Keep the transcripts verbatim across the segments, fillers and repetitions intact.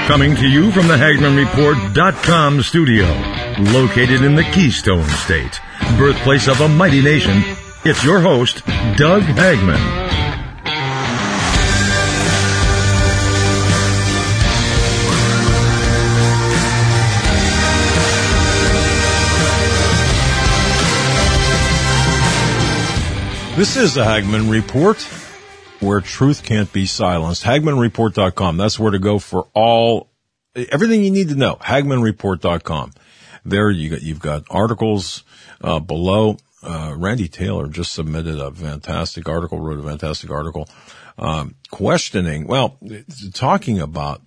Coming to you from the Hagman Report dot com studio, located in the Keystone State, birthplace of a mighty nation, it's your host, Doug Hagman. This is the Hagman Report, where truth can't be silenced. Hagman Report dot com. That's where to go for all, everything you need to know. Hagman Report dot com. There you got, you've got articles, uh, below. Uh, Randy Taylor just submitted a fantastic article, wrote a fantastic article, um, questioning, well, talking about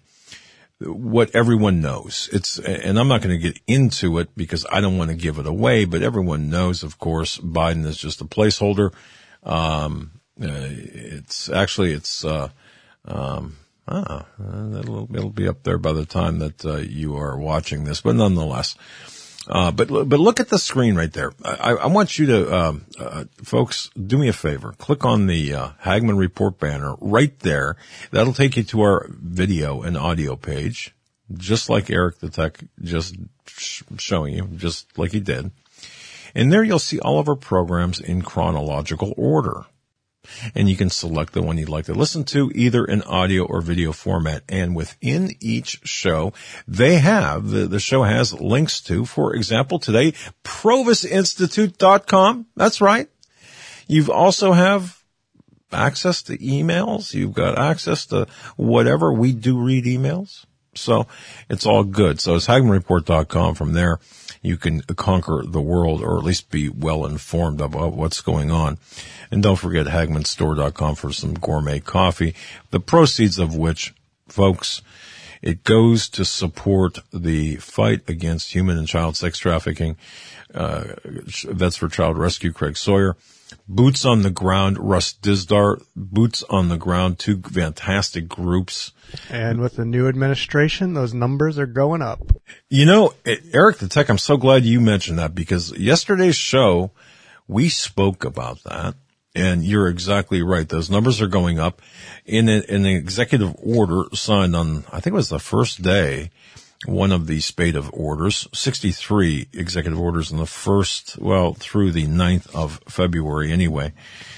what everyone knows. It's, and I'm not going to get into it because I don't want to give it away, but everyone knows, of course, Biden is just a placeholder. Um, uh, it's actually, it's, uh, um, ah, it'll, it'll be up there by the time that, uh, you are watching this, but nonetheless, uh, but, but look at the screen right there. I, I want you to, um, uh, folks, do me a favor. Click on the, uh, Hagman Report banner right there. That'll take you to our video and audio page, just like Eric the Tech just sh- showing you, just like he did. And there you'll see all of our programs in chronological order. And you can select the one you'd like to listen to, either in audio or video format. And within each show, they have, the, the show has links to, for example, today, Provis Institute dot com. That's right. You've also have access to emails. You've got access to whatever. We do read emails. So it's all good. So it's Hagman Report dot com. From there, you can conquer the world, or at least be well informed about what's going on. And don't forget Hagman Store dot com for some gourmet coffee, the proceeds of which, folks, it goes to support the fight against human and child sex trafficking. Uh, Vets for Child Rescue, Craig Sawyer. Boots on the Ground, Russ Dizdar. Boots on the Ground, two fantastic groups. And with the new administration, those numbers are going up. You know, Eric the Tech, I'm so glad you mentioned that, because yesterday's show, we spoke about that. And you're exactly right. Those numbers are going up. In, a, in an executive order signed on, I think it was the first day, one of the spate of orders, sixty-three executive orders in the first, well, through the ninth of February anyway,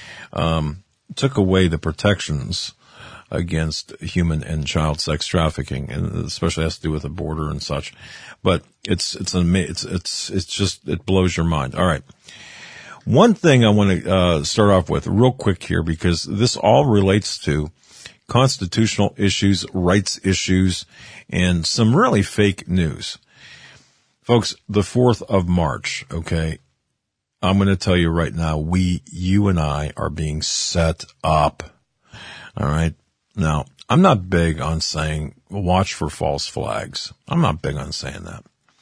um, took away the protections against human and child sex trafficking, and especially has to do with the border and such. But it's, it's, an, it's, it's, it's just, it blows your mind. All right. One thing I want to, uh, start off with real quick here, because this all relates to constitutional issues, rights issues, and some really fake news. Folks, the fourth of March, okay, I'm going to tell you right now, we, you and I are being set up. All right. Now, I'm not big on saying watch for false flags. I'm not big on saying that.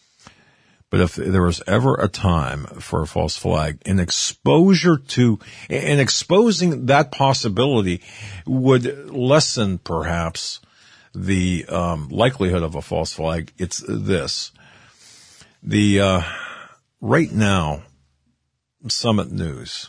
But if there was ever a time for a false flag, an exposure to, and exposing that possibility would lessen perhaps the um, likelihood of a false flag, it's this. The, uh, right now, Summit News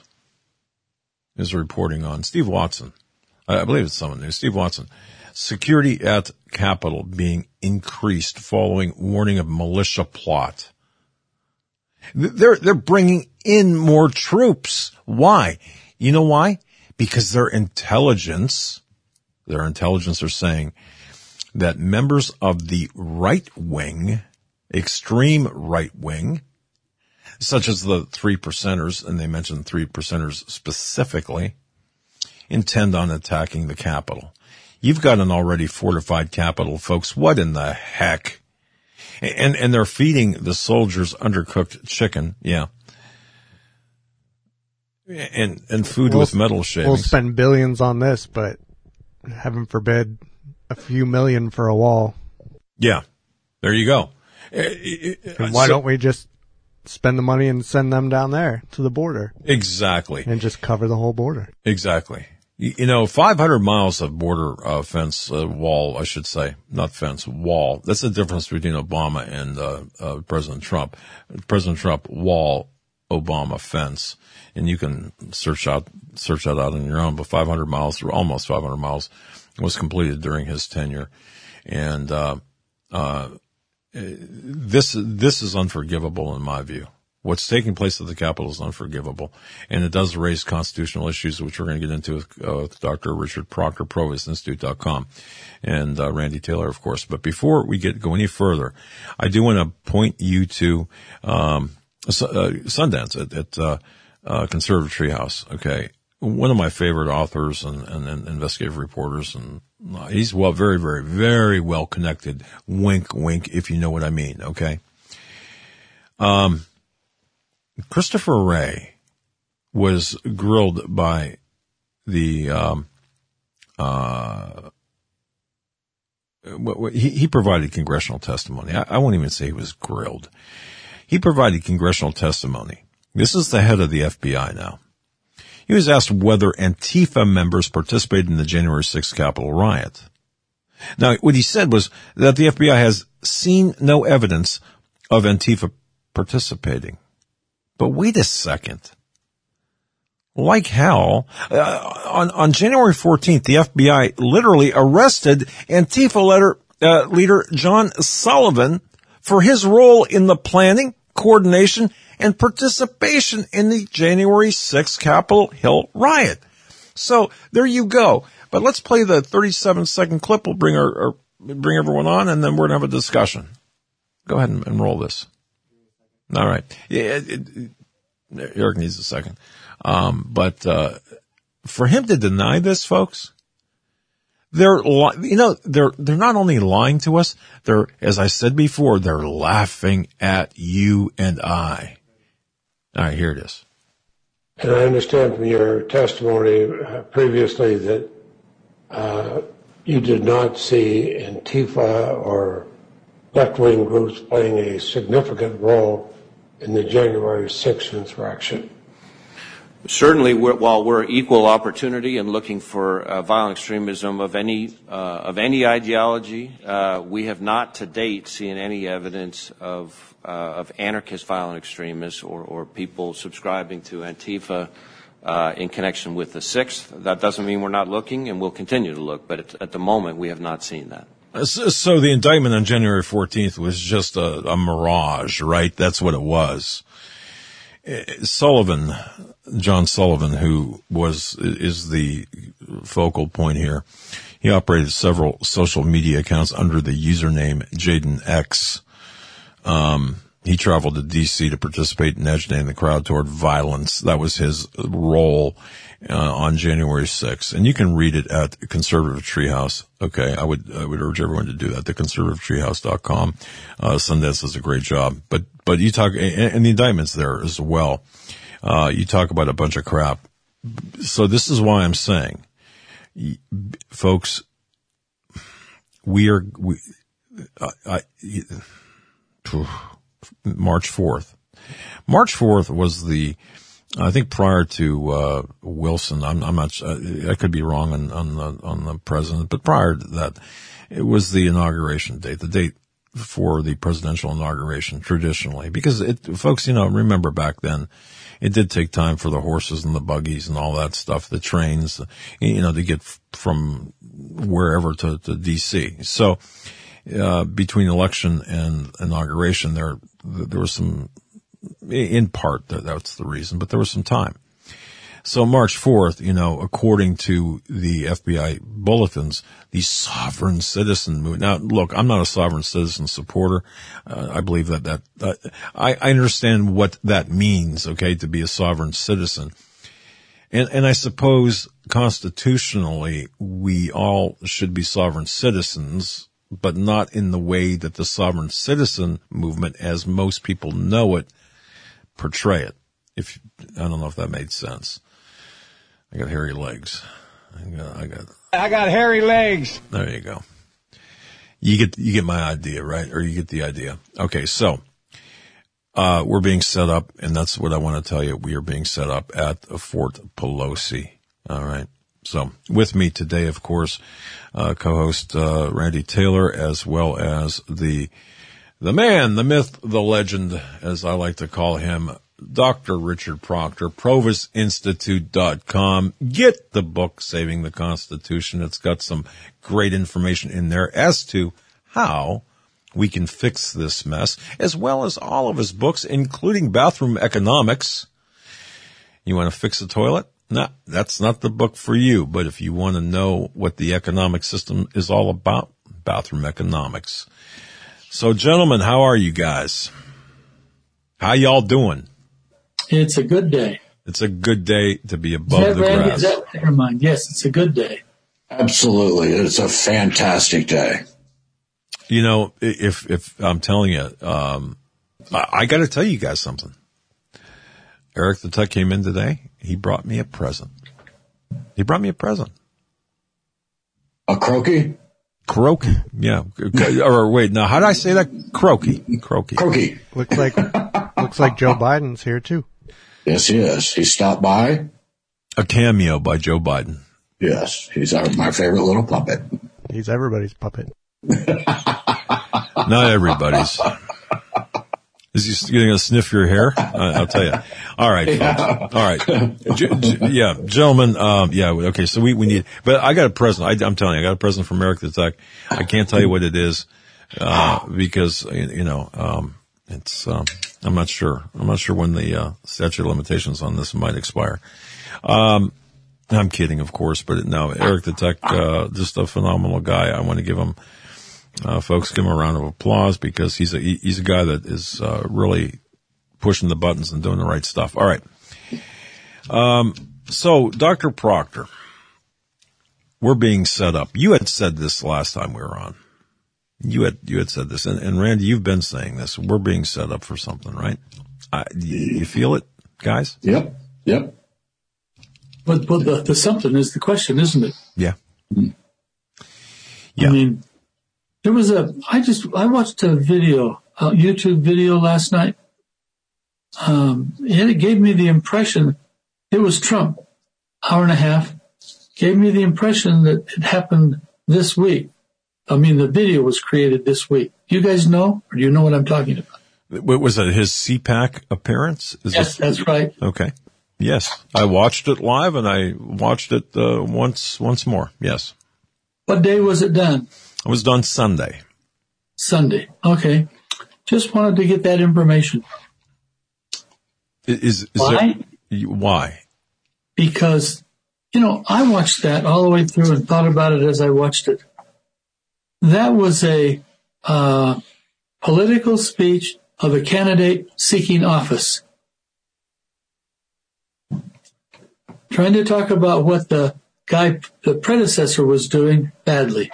is reporting on Steve Watson. I believe it's Summit News. Steve Watson. Security at Capitol being increased following warning of militia plot. They're, they're bringing in more troops. Why? You know why? Because their intelligence, their intelligence are saying that members of the right wing, extreme right wing, such as the three percenters, and they mentioned three percenters specifically, intend on attacking the Capitol. You've got an already fortified Capitol, folks. What in the heck? And, and they're feeding the soldiers undercooked chicken. Yeah. And, and food we'll, with metal shavings. We'll spend billions on this, but heaven forbid a few million for a wall. Yeah. There you go. And why so, don't we just spend the money and send them down there to the border? Exactly. And just cover the whole border. Exactly. You know, five hundred miles of border uh, fence, uh, wall, I should say, not fence, wall. That's the difference between Obama and uh, uh, President Trump. President Trump, wall, Obama, fence. And you can search out, search that out on your own, but five hundred miles, or almost five hundred miles, was completed during his tenure. And, uh, uh, this, this is unforgivable in my view. What's taking place at the Capitol is unforgivable, and it does raise constitutional issues, which we're going to get into with, uh, with Doctor Richard Proctor, Provost Institute dot com, and uh, Randy Taylor, of course. But before we get go any further, I do want to point you to um, uh, Sundance at, at uh, uh, Conservative Treehouse. Okay, one of my favorite authors and, and, and investigative reporters, and he's well, very, very, very well connected. Wink, wink, if you know what I mean. Okay. Um. Christopher Wray was grilled by the, um, uh, what, what, he, he provided congressional testimony. I, I won't even say he was grilled. He provided congressional testimony. This is the head of the F B I now. He was asked whether Antifa members participated in the January sixth Capitol riot. Now, what he said was that the F B I has seen no evidence of Antifa participating. But wait a second. Like hell, uh, on, on January fourteenth, the F B I literally arrested Antifa leader, uh, leader John Sullivan for his role in the planning, coordination, and participation in the January sixth Capitol Hill riot. So there you go. But let's play the thirty-seven second clip. We'll bring our, our bring everyone on, and then we're going to have a discussion. Go ahead and, and roll this. All right. Yeah, it, it, Eric needs a second. Um, but, uh, for him to deny this, folks, they're, li- you know, they're, they're not only lying to us, they're, as I said before, they're laughing at you and I. All right, here it is. And I understand from your testimony uh, previously that, uh, you did not see Antifa or left-wing groups playing a significant role in the January sixth insurrection. Certainly, we're, while we're equal opportunity and looking for uh, violent extremism of any uh, of any ideology, uh, we have not to date seen any evidence of uh, of anarchist violent extremists or, or people subscribing to Antifa uh, in connection with the sixth. That doesn't mean we're not looking, and we'll continue to look. But at, at the moment, we have not seen that. So the indictment on January fourteenth was just a, a mirage, right? That's what it was. Sullivan, John Sullivan, who was, is the focal point here. He operated several social media accounts under the username Jaden X. Um, he traveled to D C to participate in agitating the crowd toward violence. That was his role uh, on January sixth. And you can read it at Conservative Treehouse. Okay, I would I would urge everyone to do that. The conservative treehouse dot com. Uh, Sundance does a great job. But but you talk, and, and the indictment's there as well. Uh, you talk about a bunch of crap. So this is why I'm saying, folks, we are we. I. I March fourth. March fourth was the, I think prior to, uh, Wilson, I'm, I'm not, I could be wrong on, on the, on the president, but prior to that, it was the inauguration date, the date for the presidential inauguration traditionally, because it, folks, you know, remember back then, it did take time for the horses and the buggies and all that stuff, the trains, you know, to get from wherever to, to D C. So, Uh, between election and inauguration, there, there was some, in part, that's the reason, but there was some time. So March fourth, you know, according to the F B I bulletins, the sovereign citizen movement. Now, look, I'm not a sovereign citizen supporter. Uh, I believe that, that, uh, I, I understand what that means, okay, to be a sovereign citizen. And, and I suppose constitutionally, we all should be sovereign citizens, but not in the way that the sovereign citizen movement, as most people know it, portray it. If I don't know if that made sense. I got hairy legs. I got, I got, I got hairy legs. There you go. You get, you get my idea, right? Or you get the idea. Okay. So, uh, we're being set up, and that's what I want to tell you. We are being set up at Fort Pelosi. All right. So with me today, of course, uh, co-host, uh, Randy Taylor, as well as the, the man, the myth, the legend, as I like to call him, Doctor Richard Proctor, Provost Institute dot com. Get the book, Saving the Constitution. It's got some great information in there as to how We Can Fix This Mess, as well as all of his books, including Bathroom Economics. You want to fix a toilet? No, that's not the book for you. But if you want to know what the economic system is all about, Bathroom Economics. So, gentlemen, how are you guys? How y'all doing? It's a good day. It's a good day to be above that, the Randy, grass. Is that, never mind. Yes, it's a good day. Absolutely. It's a fantastic day. You know, if, if I'm telling you, um, I, I got to tell you guys something. Eric the Tech came in today. He brought me a present. He brought me a present. A croaky? Croaky. Yeah. Or wait, now how did I say that? Croaky. Croaky. Croaky. Looks like, looks like Joe Biden's here too. Yes, he is. He stopped by. A cameo by Joe Biden. Yes, he's our, my favorite little puppet. He's everybody's puppet. Not everybody's. Is he going to sniff your hair? Uh, I'll tell you. All right, folks. All right. J- j- yeah, gentlemen. Um, yeah. Okay. So we, we need, but I got a present. I, I'm telling you, I got a present from Eric the Tech. I can't tell you what it is, uh, because, you know, um, it's, um, I'm not sure. I'm not sure when the, uh, statute of limitations on this might expire. Um, I'm kidding, of course, but no, Eric the Tech, uh, just a phenomenal guy. I want to give him, uh, folks, give him a round of applause because he's a, he's a guy that is, uh, really pushing the buttons and doing the right stuff. All right. Um, so Doctor Proctor, we're being set up. You had said this last time we were on. You had, you had said this and, and Randy, you've been saying this. We're being set up for something, right? I, you, you feel it, guys? Yep. Yep. But, but the, the something is the question, isn't it? Yeah. Yeah. I mean, there was a, I just, I watched a video, a YouTube video last night. Um, and it gave me the impression, it was Trump, hour and a half, gave me the impression that it happened this week. I mean, the video was created this week. Do you guys know, or do you know what I'm talking about? What was it, his C PAC appearance? Is yes, this, that's right. Okay. Yes. I watched it live and I watched it, uh, once, once more. Yes. What day was it done? It was done Sunday. Sunday. Okay. Just wanted to get that information. Is, is why? There, why? Because, you know, I watched that all the way through and thought about it as I watched it. That was a, uh, political speech of a candidate seeking office. Trying to talk about what the guy, the predecessor was doing badly.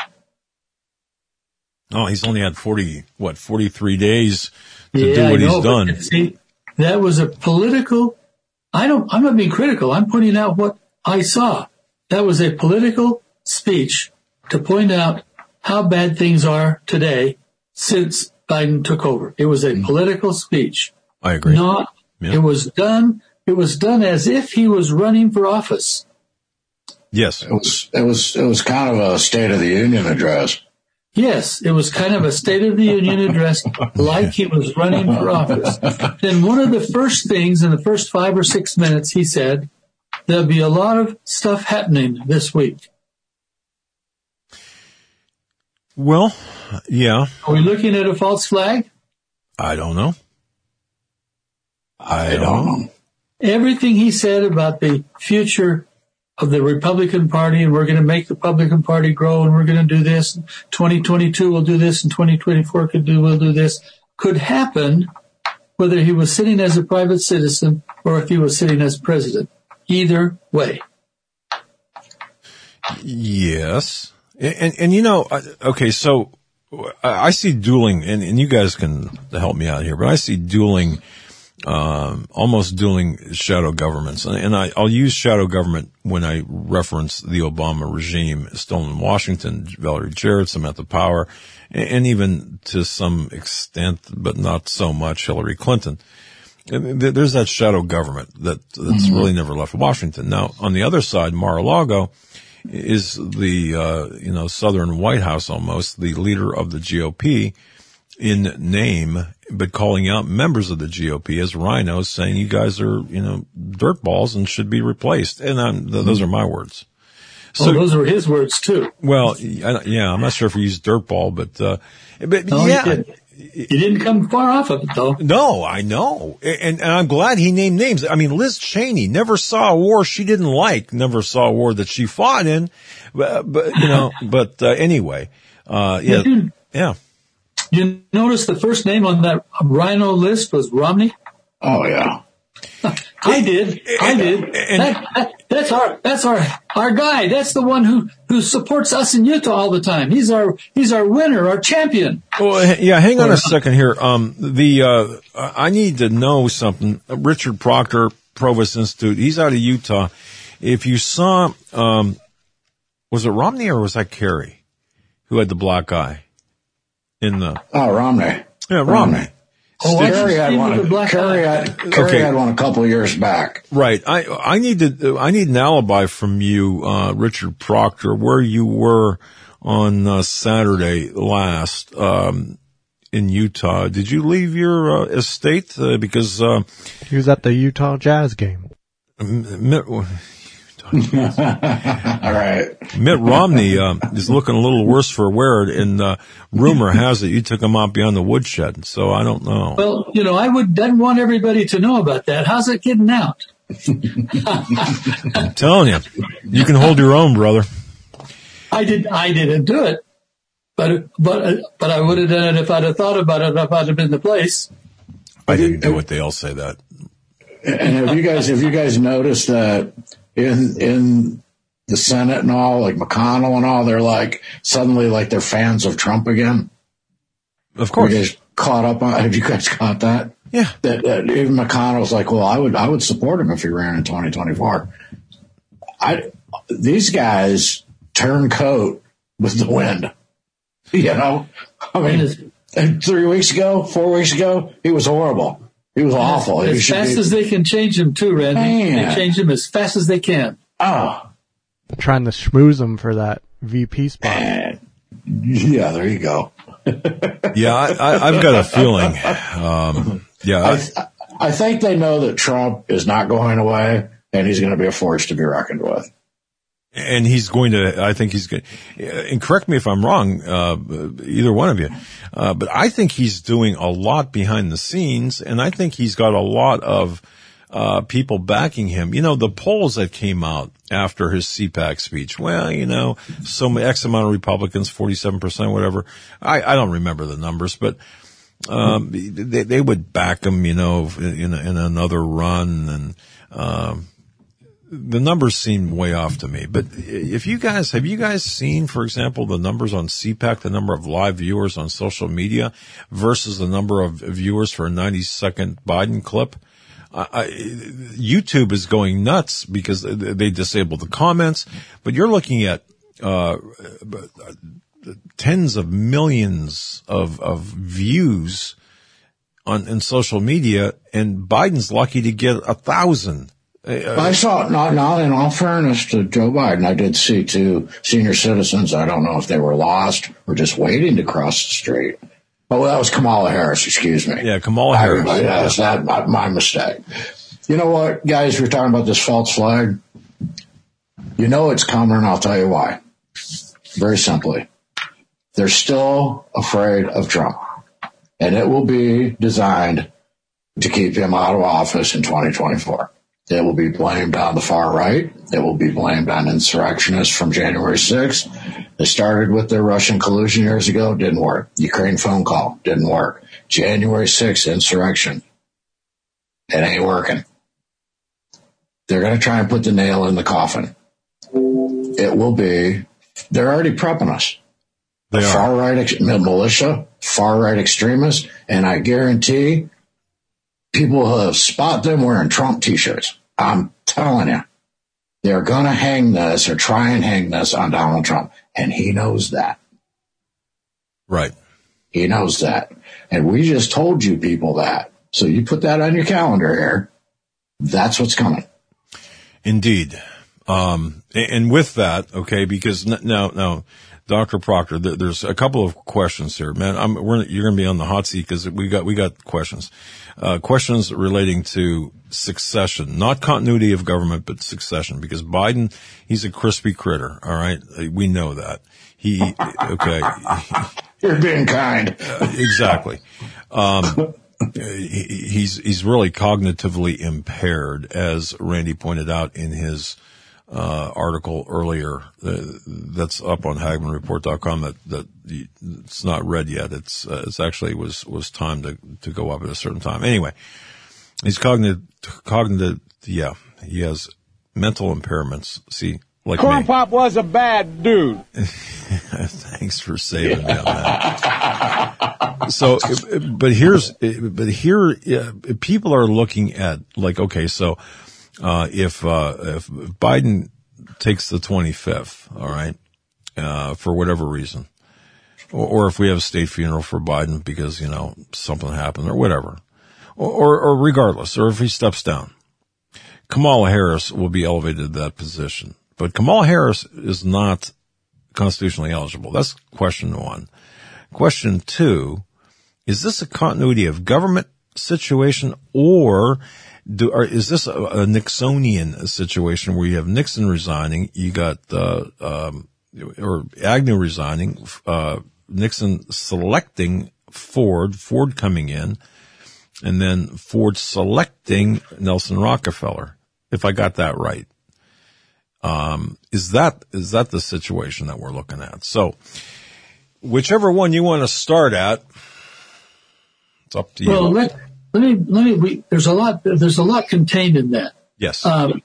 Oh, he's only had forty, what, forty-three days to yeah, do what I know, he's done. See, that was a political, I don't, I'm not being critical. I'm pointing out what I saw. That was a political speech to point out how bad things are today since Biden took over. It was a mm. political speech. I agree. Not, yeah. It was done, it was done as if he was running for office. Yes. It was, it was, it was kind of a State of the Union address. Yes, it was kind of a State of the Union address like he was running for office. Then one of the first things in the first five or six minutes he said, there'll be a lot of stuff happening this week. Well, yeah. Are we looking at a false flag? I don't know. I, I don't know. Everything he said about the future of the Republican Party, and we're going to make the Republican Party grow, and we're going to do this. twenty twenty-two we'll do this, and twenty twenty-four could do we'll do this. Could happen whether he was sitting as a private citizen or if he was sitting as president. Either way. Yes, and and, and you know, okay, so I see dueling, and, and you guys can help me out here, but I see dueling. Um, almost dueling shadow governments. And, and I, I'll use shadow government when I reference the Obama regime still in Washington, Valerie Jarrett, Samantha Power, and, and even to some extent, but not so much, Hillary Clinton. And there's that shadow government that, that's mm-hmm. really never left Washington. Now, on the other side, Mar-a-Lago is the, uh, you know, Southern White House almost, the leader of the G O P in name, but calling out members of the G O P as rhinos, saying you guys are, you know, dirtballs and should be replaced. And I'm, th- those are my words. So oh, those were his words too. Well, yeah, I'm not sure if he used dirtball, but, uh, but no, yeah. He, did. he didn't come far off of it though. No, I know. And, and I'm glad he named names. I mean, Liz Cheney never saw a war she didn't like, never saw a war that she fought in, but, but you know, but, uh, anyway, uh, yeah, you, yeah. You notice the first name on that Rhino list was Romney? Oh, yeah. I did. I did. That, that, that's our, that's our, our guy. That's the one who, who supports us in Utah all the time. He's our, he's our winner, our champion. Well, yeah, hang on a second here. Um, the, uh, I need to know something. Richard Proctor, Provost Institute, he's out of Utah. If you saw, um, was it Romney or was that Kerry who had the black eye in the, oh, Romney. Yeah, Romney. Romney. Oh, Kerry had one. Kerry had, Kerry okay. had one a couple of years back. Right. I I need to. I need an alibi from you, uh, Richard Proctor, where you were on uh, Saturday last um, in Utah. Did you leave your uh, estate uh, because uh, he was at the Utah Jazz game? Mitt, All right. Mitt Romney uh, is looking a little worse for wear, and uh, rumor has it you took him out beyond the woodshed. So I don't know. Well, you know, I would didn't want everybody to know about that. How's it getting out? I'm telling you, you can hold your own, brother. I did. I didn't do it, but but but I would have done it if I'd have thought about it. If I'd have been the place. I didn't do it. They all say that. And have you guys have you guys noticed that in in the Senate and all, like McConnell and all, they're like suddenly like they're fans of Trump again? Of course. You guys caught up on? Have you guys caught that? Yeah. That, that even McConnell's like, well, I would I would support him if he ran in twenty twenty-four. I these guys turn coat with the wind. You know, I mean, and three weeks ago, four weeks ago, he was horrible. He was awful. As, as fast be, as they can change him too, Randy. Man. They change him as fast as they can. Oh. Trying to schmooze him for that V P spot. Man. Yeah, there you go. yeah, I, I, I've got a feeling. Um, yeah. I, th- I think they know that Trump is not going away, and he's going to be a force to be reckoned with. And he's going to, I think he's going to, and correct me if I'm wrong, uh, either one of you, uh, but I think he's doing a lot behind the scenes, and I think he's got a lot of, uh, people backing him. You know, the polls that came out after his C PAC speech, well, you know, some X amount of Republicans, forty-seven percent, whatever. I, I don't remember the numbers, but, um, they, they would back him, you know, in, in another run, and, um, the numbers seem way off to me, but if you guys, have you guys seen, for example, the numbers on C PAC, the number of live viewers on social media versus the number of viewers for a ninety second Biden clip? I, I, YouTube is going nuts because they disabled the comments, but you're looking at, uh, tens of millions of, of views on, in social media, and Biden's lucky to get a thousand. I saw, not, not in all fairness to Joe Biden, I did see two senior citizens. I don't know if they were lost or just waiting to cross the street. Oh, that was Kamala Harris, excuse me. Yeah, Kamala Harris. I, yes, that, my, my mistake. You know what, guys, we're talking about this false flag. You know it's coming, and I'll tell you why. Very simply. They're still afraid of Trump, and it will be designed to keep him out of office in twenty twenty-four. It will be blamed on the far right. It will be blamed on insurrectionists from January sixth. They started with their Russian collusion years ago. Didn't work. Ukraine phone call. Didn't work. January sixth insurrection. It ain't working. They're going to try and put the nail in the coffin. It will be, they're already prepping us. The far right ex- militia, far right extremists, and I guarantee people will spot them wearing Trump t-shirts. I'm telling you, they're going to hang this or try and hang this on Donald Trump. And he knows that. Right. He knows that. And we just told you people that. So you put that on your calendar here. That's what's coming. Indeed. Um, and with that, okay, because now, now, Doctor Proctor, there, there's a couple of questions here, man. I'm, we're, you're going to be on the hot seat because we got, we got questions, uh, questions relating to succession, not continuity of government, but succession, because Biden, he's a crispy critter. All right. We know that. He, okay. You're being kind. Uh, exactly. Um, he, he's, he's really cognitively impaired, as Randy pointed out in his, Uh, article earlier uh, that's up on Hagmann Report dot com that, that the, it's not read yet. It's, uh, it's actually was, was timed to, to go up at a certain time. Anyway, he's cognitive, cognitive, yeah, he has mental impairments. See, like Corn me. Pop was a bad dude. Thanks for saving me on that. So, but here's, but here, uh, people are looking at like, okay, so, Uh, if, uh, if Biden takes the twenty-fifth, all right, uh, for whatever reason, or, or if we have a state funeral for Biden because, you know, something happened or whatever, or, or, or regardless, or if he steps down, Kamala Harris will be elevated to that position. But Kamala Harris is not constitutionally eligible. That's question one. Question two, is this a continuity of government situation, or Do, or is this a, a Nixonian situation where you have Nixon resigning, you got, uh, um, or Agnew resigning, uh, Nixon selecting Ford, Ford coming in, and then Ford selecting Nelson Rockefeller, if I got that right. Um, is that, is that the situation that we're looking at? So, whichever one you want to start at, it's up to you. Well, let, Let me, let me, we, there's a lot, there's a lot contained in that. Yes. Um,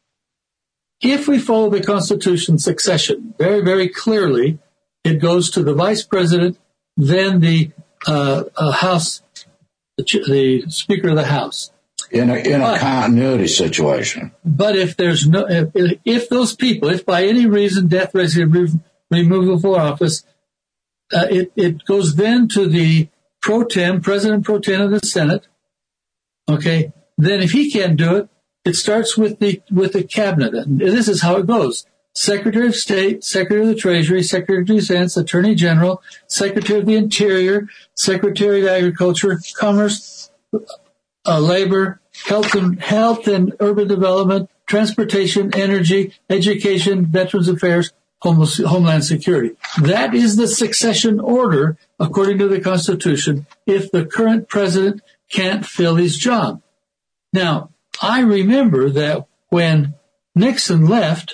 if we follow the Constitution succession very, very clearly, it goes to the Vice President, then the, uh, uh House, the, the Speaker of the House. In a, in a but, continuity situation. But if there's no, if, if those people, if by any reason death, resignation, removal of office, uh, it, it goes then to the pro tem, President pro tem of the Senate. Okay. Then if he can't do it, it starts with the, with the cabinet. And this is how it goes. Secretary of State, Secretary of the Treasury, Secretary of Defense, Attorney General, Secretary of the Interior, Secretary of Agriculture, Commerce, uh, Labor, Health and, Health and Urban Development, Transportation, Energy, Education, Veterans Affairs, Homeland Security. That is the succession order, according to the Constitution, if the current president can't fill his job. Now, I remember that when Nixon left,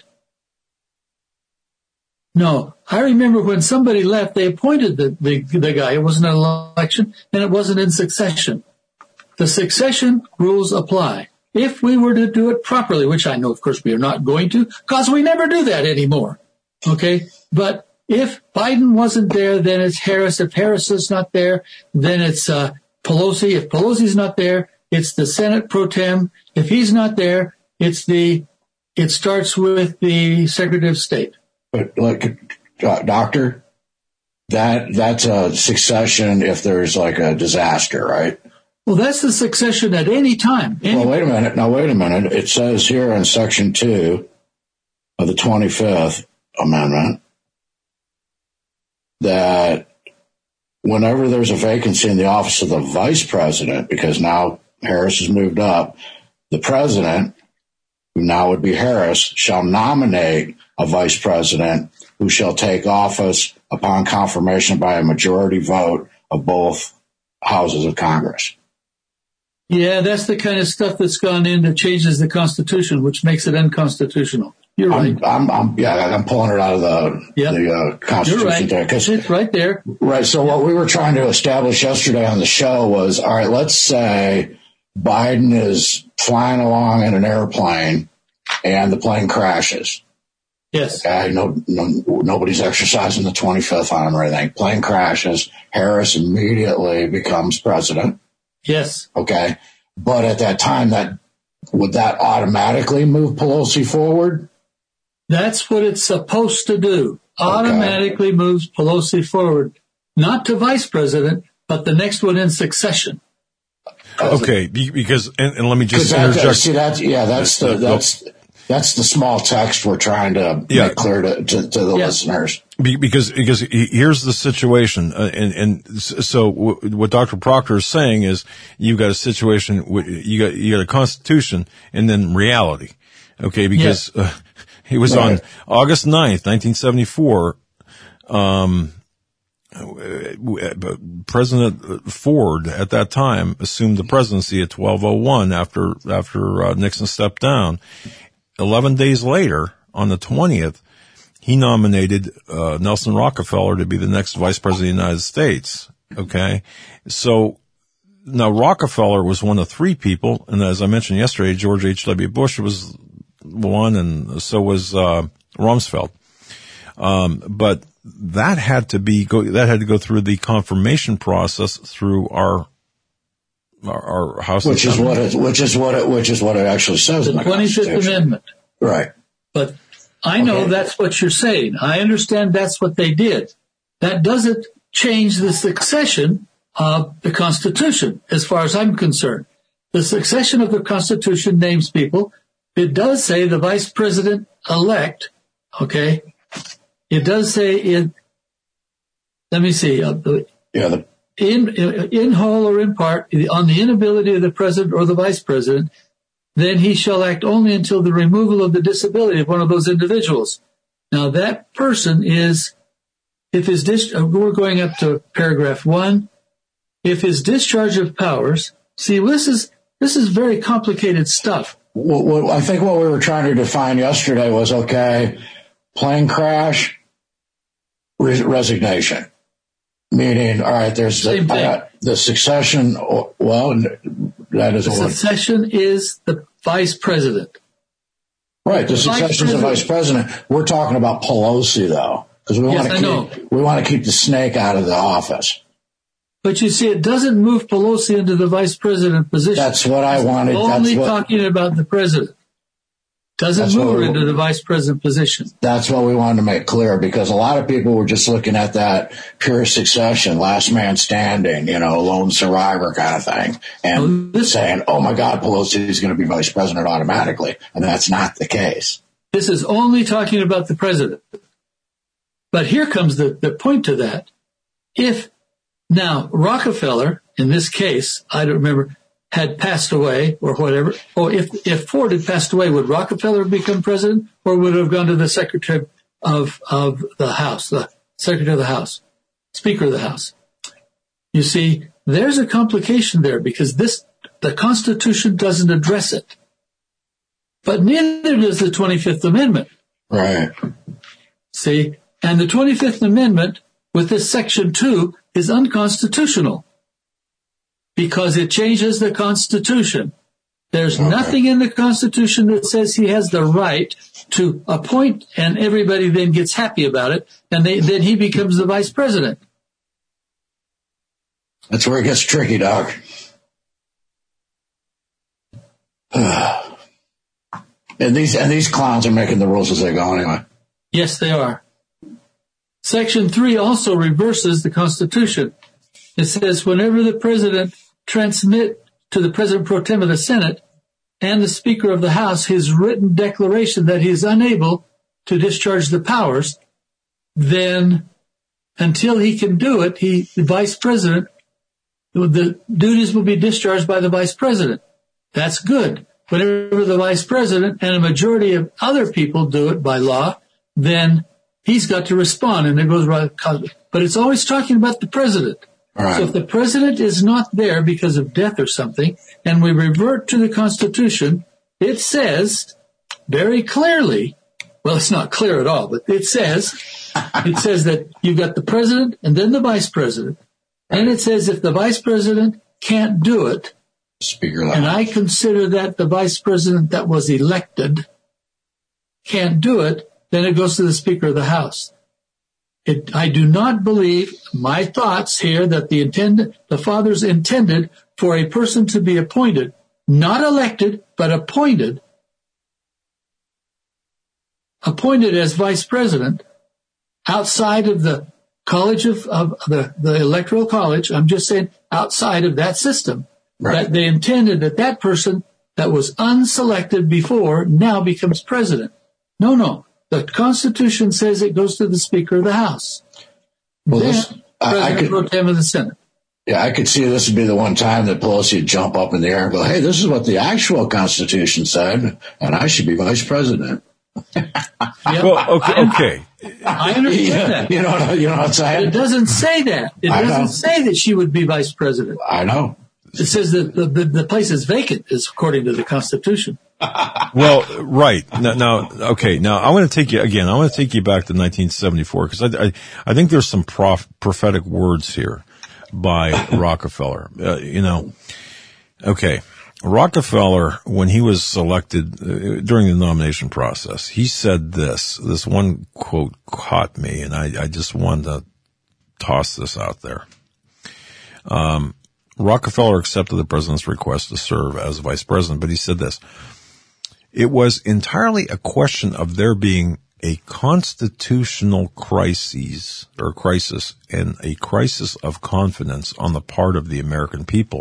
no, I remember when somebody left, they appointed the, the, the guy. It wasn't an election, and it wasn't in succession. The succession rules apply. If we were to do it properly, which I know, of course, we are not going to, because we never do that anymore. Okay, but if Biden wasn't there, then it's Harris. If Harris is not there, then it's uh, Pelosi. If Pelosi's not there, it's the Senate pro tem. If he's not there, it's the. It starts with the Secretary of State. But like, uh, doctor, that that's a succession if there's like a disaster, right? Well, that's the succession at any time. Any- well, wait a minute. Now, wait a minute. It says here in Section two of the twenty-fifth Amendment that whenever there's a vacancy in the office of the vice president, because now Harris has moved up, the president, who now would be Harris, shall nominate a vice president who shall take office upon confirmation by a majority vote of both houses of Congress. Yeah, that's the kind of stuff that's gone in that changes the Constitution, which makes it unconstitutional. You're right. I'm, I'm, I'm yeah, I'm pulling it out of the, yep. the uh, Constitution. You're right. There, cause, it's right there. Right. So what we were trying to establish yesterday on the show was, all right, let's say Biden is flying along in an airplane and the plane crashes. Yes. Okay, no, no, nobody's exercising the twenty-fifth on him or anything. Plane crashes. Harris immediately becomes president. Yes. Okay. But at that time, that would that automatically move Pelosi forward? That's what it's supposed to do. Automatically okay. moves Pelosi forward, not to vice president, but the next one in succession. Okay, because and, and let me just interject. That, see, that's yeah, that's the that's that's the small text we're trying to yeah. make clear to, to, to the yeah. listeners. Because because here's the situation, uh, and and so w- what Doctor Proctor is saying is you've got a situation, you got you got a constitution, and then reality, okay? Because yeah. uh, it was right. on August ninth, nineteen seventy-four. Um, President Ford at that time assumed the presidency at twelve oh one after after uh, Nixon stepped down. Eleven days later, on the twentieth. He nominated uh, Nelson Rockefeller to be the next vice president of the United States. Okay. So now Rockefeller was one of three people. And as I mentioned yesterday, George H W. Bush was one, and so was uh, Rumsfeld. Um, but that had to be go, that had to go through the confirmation process through our our, our House, which is what it, which is what it, which is what it actually says the in the twenty-fifth Amendment, right? But I know okay. that's what you're saying. I understand that's what they did. That doesn't change the succession of the Constitution, as far as I'm concerned. The succession of the Constitution names people. It does say the vice president elect, okay? It does say in, let me see, uh, yeah, the, in, in whole or in part, on the inability of the president or the vice president, then he shall act only until the removal of the disability of one of those individuals. Now that person is, if his dis- we're going up to paragraph one, if his discharge of powers, see, this is, this is very complicated stuff. Well, well, I think what we were trying to define yesterday was, okay, plane crash, res- resignation. Meaning, all right, there's the, uh, the succession, well, that is the a word. Succession is the vice president. Right, the, the succession is the vice president. We're talking about Pelosi, though, because we yes, want to keep we want to keep the snake out of the office. But you see, it doesn't move Pelosi into the vice president position. That's what I wanted. It's only That's what, talking about the president. Doesn't move her into the vice president position. That's what we wanted to make clear, because a lot of people were just looking at that pure succession, last man standing, you know, lone survivor kind of thing, and well, this, saying, oh, my God, Pelosi is going to be vice president automatically. And that's not the case. This is only talking about the president. But here comes the, the point to that. If now Rockefeller, in this case, I don't remember, had passed away or whatever, or if, if Ford had passed away, would Rockefeller become president, or would it have gone to the Secretary of, of the House, the Secretary of the House, Speaker of the House? You see, there's a complication there, because this, the Constitution doesn't address it. But neither does the twenty-fifth Amendment. Right. See, and the twenty-fifth Amendment with this section two is unconstitutional, because it changes the Constitution. There's okay. nothing in the Constitution that says he has the right to appoint, and everybody then gets happy about it, and they, then he becomes the vice president. That's where it gets tricky, Doc. and these and these clowns are making the rules as they go anyway. Yes, they are. Section three also reverses the Constitution. It says whenever the president transmit to the President Pro Tem of the Senate and the Speaker of the House his written declaration that he is unable to discharge the powers, then until he can do it, he, the Vice President, the duties will be discharged by the Vice President. That's good. Whenever the Vice President and a majority of other people do it by law, then he's got to respond, and it goes right. But it's always talking about the President. Right. So if the president is not there because of death or something, and we revert to the Constitution, it says very clearly, well, it's not clear at all, but it says, it says that you've got the president and then the vice president. And it says if the vice president can't do it, Speaker, and I consider that the vice president that was elected can't do it, then it goes to the Speaker of the House. It, I do not believe my thoughts here that the intended, the fathers intended for a person to be appointed, not elected, but appointed, appointed as vice president outside of the college of, of the, the electoral college. I'm just saying outside of that system, right. That they intended that that person that was unselected before now becomes president. No, no. The Constitution says it goes to the Speaker of the House. Well, then, this, I, President I could, pro tem of the Senate. Yeah, I could see this would be the one time that Pelosi would jump up in the air and go, hey, this is what the actual Constitution said, and I should be vice president. Yep. Well, okay, okay. I understand Yeah, that. you know what, you know what I'm saying? It doesn't say that. It I doesn't know. say that she would be vice president. I know. It says that the, the, the place is vacant, is according to the Constitution. Well, right. Now, now, okay. Now, I want to take you, again, I want to take you back to nineteen seventy-four, because I, I, I think there's some prof, prophetic words here by Rockefeller. Uh, you know, okay. Rockefeller, when he was selected uh, during the nomination process, he said this, this one quote caught me, and I, I just wanted to toss this out there. Um, Rockefeller accepted the president's request to serve as vice president, but he said this: it was entirely a question of there being a constitutional crisis or crisis and a crisis of confidence on the part of the American people.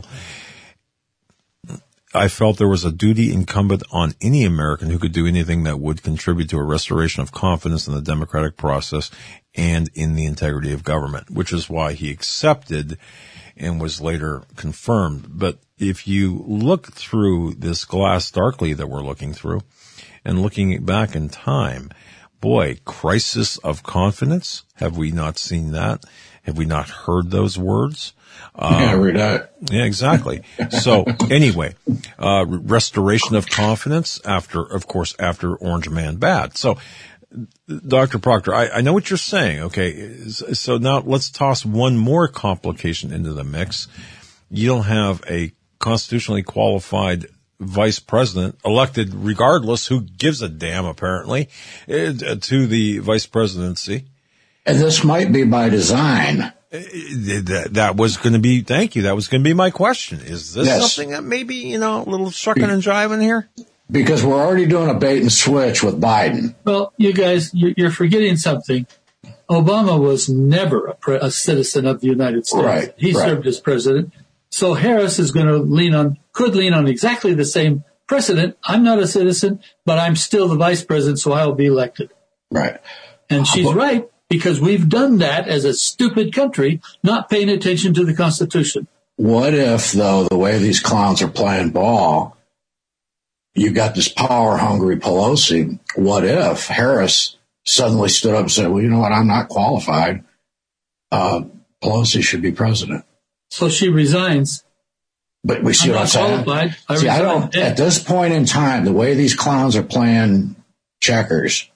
I felt there was a duty incumbent on any American who could do anything that would contribute to a restoration of confidence in the democratic process and in the integrity of government, which is why he accepted and was later confirmed. But if you look through this glass darkly that we're looking through and looking back in time, boy, crisis of confidence. Have we not seen that? Have we not heard those words? Um, yeah, read that. Yeah, exactly. So anyway, uh, restoration of confidence after, of course, after Orange Man Bad. So, Doctor Proctor, I, I know what you're saying. Okay. So now let's toss one more complication into the mix. You don't have a constitutionally qualified vice president elected regardless, who gives a damn apparently, to the vice presidency. And this might be by design. That, that was going to be, thank you. That was going to be my question. Is this Yes. something that maybe, you know, a little shucking and jiving here? Because we're already doing a bait and switch with Biden. Well, you guys, you- you're forgetting something. Obama was never a, pre- a citizen of the United States. Right, He right. served as president. So Harris is going to lean on, could lean on exactly the same precedent. I'm not a citizen, but I'm still the vice president, so I'll be elected. Right. And she's right, because we've done that as a stupid country, not paying attention to the Constitution. What if, though, the way these clowns are playing ball, you got this power-hungry Pelosi? What if Harris suddenly stood up and said, well, you know what, I'm not qualified. Uh, Pelosi should be president. So she resigns. But we see I'm what I'm not saying? qualified. I See, I resign. don't, at this point in time, the way these clowns are playing checkers,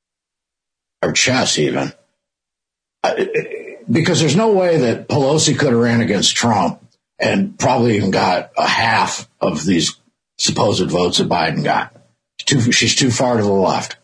or chess even, I- because there's no way that Pelosi could have ran against Trump and probably even got a half of these supposed votes that Biden got. Too, she's too far to the left.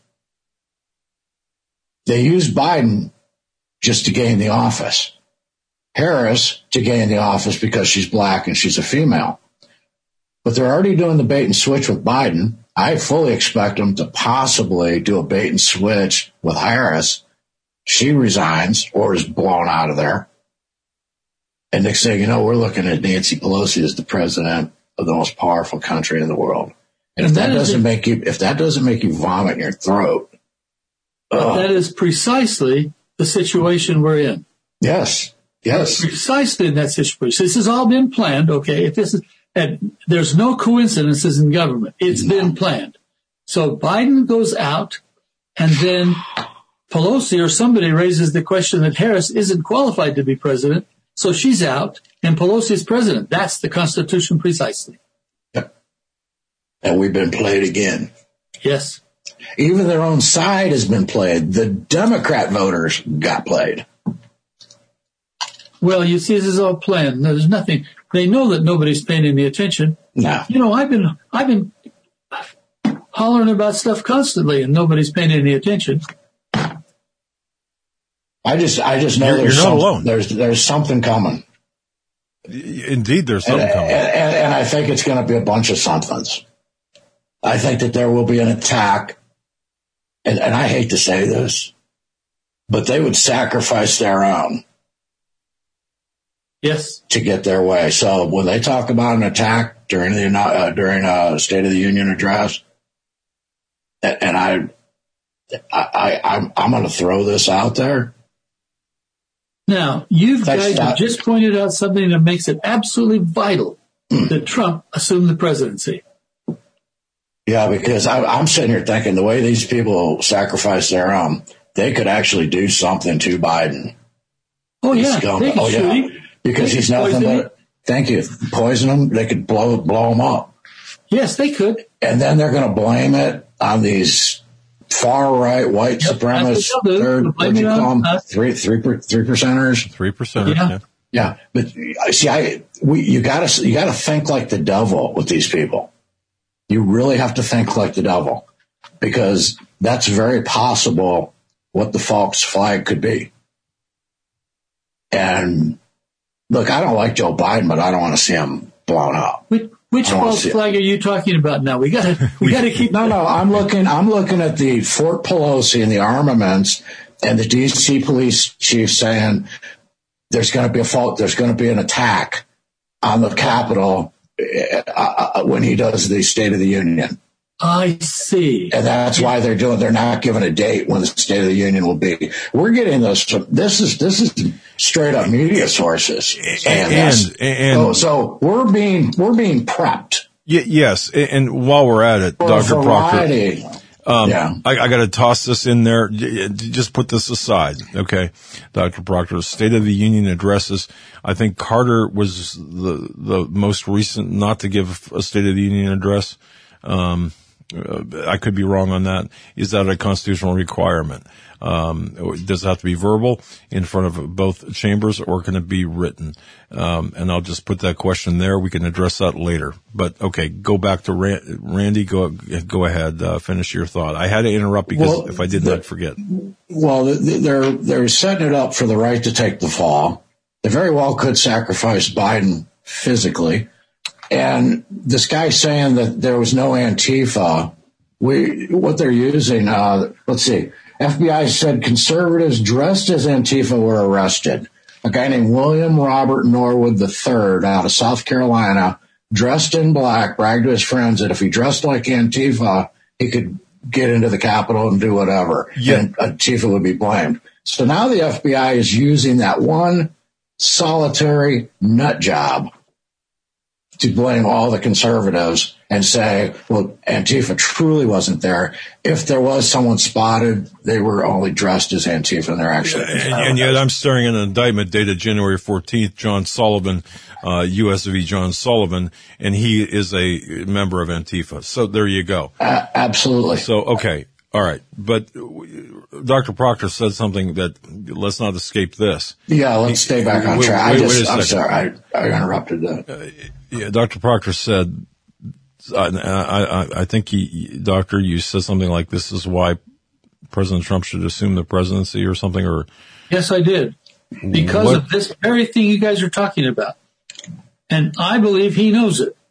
They used Biden just to gain the office. Harris to gain the office because she's black and she's a female. But they're already doing the bait and switch with Biden. I fully expect them to possibly do a bait and switch with Harris. She resigns or is blown out of there. And next thing you know, we're looking at Nancy Pelosi as the president of the most powerful country in the world. And if And that that is doesn't a- make you, if that doesn't make you vomit in your throat, But that is precisely the situation we're in. yes, yes, Precisely in that situation. This has all been planned, okay? If this is, and there's no coincidences in government. It's been planned. So Biden goes out, and then Pelosi or somebody raises the question that Harris isn't qualified to be president, so she's out, and Pelosi's president. That's the Constitution precisely. and we've been played again. Yes. Even their own side has been played. The Democrat voters got played. Well, you see, this is all planned. There's nothing. They know that nobody's paying any attention. No. You know, I've been, I've been hollering about stuff constantly, and nobody's paying any attention. I just, I just know You're- there's you're not some- alone. There's, there's something coming, Indeed, there's and, something coming. and, and I think it's going to be a bunch of somethings. I think that there will be an attack, and, and I hate to say this, but they would sacrifice their own Yes. to get their way. So when they talk about an attack during the uh, during a State of the Union address, and, and I I, I, I'm, I'm going to throw this out there. Now, you That's guys not- have just pointed out something that makes it absolutely vital that Trump assume the presidency. Yeah, because I, I'm sitting here thinking the way these people sacrifice their own, they could actually do something to Biden. Oh, He's yeah. scum- They could oh, shoot yeah. him. Because They he's could nothing poison him. but, thank you, poison him. They could blow, blow him up. Yes, they could. And then they're going to blame it on these far right white Yep, supremacists, that's what they'll do. third, They'll blame what'd you it call on them? us. Three, three, per- three percenters. Three percent. Yeah. Yeah. Yeah, but see, I we you gotta you gotta think like the devil with these people. You really have to think like the devil, because that's very possible what the false flag could be. And look, I don't like Joe Biden, but I don't want to see him blown up. Which, which I don't wanna false see it. flag are you talking about now? We gotta, we gotta keep. No, no, I'm looking I'm looking at the Fort Pelosi and the armaments and the D C police chief saying there's going to be a fault, there's going to be an attack on the Capitol uh, when he does the State of the Union. I see. And that's why they're doing, they're not giving a date when the State of the Union will be. We're getting this, this is, this is straight up media sources. saying And, this. and, so, so we're being, we're being prepped. y- yes. And, and while we're at it, For Doctor a Proctor, variety. Um, Yeah. I, I got to toss this in there. J- Just put this aside, okay? Doctor Proctor's State of the Union addresses. I think Carter was the the most recent not to give a State of the Union address. Um, uh, I could be wrong on that. Is that a constitutional requirement? Um, does it have to be verbal in front of both chambers, or can it be written? Um, and I'll just put that question there. We can address that later. But okay, go back to Ran- Randy. Go go ahead. Uh, finish your thought. I had to interrupt because Well, if I didn't, the- I'd forget. Well, they're they're setting it up for the right to take the fall. They very well could sacrifice Biden physically, and this guy saying that there was no Antifa. We what they're using. Uh, let's see. F B I said conservatives dressed as Antifa were arrested. A guy named William Robert Norwood the third out of South Carolina, dressed in black, bragged to his friends that if he dressed like Antifa, he could get into the Capitol and do whatever. Yeah. And Antifa would be blamed. So now the F B I is using that one solitary nut job to blame all the conservatives and say, well, Antifa truly wasn't there. If there was someone spotted, they were only dressed as Antifa and they're actually. And, and yet I'm staring at an indictment dated January fourteenth, John Sullivan, uh, U S V John Sullivan, and he is a member of Antifa. So there you go. Uh, absolutely. So, okay. All right. But Doctor Proctor said something that, let's not escape this. Yeah, let's stay back on Wait, track. wait, I just, wait a I'm second. sorry. I, I interrupted that. Uh, yeah, Doctor Proctor said, uh, I, I, I think he, Doctor, you said something like this is why President Trump should assume the presidency or something, or. Yes, I did. Because What? of this very thing you guys are talking about. And I believe he knows it.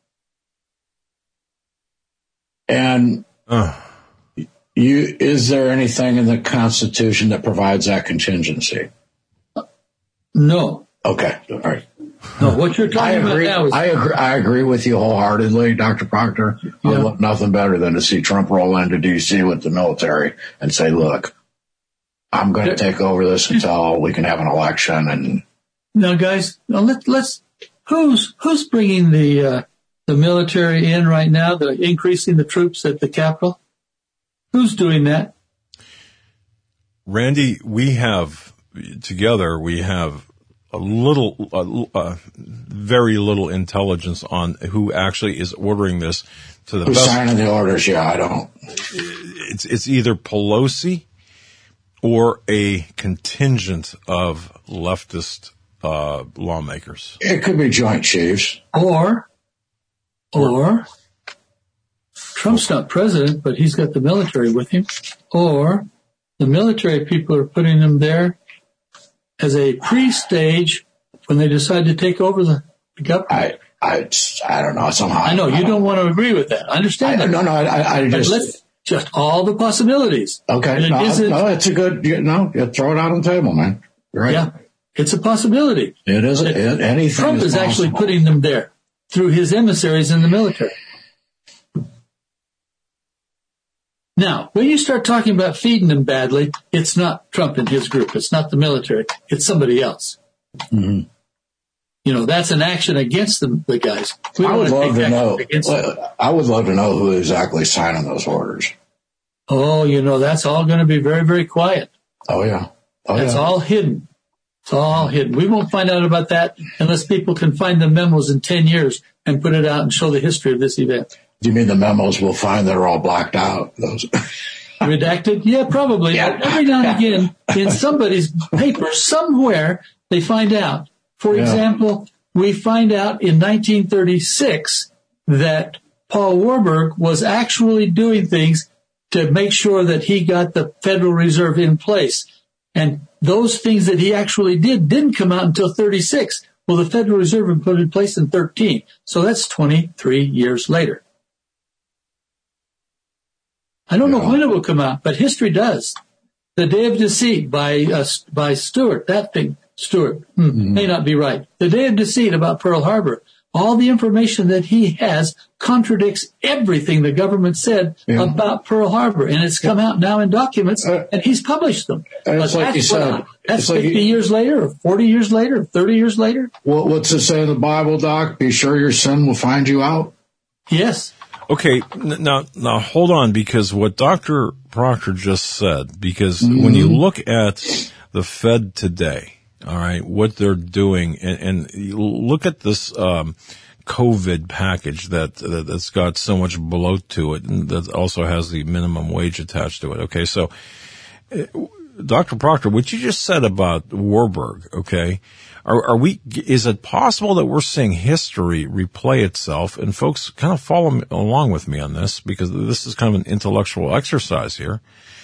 And Uh, you, is there anything in the Constitution that provides that contingency? No. Okay. All right. No, what you're I talking about agree. now is I agree. I agree with you wholeheartedly, Doctor Proctor. I would Yeah. love nothing better than to see Trump roll into D C with the military and say, "Look, I'm going to take over this until we can have an election." And now, guys. Now let, let's who's who's bringing the uh, the military in right now? The increasing the troops at the Capitol. Who's doing that? Randy, we have, together, we have a little, uh, uh, very little intelligence on who actually is ordering this to the who's best. signing the orders? Yeah, I don't. It's, it's either Pelosi or a contingent of leftist, uh, lawmakers. It could be Joint Chiefs. Or, or Trump's not president, but he's got the military with him. Or the military people are putting them there as a pre-stage when they decide to take over the, the government. I, I, I don't know. Somehow I know you don't want to agree with that. I understand I, that. no, no. I, I I But just. let's just all the possibilities. Okay. And it No, isn't- no, it's a good. You, no, you throw it out on the table, man. You're right. Yeah, it's a possibility. It is. It, anything. Trump is actually possible. putting them there through his emissaries in the military. Now, when you start talking about feeding them badly, it's not Trump and his group. It's not the military. It's somebody else. Mm-hmm. You know, that's an action against the, the guys. We I would love to know. them. I would love to know who exactly signing those orders. Oh, you know, that's all going to be very, very quiet. Oh, yeah. Oh, that's yeah. all hidden. It's all hidden. We won't find out about that unless people can find the memos in ten years and put it out and show the history of this event. Do you mean the memos we'll find that are all blacked out? Those redacted? Yeah, probably. Yeah. Every now and again, in somebody's paper, somewhere, they find out. For Yeah. example, we find out in nineteen thirty-six that Paul Warburg was actually doing things to make sure that he got the Federal Reserve in place. And those things that he actually did didn't come out until thirty-six. Well, the Federal Reserve was put in place in thirteen. So that's twenty-three years later. I don't know when it will come out, but history does. The Day of Deceit by uh, by Stewart, that thing, Stewart, hmm, mm-hmm. may not be right. The Day of Deceit about Pearl Harbor. All the information that he has contradicts everything the government said yeah. about Pearl Harbor, and it's come out now in documents, uh, and he's published them. And it's but like you said, that's like fifty you, years later, or forty years later, or thirty years later. Well, what's it say in the Bible, Doc? Be sure your sin will find you out. Yes. Okay, now now hold on, because what Doctor Proctor just said, because mm-hmm. when you look at the Fed today, all right, what they're doing, and, and you look at this um COVID package that, that that's got so much bloat to it, and that also has the minimum wage attached to it. Okay, so uh, Doctor Proctor, what you just said about Warburg, okay, are, are we? Is it possible that we're seeing history replay itself? And folks, kind of follow along with me on this, because this is kind of an intellectual exercise here,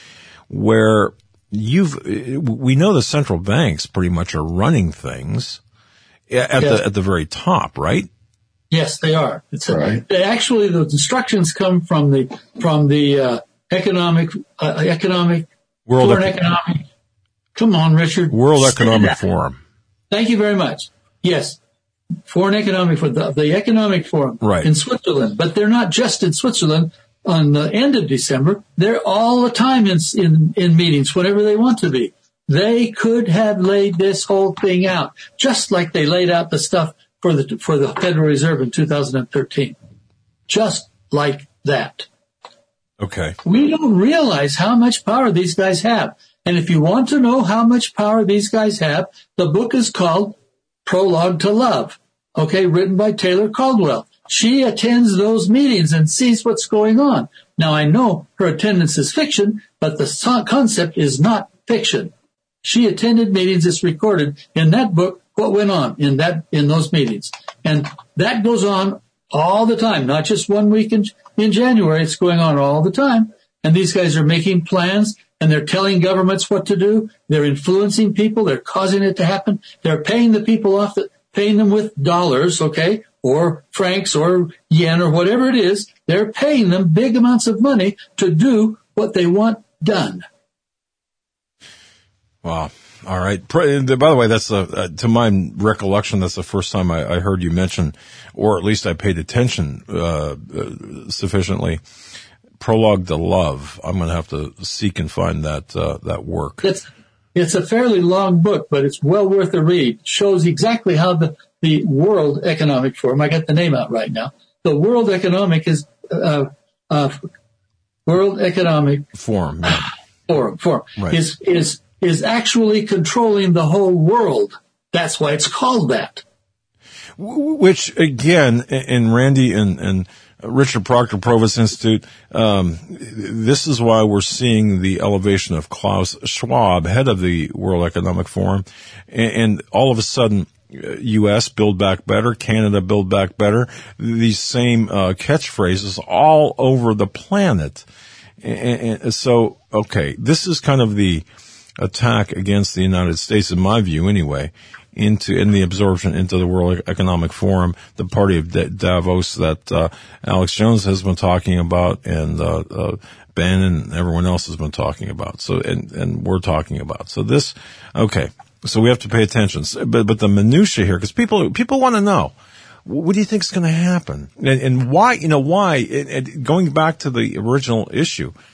where you've we know the central banks pretty much are running things at yes. the at the very top, right? Yes, they are. It's a, right. they actually, the instructions come from the from the uh, economic uh, economic World foreign Eco- economic. Come on, Richard. World Economic Forum. Thank you very much. Yes, Foreign Economic Forum, the, the Economic Forum right. in Switzerland. But they're not just in Switzerland on the end of December. They're all the time in in, in meetings, whenever they want to be. They could have laid this whole thing out, just like they laid out the stuff for the for the Federal Reserve in two thousand thirteen. Just like that. Okay. We don't realize how much power these guys have. And if you want to know how much power these guys have, the book is called Prologue to Love, okay, written by Taylor Caldwell. She attends those meetings and sees what's going on. Now, I know her attendance is fiction, but the concept is not fiction. She attended meetings. It's recorded in that book what went on in that in those meetings. And that goes on all the time, not just one week in, in January. It's going on all the time. And these guys are making plans, and they're telling governments what to do. They're influencing people. They're causing it to happen. They're paying the people off, the, paying them with dollars, okay, or francs or yen or whatever it is. They're paying them big amounts of money to do what they want done. Wow. All right. By the way, that's a, uh, to my recollection, that's the first time I, I heard you mention, or at least I paid attention uh, uh, sufficiently. Prologue to Love. I'm going to have to seek and find that uh, that work. It's it's a fairly long book, but it's well worth a read. It shows exactly how the the World Economic Forum. I got the name out right now. The World Economic is uh, uh, World Economic Forum. Yeah. Forum Forum right. is is. is actually controlling the whole world. That's why it's called that. Which, again, in Randy and, and Richard Proctor Provost Institute, um, this is why we're seeing the elevation of Klaus Schwab, head of the World Economic Forum, and, and all of a sudden, U S Build Back Better, Canada Build Back Better, these same uh, catchphrases all over the planet. And, and so, okay, this is kind of the attack against the United States, in my view anyway, into, in the absorption into the World Economic Forum, the party of Davos that, uh, Alex Jones has been talking about, and, uh, uh, Ben and everyone else has been talking about. So, and, and we're talking about. So this, okay. So we have to pay attention. But, but the minutia here, because people, people want to know, what do you think is going to happen? And, and why, you know, why, and, and going back to the original issue,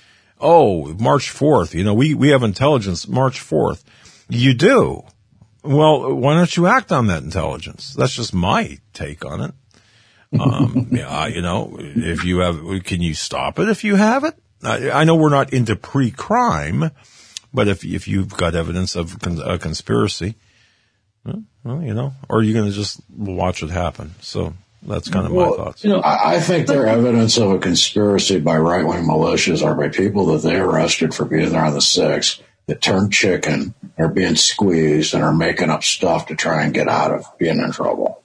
oh, March fourth, you know, we, we have intelligence March fourth. You do. Well, why don't you act on that intelligence? That's just my take on it. Um, yeah, you know, if you have, can you stop it if you have it? I, I know we're not into pre-crime, but if, if you've got evidence of con- a conspiracy, well, you know, or are you going to just watch it happen? So that's kind of well, my thoughts. You know, I, I think they're evidence of a conspiracy by right-wing militias or by people that they arrested for being there on the sixth that turned chicken, are being squeezed, and are making up stuff to try and get out of being in trouble.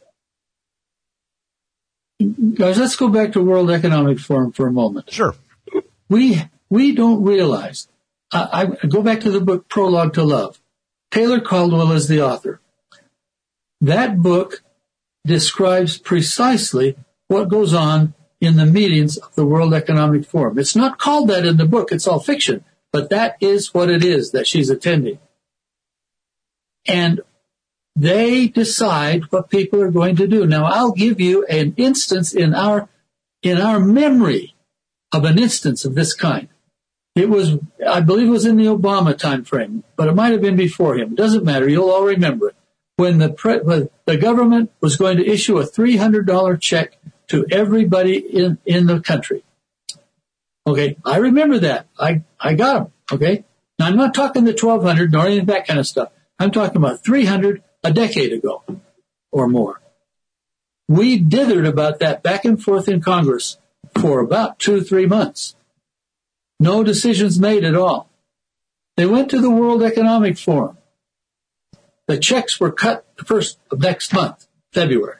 Guys, let's go back to World Economic Forum for a moment. Sure. We we don't realize. I, I go back to the book Prologue to Love. Taylor Caldwell is the author. That book describes precisely what goes on in the meetings of the World Economic Forum. It's not called that in the book. It's all fiction. But that is what it is that she's attending. And they decide what people are going to do. Now, I'll give you an instance in our in our memory of an instance of this kind. It was, I believe it was in the Obama time frame, but it might have been before him. It doesn't matter. You'll all remember it. When the, pre, when the government was going to issue a three hundred dollars check to everybody in, in the country. Okay, I remember that. I, I got them, okay? Now, I'm not talking the twelve hundred nor any of that kind of stuff. I'm talking about three hundred a decade ago or more. We dithered about that back and forth in Congress for about two, three months. No decisions made at all. They went to the World Economic Forum. The checks were cut the first of next month, February.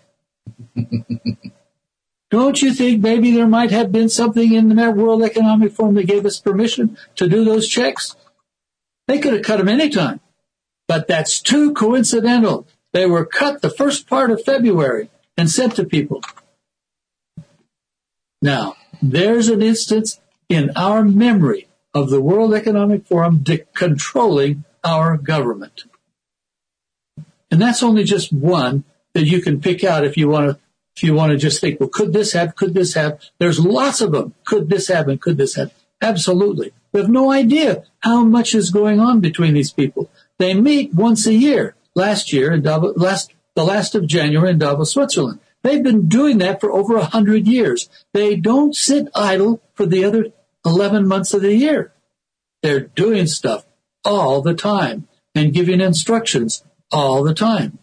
Don't you think maybe there might have been something in the World Economic Forum that gave us permission to do those checks? They could have cut them anytime. But that's too coincidental. They were cut the first part of February and sent to people. Now, there's an instance in our memory of the World Economic Forum de- controlling our government. And that's only just one that you can pick out if you want to If you want to just think, well, could this have, could this have? There's lots of them. Could this have and could this have? Absolutely. We have no idea how much is going on between these people. They meet once a year. Last year, in Davos, last, the last of January in Davos, Switzerland. They've been doing that for over a hundred years. They don't sit idle for the other eleven months of the year. They're doing stuff all the time and giving instructions all the time.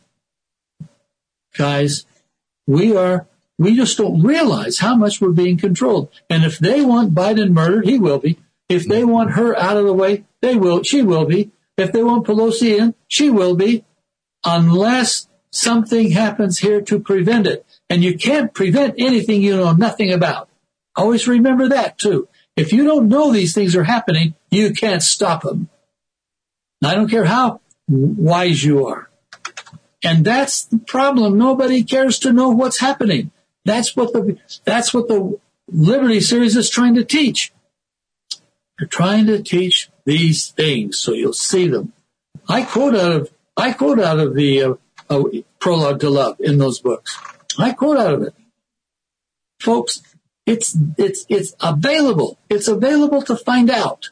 Guys, We are, we just don't realize how much we're being controlled. And if they want Biden murdered, he will be. If they want her out of the way, they will, she will be. If they want Pelosi in, she will be. Unless something happens here to prevent it. And you can't prevent anything you know nothing about. Always remember that too. If you don't know these things are happening, you can't stop them. And I don't care how wise you are. And that's the problem. Nobody cares to know what's happening. That's what the, that's what the Liberty Series is trying to teach. They're trying to teach these things so you'll see them. I quote out of, I quote out of the uh, uh, Prologue to Love in those books. I quote out of it. Folks, it's, it's, it's available. It's available to find out.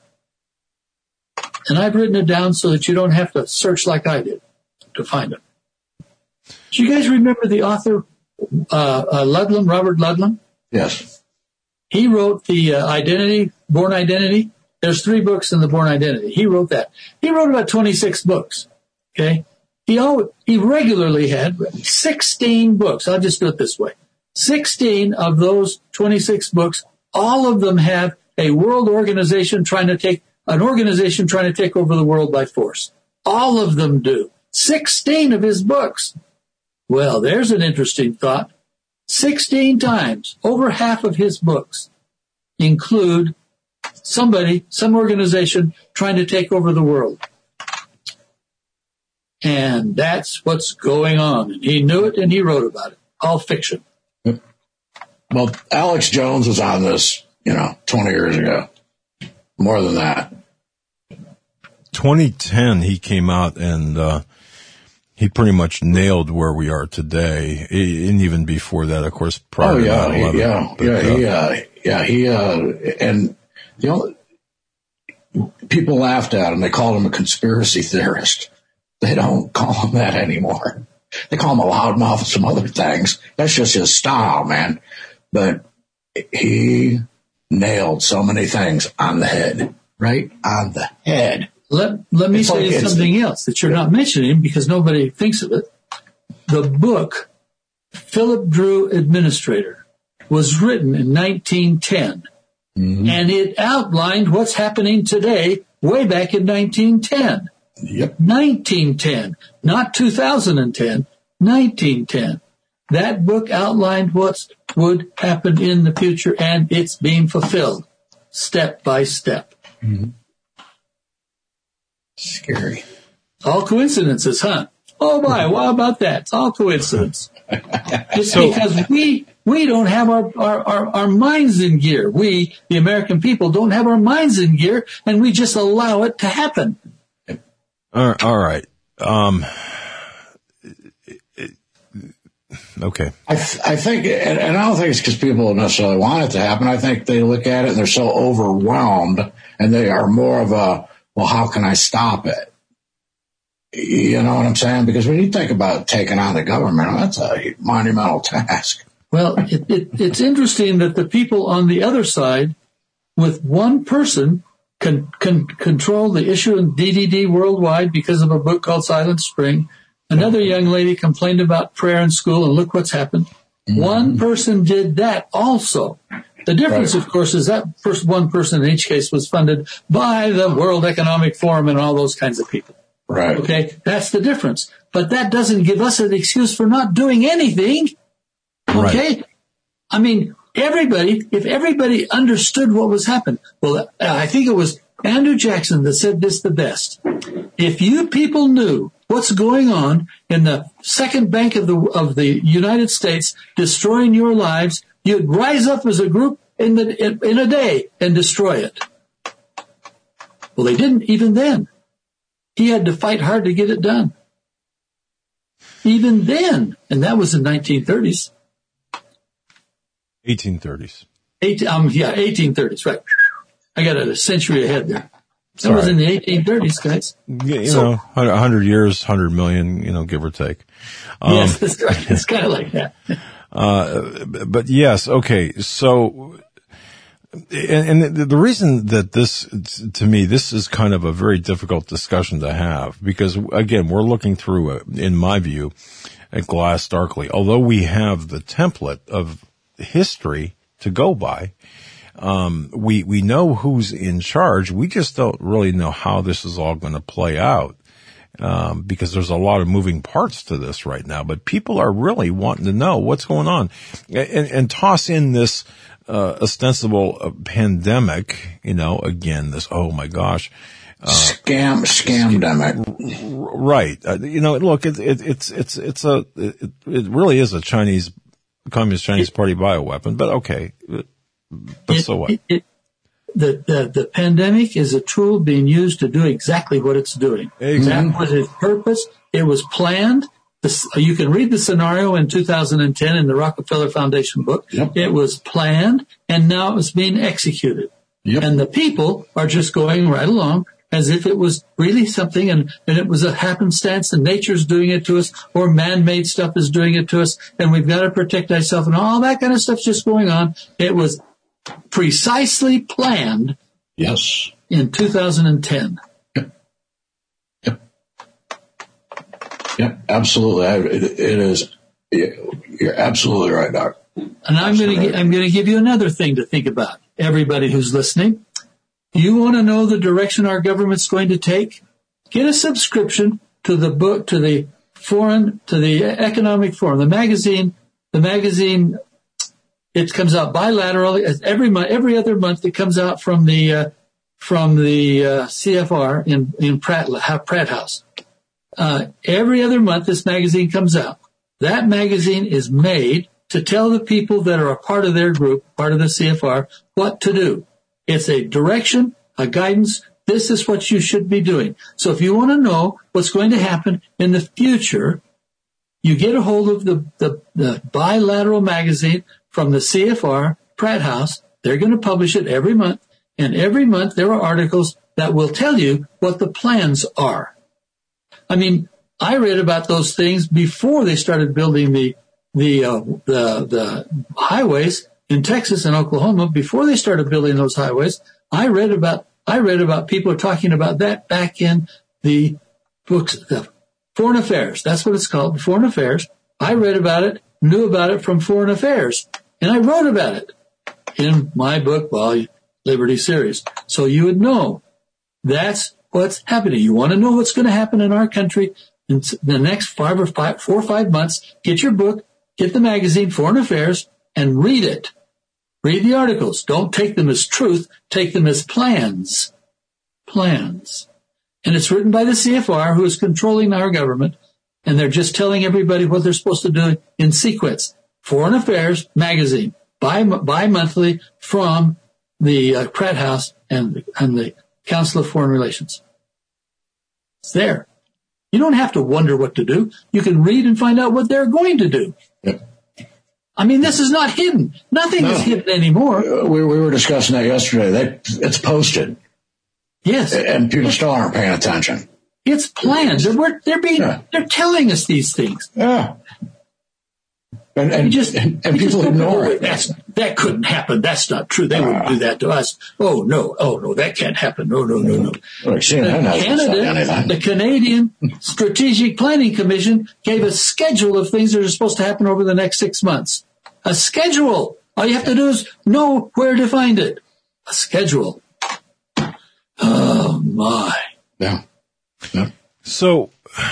And I've written it down so that you don't have to search like I did to find it. Do you guys remember the author, uh, uh, Ludlum, Robert Ludlum? Yes. He wrote the uh, Identity, Born Identity. There's three books in the Born Identity. He wrote that. He wrote about twenty-six books. Okay. He always, he regularly had sixteen books. I'll just do it this way. sixteen of those twenty-six books, all of them have a world organization trying to take, an organization trying to take over the world by force. All of them do. sixteen of his books. Well, there's an interesting thought. sixteen times, over half of his books include somebody, some organization trying to take over the world. And that's what's going on. And he knew it and he wrote about it. All fiction. Well, Alex Jones was on this, you know, twenty years ago. More than that. twenty ten, he came out and, uh, he pretty much nailed where we are today, and even before that, of course, prior oh, yeah, to nine eleven. Yeah, but, yeah, uh, he, uh, yeah, he, uh, and the only, people laughed at him. They called him a conspiracy theorist. They don't call him that anymore. They call him a loudmouth and some other things. That's just his style, man. But he nailed so many things on the head, right on the head. Let, let me It's say like something else that you're not mentioning because nobody thinks of it. The book, Philip Drew Administrator, was written in nineteen ten, mm-hmm. and it outlined what's happening today way back in nineteen ten. Yep. nineteen ten, not two thousand ten, nineteen ten. That book outlined what would happen in the future, and it's being fulfilled step by step. Mm-hmm. Scary. All coincidences, huh? Oh my, what about that? It's all coincidence. It's So- because we we don't have our, our, our, our minds in gear. We, the American people, don't have our minds in gear, and we just allow it to happen. All all right. Um, okay. I, th- I think, and, and I don't think it's because people necessarily want it to happen. I think they look at it and they're so overwhelmed, and they are more of a, well, how can I stop it? You know what I'm saying? Because when you think about taking on the government, that's a monumental task. Well, it, it, it's interesting that the people on the other side, with one person, can, can control the issue in D D D worldwide because of a book called Silent Spring. Another young lady complained about prayer in school, and look what's happened. Mm-hmm. One person did that also. The difference, right. of course, is that first one person in each case was funded by the World Economic Forum and all those kinds of people. Right. Okay, that's the difference. But that doesn't give us an excuse for not doing anything. Okay? Right. I mean, everybody, if everybody understood what was happening, well, I think it was Andrew Jackson that said this the best. If you people knew what's going on in the second bank of the of the United States destroying your lives, you'd rise up as a group in the in, in a day and destroy it. Well, they didn't even then. He had to fight hard to get it done. Even then, and that was in nineteen thirties. eighteen thirties. Eight, um, yeah, eighteen thirties, right. I got it a century ahead there. That Sorry. was in the eighteen thirties, guys. Yeah, you So- know, one hundred years, one hundred million, you know, give or take. Um, Yes, that's right. It's kind of like that. Uh, but yes, okay. So, and, and the reason that this, to me, this is kind of a very difficult discussion to have because, again, we're looking through, a, in my view, a glass darkly. Although we have the template of history to go by, um, we we know who's in charge. We just don't really know how this is all going to play out. Um, because there's a lot of moving parts to this right now, but people are really wanting to know what's going on, and, and toss in this uh, ostensible uh, pandemic. You know, again, this oh my gosh, uh, Scam, scamdemic. right? Uh, you know, look, it, it, it's it's it's a it, it really is a Chinese Communist Chinese Party bioweapon, but okay, but It- so what? it- it- The, the, the pandemic is a tool being used to do exactly what it's doing. Exactly. That was its purpose. It was planned. This, you can read the scenario in two thousand ten in the Rockefeller Foundation book. Yep. It was planned, and now it's being executed. Yep. And the people are just going right along as if it was really something, and, and it was a happenstance, and nature's doing it to us, or man-made stuff is doing it to us, and we've got to protect ourselves, and all that kind of stuff's just going on. It was precisely planned Yes. in two thousand ten. Yep. Absolutely. I, it, it is. You're absolutely right, Doc. And I'm going to I'm going to give you another thing to think about. Everybody who's listening, you want to know the direction our government's going to take? Get a subscription to the book, to the foreign, to the Economic Forum, the magazine. The magazine. It comes out bilaterally every month. Every other month, it comes out from the uh, from the uh, C F R in in Pratt Pratt House. Uh, every other month, this magazine comes out. That magazine is made to tell the people that are a part of their group, part of the C F R, what to do. It's a direction, a guidance. This is what you should be doing. So if you want to know what's going to happen in the future, you get a hold of the, the, the bilateral magazine from the C F R, Pratt House. They're going to publish it every month. And every month there are articles that will tell you what the plans are. I mean, I read about those things before they started building the the uh, the the highways in Texas and Oklahoma. Before they started building those highways, I read about I read about people talking about that back in the books, the Foreign Affairs. That's what it's called, Foreign Affairs. I read about it, knew about it from Foreign Affairs, and I wrote about it in my book, well, Liberty Series. So you would know that's what's happening. You want to know what's going to happen in our country in the next five or five, four or five months, get your book, get the magazine, Foreign Affairs, and read it. Read the articles. Don't take them as truth. Take them as plans. Plans. And it's written by the C F R, who is controlling our government, and they're just telling everybody what they're supposed to do in sequence. Foreign Affairs magazine, bi- bi-monthly from the uh, Pratt House and, and the Council of Foreign Relations. It's there. You don't have to wonder what to do. You can read and find out what they're going to do. Yep. I mean, this is not hidden. Nothing no. is hidden anymore. Uh, we, we were discussing that yesterday. They, it's posted. Yes. And people still aren't paying attention. It's planned. They're, they're being, yeah. they're telling us these things. Yeah. And, and, just, and, and people ignore it. That's, that couldn't happen. That's not true. They uh, wouldn't do that to us. Oh, no. Oh, no, that can't happen. No, no, no, no. Well, Canada, the Canadian Strategic Planning Commission gave a schedule of things that are supposed to happen over the next six months. A schedule. All you have to do is know where to find it. A schedule. Oh, my. Yeah. yeah. So,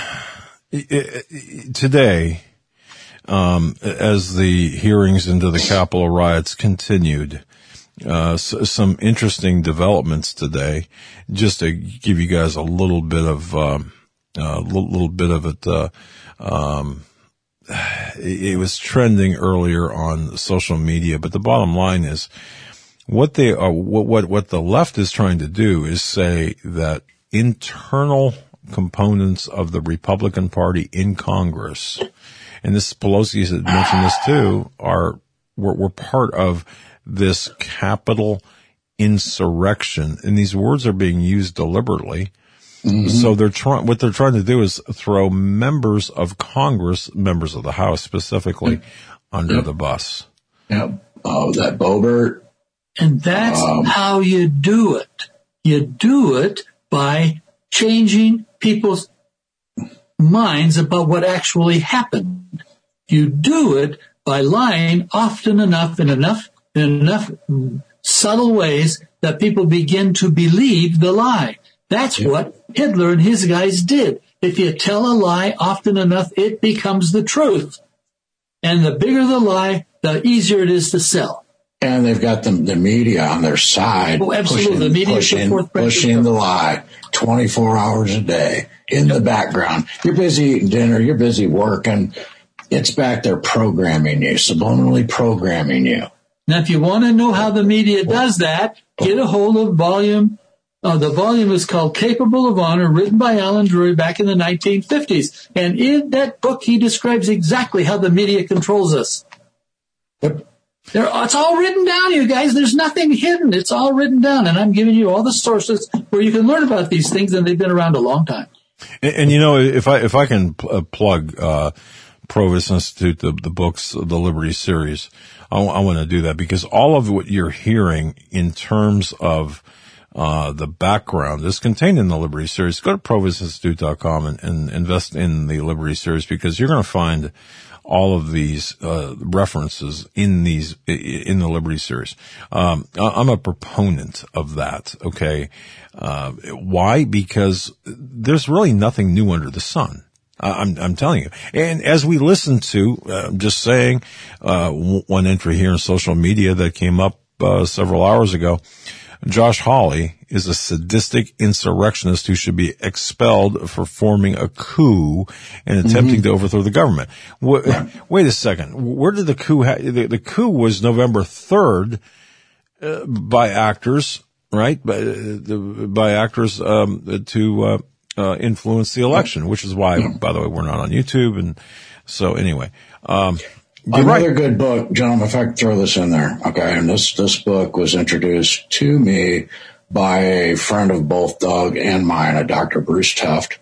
today, Um, as the hearings into the Capitol riots continued, uh, so, some interesting developments today. Just to give you guys a little bit of, um, a little, little bit of it, uh, um, it, it was trending earlier on social media, but the bottom line is what they are, what, what, what the left is trying to do is say that internal components of the Republican Party in Congress, and this Pelosi has mentioned this too, are we're, we're part of this Capitol insurrection, and these words are being used deliberately. Mm-hmm. So they're trying. What they're trying to do is throw members of Congress, members of the House specifically, mm-hmm. under yep. the bus. Yeah. Oh, that Boebert. And that's um, how you do it. You do it by changing people's minds about what actually happened. You do it by lying often enough in enough in enough subtle ways that people begin to believe the lie. That's yeah. what Hitler and his guys did. If you tell a lie often enough, it becomes the truth. And the bigger the lie, the easier it is to sell. And they've got the, the media on their side. Oh, absolutely. Pushing, the media pushing, pushing the lie twenty-four hours a day in the background. You're busy eating dinner. You're busy working. It's back there programming you, subliminally programming you. Now, if you want to know how the media does that, get a hold of volume. Uh, the volume is called Capable of Honor, written by Alan Drury back in the nineteen fifties. And in that book, he describes exactly how the media controls us. Yep. There, it's all written down, you guys. There's nothing hidden. It's all written down. And I'm giving you all the sources where you can learn about these things, and they've been around a long time. And, and you know, if I, if I can pl- uh, plug, uh, Provis Institute, the, the books, the Liberty series, I, w- I want to do that because all of what you're hearing in terms of, uh, the background is contained in the Liberty series. Go to provis institute dot com and, and invest in the Liberty series because you're going to find all of these uh references in these in the Liberty series. Um I'm a proponent of that, okay? Uh why? Because there's really nothing new under the sun. I'm I'm telling you. And as we listen to uh, I'm just saying uh one entry here in social media that came up uh, several hours ago, Josh Hawley is a sadistic insurrectionist who should be expelled for forming a coup and attempting mm-hmm. to overthrow the government. Wait, wait a second. Where did the coup ha- the, the coup was November third uh, by actors, right? By, uh, by actors um, to uh, uh, influence the election, which is why, by the way, we're not on YouTube. And so anyway, um, Another right. good book, gentlemen, if I could throw this in there. Okay. And this, this book was introduced to me by a friend of both Doug and mine, a Doctor Bruce Teft.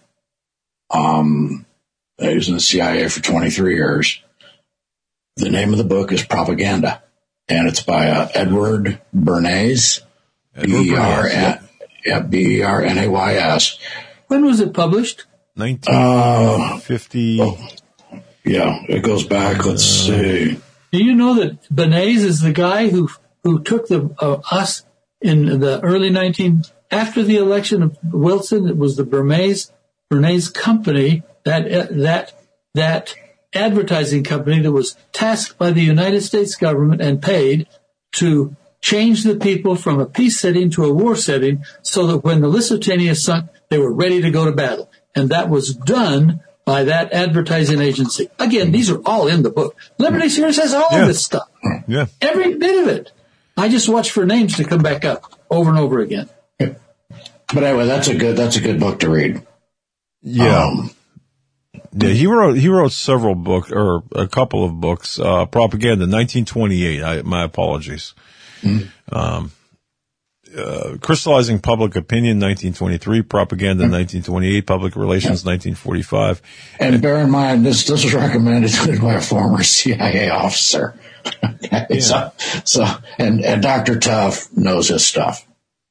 Um, he was in the C I A for twenty-three years. The name of the book is Propaganda, and it's by uh, Edward Bernays, B E R N yeah, B E R N A Y S. When was it published? nineteen fifty. Uh, oh, yeah, it goes back, let's see. Do you know that Bernays is the guy who who took the uh, us in the early nineteen, after the election of Wilson? It was the Bernays Bernays company, that uh, that that advertising company that was tasked by the United States government and paid to change the people from a peace setting to a war setting, so that when the Lusitania sunk, they were ready to go to battle. And that was done by that advertising agency. Again, these are all in the book. Liberty Series has all yeah. of this stuff. Yeah. Every bit of it. I just watch for names to come back up over and over again. But anyway, that's a good, that's a good book to read. Yeah. Um, yeah, he wrote, he wrote several books, or a couple of books, uh, Propaganda, nineteen twenty-eight. I, my apologies. Mm-hmm. Um, uh, Crystallizing Public Opinion, nineteen twenty-three, Propaganda, mm-hmm. nineteen twenty-eight, Public Relations, yeah. nineteen forty-five. And, and bear in mind, this, this was recommended by a former C I A officer. Okay, yeah. So, so, and, and Doctor Teft knows his stuff.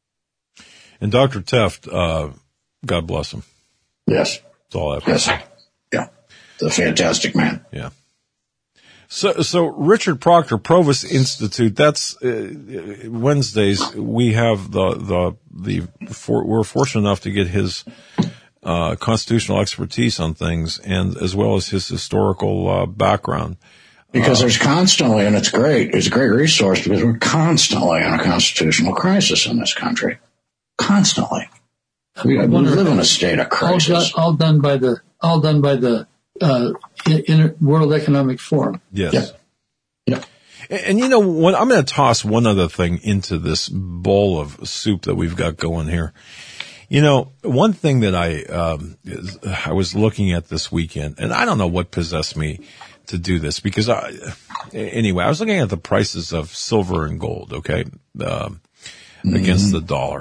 And Doctor Teft, uh, God bless him. Yes. That's all I have to yes. say. Yeah. The fantastic man. Yeah. So, so Richard Proctor, Provost Institute, that's, uh, Wednesdays, we have the, the, the, for, we're fortunate enough to get his, uh, constitutional expertise on things, and as well as his historical, uh, background. Because uh, there's constantly, and it's great, it's a great resource because we're constantly in a constitutional crisis in this country. Constantly. We, we live in a state of crisis. All done, all done by the, all done by the, uh, in World Economic Forum. Yes. Yeah. Yeah. And, and you know what? I'm going to toss one other thing into this bowl of soup that we've got going here. You know, one thing that I, um, is, I was looking at this weekend, and I don't know what possessed me to do this, because I, anyway, I was looking at the prices of silver and gold, okay, um, mm-hmm. against the dollar.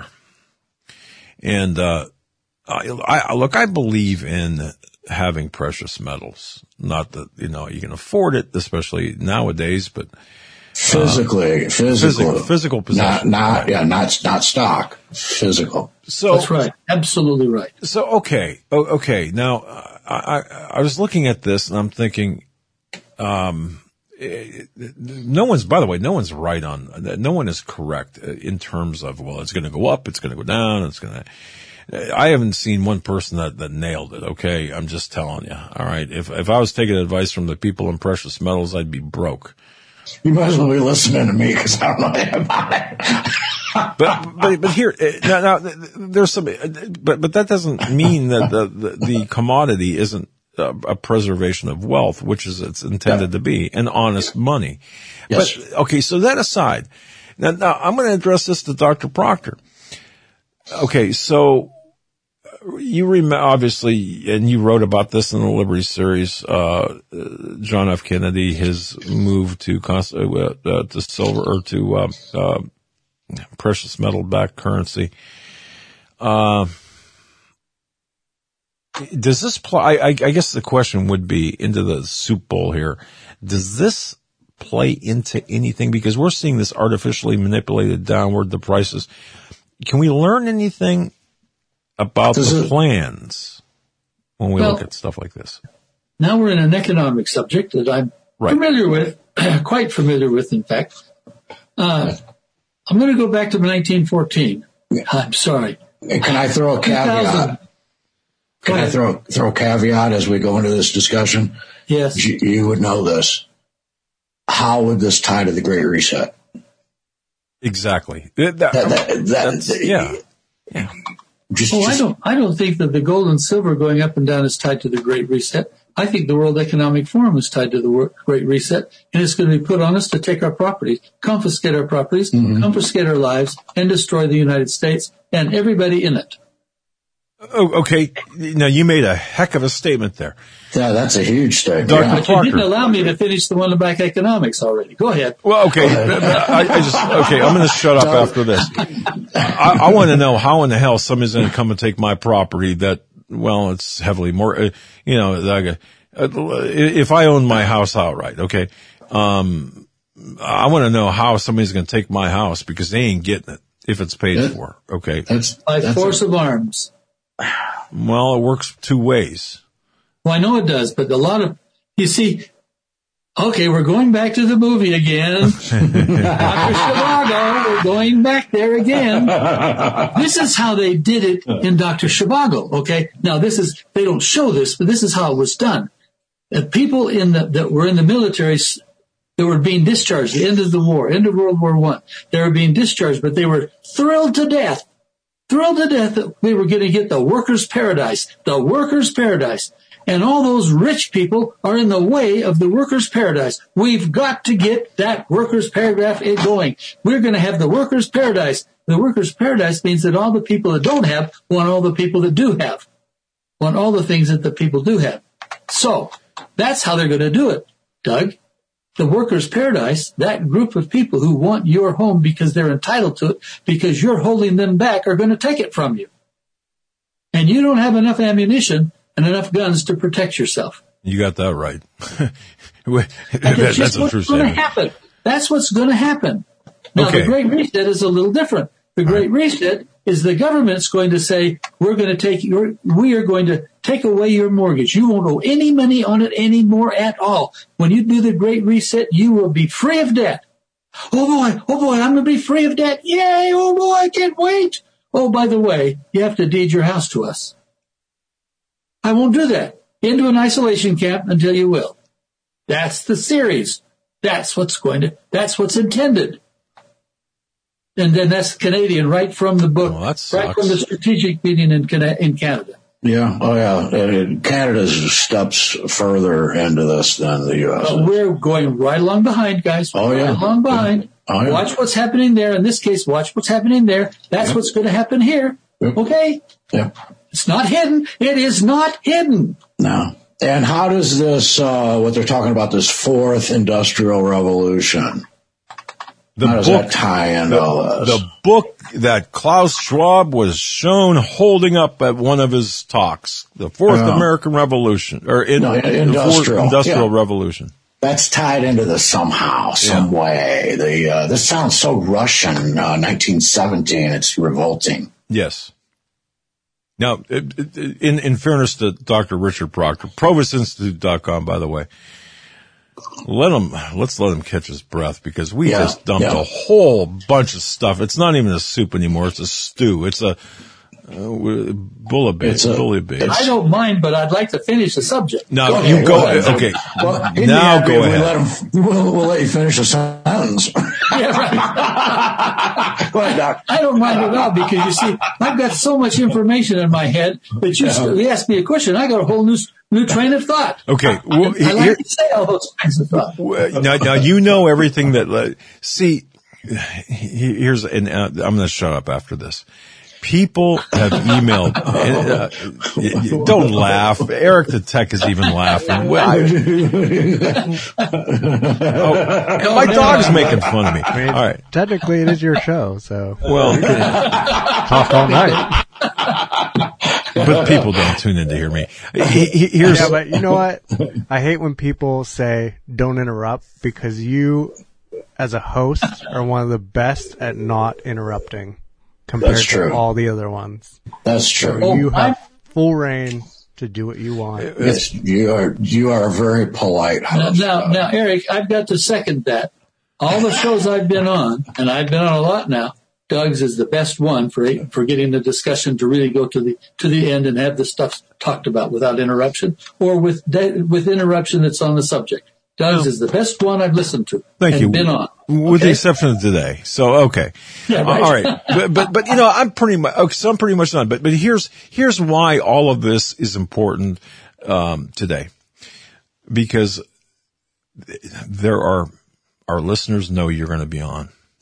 And, uh, I, I, look, I believe in having precious metals. Not that, you know, you can afford it, especially nowadays, but physically, uh, physical, physical, physical possession. Not, not, yeah, not, not stock, physical. So that's right. Absolutely right. So, okay. Oh, okay. Now, I, I, I was looking at this and I'm thinking, um, it, no one's, by the way, no one's right on, no one is correct in terms of, well, it's going to go up, it's going to go down, it's going to, I haven't seen one person that, that nailed it. Okay. I'm just telling you. All right. If, if I was taking advice from the people in precious metals, I'd be broke. You might as well be listening to me because I don't know anything about it. but, but, but here, now, now, there's some, but, but that doesn't mean that the, the, the commodity isn't a, a preservation of wealth, which is it's intended to be, and honest money. Yes. But, okay. So that aside, now, now I'm going to address this to Doctor Proctor. Okay. So, you remember, obviously, and you wrote about this in the Liberty series, uh, John F. Kennedy, his move to, uh, uh, to silver, or to, uh, uh, precious metal backed currency. Uh, does this play, I, I guess the question would be into the soup bowl here. Does this play into anything? Because we're seeing this artificially manipulated downward, the prices. Can we learn anything about Does the it, plans when we well, look at stuff like this? Now we're in an economic subject that I'm right. familiar with, quite familiar with, in fact. Uh, I'm going to go back to nineteen fourteen. I'm sorry. Can I throw a caveat? Can I throw throw a caveat as we go into this discussion? Yes. You, you would know this. How would this tie to the Great Reset? Exactly. That, that, that, that, that's, yeah. Yeah. Just, oh, just, I don't. I don't think that the gold and silver going up and down is tied to the Great Reset. I think the World Economic Forum is tied to the Great Reset, and it's going to be put on us to take our properties, confiscate our properties, mm-hmm. confiscate our lives, and destroy the United States and everybody in it. Oh, okay. Now, you made a heck of a statement there. Yeah, that's a huge statement. Doctor Yeah. But you didn't allow me to finish the one about economics already. Go ahead. Well, okay. I, I just, okay, I'm going to shut up after this. I, I want to know how in the hell somebody's going to come and take my property that, well, it's heavily more, uh, you know, like, uh, if I own my house outright, okay, um, I want to know how somebody's going to take my house because they ain't getting it if it's paid That, for, okay? That's, By that's force a, of arms. Well, it works two ways. Well, I know it does, but a lot of, you see, okay, we're going back to the movie again. Doctor Zhivago, we're going back there again. This is how they did it in Doctor Zhivago, okay? Now, this is, they don't show this, but this is how it was done. The people in the, that were in the military that were being discharged, the end of the war, end of World War One, they were being discharged, but they were thrilled to death, thrilled to death that they were going to get the workers' paradise, the workers' paradise. And all those rich people are in the way of the workers' paradise. We've got to get that workers' paragraph going. We're going to have the workers' paradise. The workers' paradise means that all the people that don't have want all the people that do have, want all the things that the people do have. So that's how they're going to do it, Doug. The workers' paradise, that group of people who want your home because they're entitled to it, because you're holding them back, are going to take it from you. And you don't have enough ammunition and enough guns to protect yourself. You got that right. that, that's that's a what's true going to statement. happen. That's what's going to happen. Now, Okay. the Great Reset is a little different. The Great Reset is the government's going to say, we're going to take your, we are going to take away your mortgage. You won't owe any money on it anymore at all. When you do the Great Reset, you will be free of debt. Oh boy, oh boy, I'm going to be free of debt. Yay, oh boy, I can't wait. Oh, by the way, you have to deed your house to us. I won't do that. Into an isolation camp until you will. That's the series. That's what's going to, that's what's intended. And then that's Canadian, right from the book, Well, that right from the sucks. strategic meeting in Cana- in Canada. yeah, oh yeah. Uh, Canada's steps further into this than the U S. But we're going right along behind, guys. Oh, yeah. Right along behind. Oh, yeah. Watch what's happening there. In this case, watch what's happening there. That's Yep. what's going to happen here. Yep. Okay? Yeah. It's not hidden. It is not hidden. No. And how does this, uh, what they're talking about, this fourth industrial revolution, The how does book, that tie into the, all this? the book that Klaus Schwab was shown holding up at one of his talks, the Fourth Yeah. American Revolution, or in, No, the Fourth industrial, Industrial yeah. Revolution. That's tied into this somehow, some Yeah. way. The uh, this sounds so Russian, uh, nineteen seventeen. It's revolting. Yes. Now, it- it- in, in fairness to Doctor Richard Proctor, Provis Institute dot com, by the way, let him, let's let him catch his breath because we Yeah, just dumped yeah. a whole bunch of stuff. It's not even a soup anymore. It's a stew. It's a, uh, bullabase, It's a- bullabase. I don't mind, but I'd like to finish the subject. Now, Go you ahead, go, go ahead. okay. Well, in the now end, go we ahead. Let him, we'll, we'll let you finish the sentence. Yeah, right. Go ahead, Doc. I don't mind at all because you see, I've got so much information in my head that you, you ask me a question, I got a whole new new train of thought. Okay. Well, I like here- to say all those kinds of thought. now, now you know everything that, uh, see, he- here's, and uh, I'm going to shut up after this. People have emailed, uh, don't laugh. Eric the Tech is even laughing. Well, I- oh, my dog's making fun of me. I mean, All right. technically it is your show, so Well, talk all night. but people don't tune in to hear me. He- he- Here's, Yeah, but you know what? I hate when people say don't interrupt because you, as a host, are one of the best at not interrupting compared That's to true. all the other ones. That's true. Oh, You I'm- have full reign to do what you want. It's, you are you are a very polite Now, host. now, now, Eric, I've got to second that. All the shows I've been on, and I've been on a lot now, Doug's is the best one for for getting the discussion to really go to the to the end and have the stuff talked about without interruption or with de- with interruption that's on the subject. Doug's is the best one I've listened to. Thank and you. Been on, with the okay? exception of today. So, okay. Yeah, right. All right. But, but, but, you know, I'm pretty much, okay, so I'm pretty much done. But, but here's, here's why all of this is important, um, today. Because there are, our listeners know you're going to be on.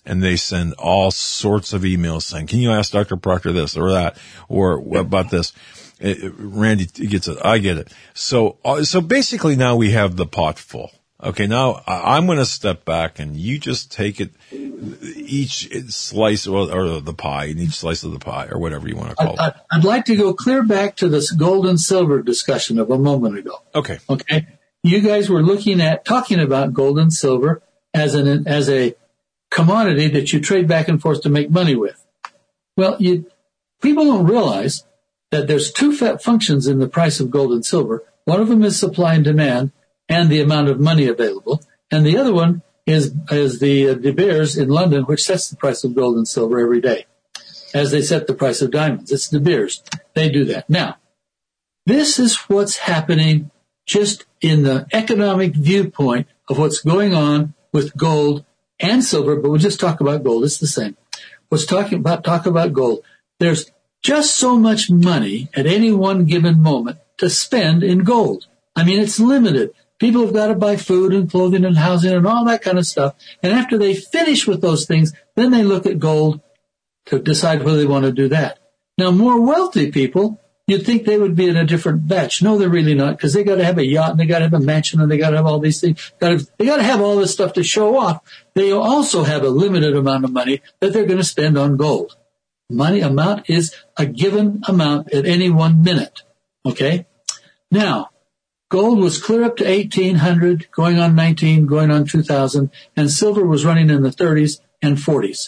and they send all sorts of emails saying, can you ask Doctor Proctor this or that or what about this? It, it, Randy gets it. I get it. So, uh, so basically now we have the pot full. Okay, now I'm going to step back and you just take it, each slice or, or the pie, and each slice of the pie, or whatever you want to call I, it. I'd like to go clear back to this gold and silver discussion of a moment ago. Okay. Okay. You guys were looking at, talking about gold and silver as an, as a commodity that you trade back and forth to make money with. Well, you, people don't realize that there's two functions in the price of gold and silver. One of them is supply and demand, and the amount of money available. And the other one is, is the uh, De Beers in London, which sets the price of gold and silver every day, as they set the price of diamonds. It's De Beers. They do that. Now, this is what's happening just in the economic viewpoint of what's going on with gold and silver, but we'll just talk about gold. It's the same. Let's talk about, talk about gold. There's just so much money at any one given moment to spend in gold. I mean, it's limited. People have got to buy food and clothing and housing and all that kind of stuff. And after they finish with those things, then they look at gold to decide whether they want to do that. Now, more wealthy people, you'd think they would be in a different batch. No, they're really not, because they got to have a yacht and they got to have a mansion and they got to have all these things. Got to, they got to have all this stuff to show off. They also have a limited amount of money that they're going to spend on gold. Money amount is a given amount at any one minute. Okay? Now, gold was clear up to eighteen hundred, going on nineteen, going on two thousand, and silver was running in the thirties and forties.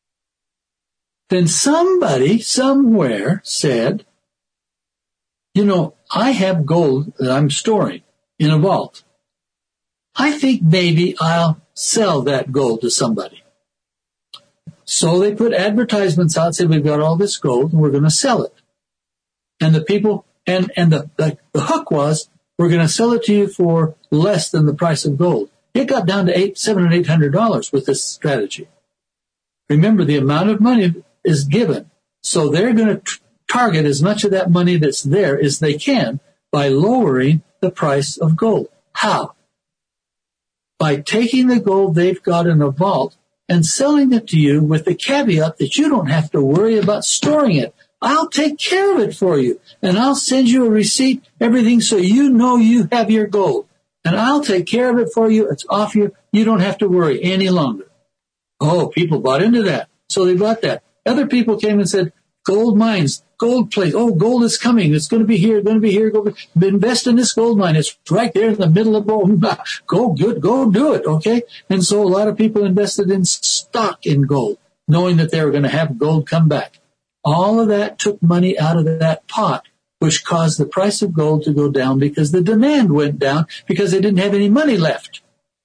Then somebody somewhere said, you know, I have gold that I'm storing in a vault. I think maybe I'll sell that gold to somebody. So they put advertisements out, said we've got all this gold and we're going to sell it. And the people, and, and the, the, the hook was, we're going to sell it to you for less than the price of gold. It got down to eight, seven and eight hundred dollars with this strategy. Remember, the amount of money is given. So they're going to t- target as much of that money that's there as they can by lowering the price of gold. How? By taking the gold they've got in a vault and selling it to you with the caveat that you don't have to worry about storing it. I'll take care of it for you, and I'll send you a receipt, everything, so you know you have your gold. And I'll take care of it for you. It's off you. You don't have to worry any longer. Oh, people bought into that. So they bought that. Other people came and said, gold mines, gold place. Oh, gold is coming. It's going to be here, going to be here. Go invest in this gold mine. It's right there in the middle of gold. Go good, go do it, okay? And so a lot of people invested in stock in gold, knowing that they were going to have gold come back. All of that took money out of that pot, which caused the price of gold to go down because the demand went down because they didn't have any money left.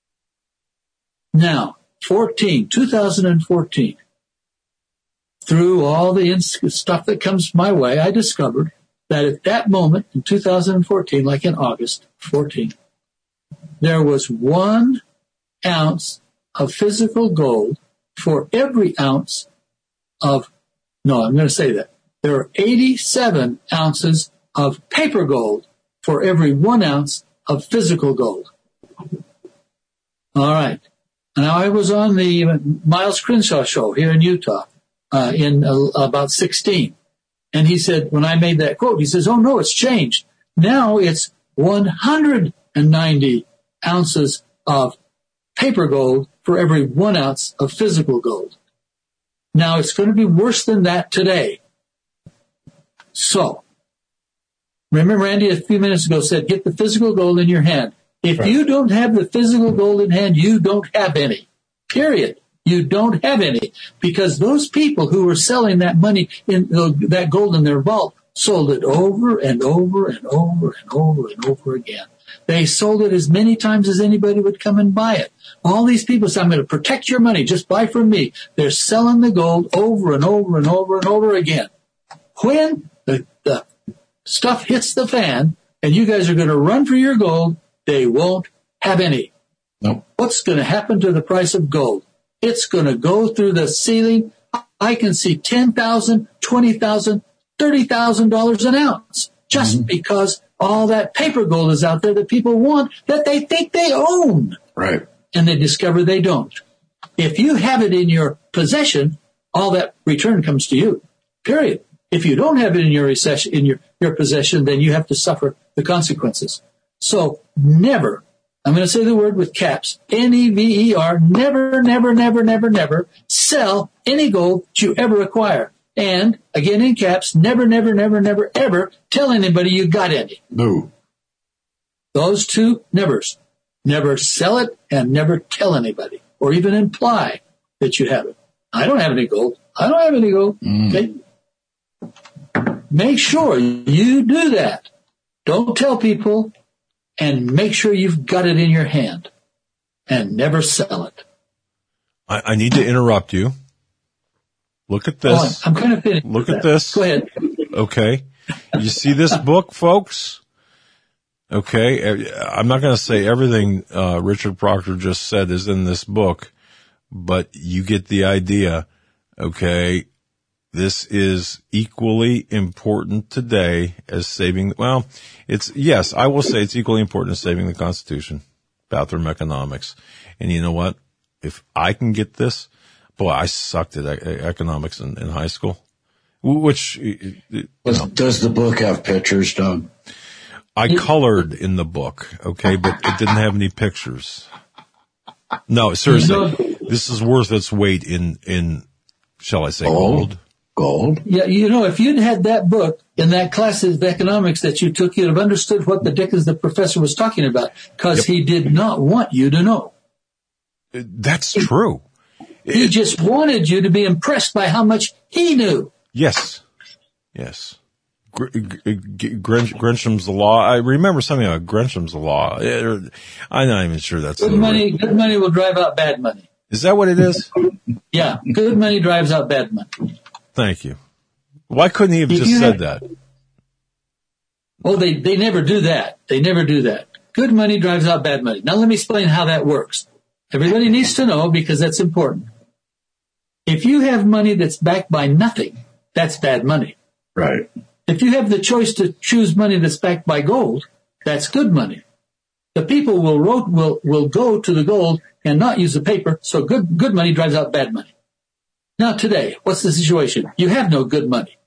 Now, fourteen, two thousand fourteen. Through all the stuff that comes my way, I discovered that at that moment in two thousand fourteen, like in August fourteen, there was one ounce of physical gold for every ounce of, no, I'm going to say that. There are eighty-seven ounces of paper gold for every one ounce of physical gold. All right. Now, I was on the Miles Crenshaw show here in Utah. Uh, in uh, about sixteen. And he said, when I made that quote, he says, oh no, it's changed. Now it's one hundred ninety ounces of paper gold for every one ounce of physical gold. Now it's going to be worse than that today. So, remember Randy a few minutes ago said, get the physical gold in your hand. If right. you don't have the physical gold in hand, you don't have any. Period. You don't have any, because those people who were selling that money in uh, that gold in their vault sold it over and over and over and over and over again. They sold it as many times as anybody would come and buy it. All these people say, I'm going to protect your money. Just buy from me. They're selling the gold over and over and over and over again. When the, the stuff hits the fan and you guys are going to run for your gold, they won't have any. Nope. What's going to happen to the price of gold? It's going to go through the ceiling. I can see ten thousand dollars, twenty thousand dollars, thirty thousand dollars an ounce just mm-hmm. because all that paper gold is out there that people want that they think they own. Right. And they discover they don't. If you have it in your possession, all that return comes to you, period. If you don't have it in your recession, in your, your possession, then you have to suffer the consequences. So never, I'm going to say the word with caps, N E V E R, never, never, never, never, never sell any gold that you ever acquire. And, again in caps, never, never, never, never, ever tell anybody you got any. No. Those two nevers. Never sell it and never tell anybody or even imply that you have it. I don't have any gold. I don't have any gold. Mm. Okay? Make sure you do that. Don't tell people, and make sure you've got it in your hand and never sell it. I, I need to interrupt you. Look at this. Oh, I'm, I'm kind of finished. Look that. at this. Go ahead. Okay. You see this book, folks? Okay. I'm not going to say everything uh, Richard Proctor just said is in this book, but you get the idea. Okay. This is equally important today as saving, well, it's, yes, I will say it's equally important as saving the Constitution, bathroom economics. And you know what? If I can get this, boy, I sucked at economics in, in high school, which, you know. Does the book have pictures, Doug? I colored in the book, okay, but it didn't have any pictures. No, seriously, this is worth its weight in, in, shall I say, gold? Gold? Yeah, you know, if you'd had that book in that class of economics that you took, you'd have understood what the dickens the professor was talking about, because yep. he did not want you to know. That's true. He it, just wanted you to be impressed by how much he knew. Yes. Yes. Gr- Gr- Gr- Gresham's law. I remember something about Gresham's law. I'm not even sure that's good money. Right. Good money will drive out bad money. Is that what it is? Yeah. Good money drives out bad money. Thank you. Why couldn't he have if just said have, that? Oh, they, they never do that. They never do that. Good money drives out bad money. Now let me explain how that works. Everybody needs to know because that's important. If you have money that's backed by nothing, that's bad money. Right. If you have the choice to choose money that's backed by gold, that's good money. The people will wrote, will will go to the gold and not use the paper, so good good money drives out bad money. Now today, what's the situation? You have no good money.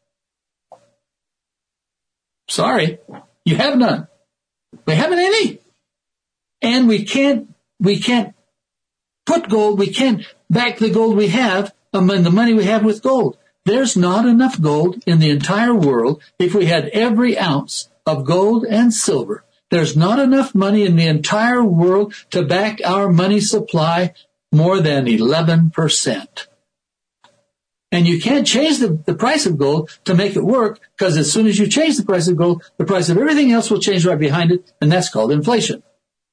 Sorry, you have none. We haven't any. And we can't we can't put gold, we can't back the gold we have among the money we have with gold. There's not enough gold in the entire world. If we had every ounce of gold and silver, there's not enough money in the entire world to back our money supply more than eleven percent. And you can't change the, the price of gold to make it work, because as soon as you change the price of gold, the price of everything else will change right behind it, and that's called inflation.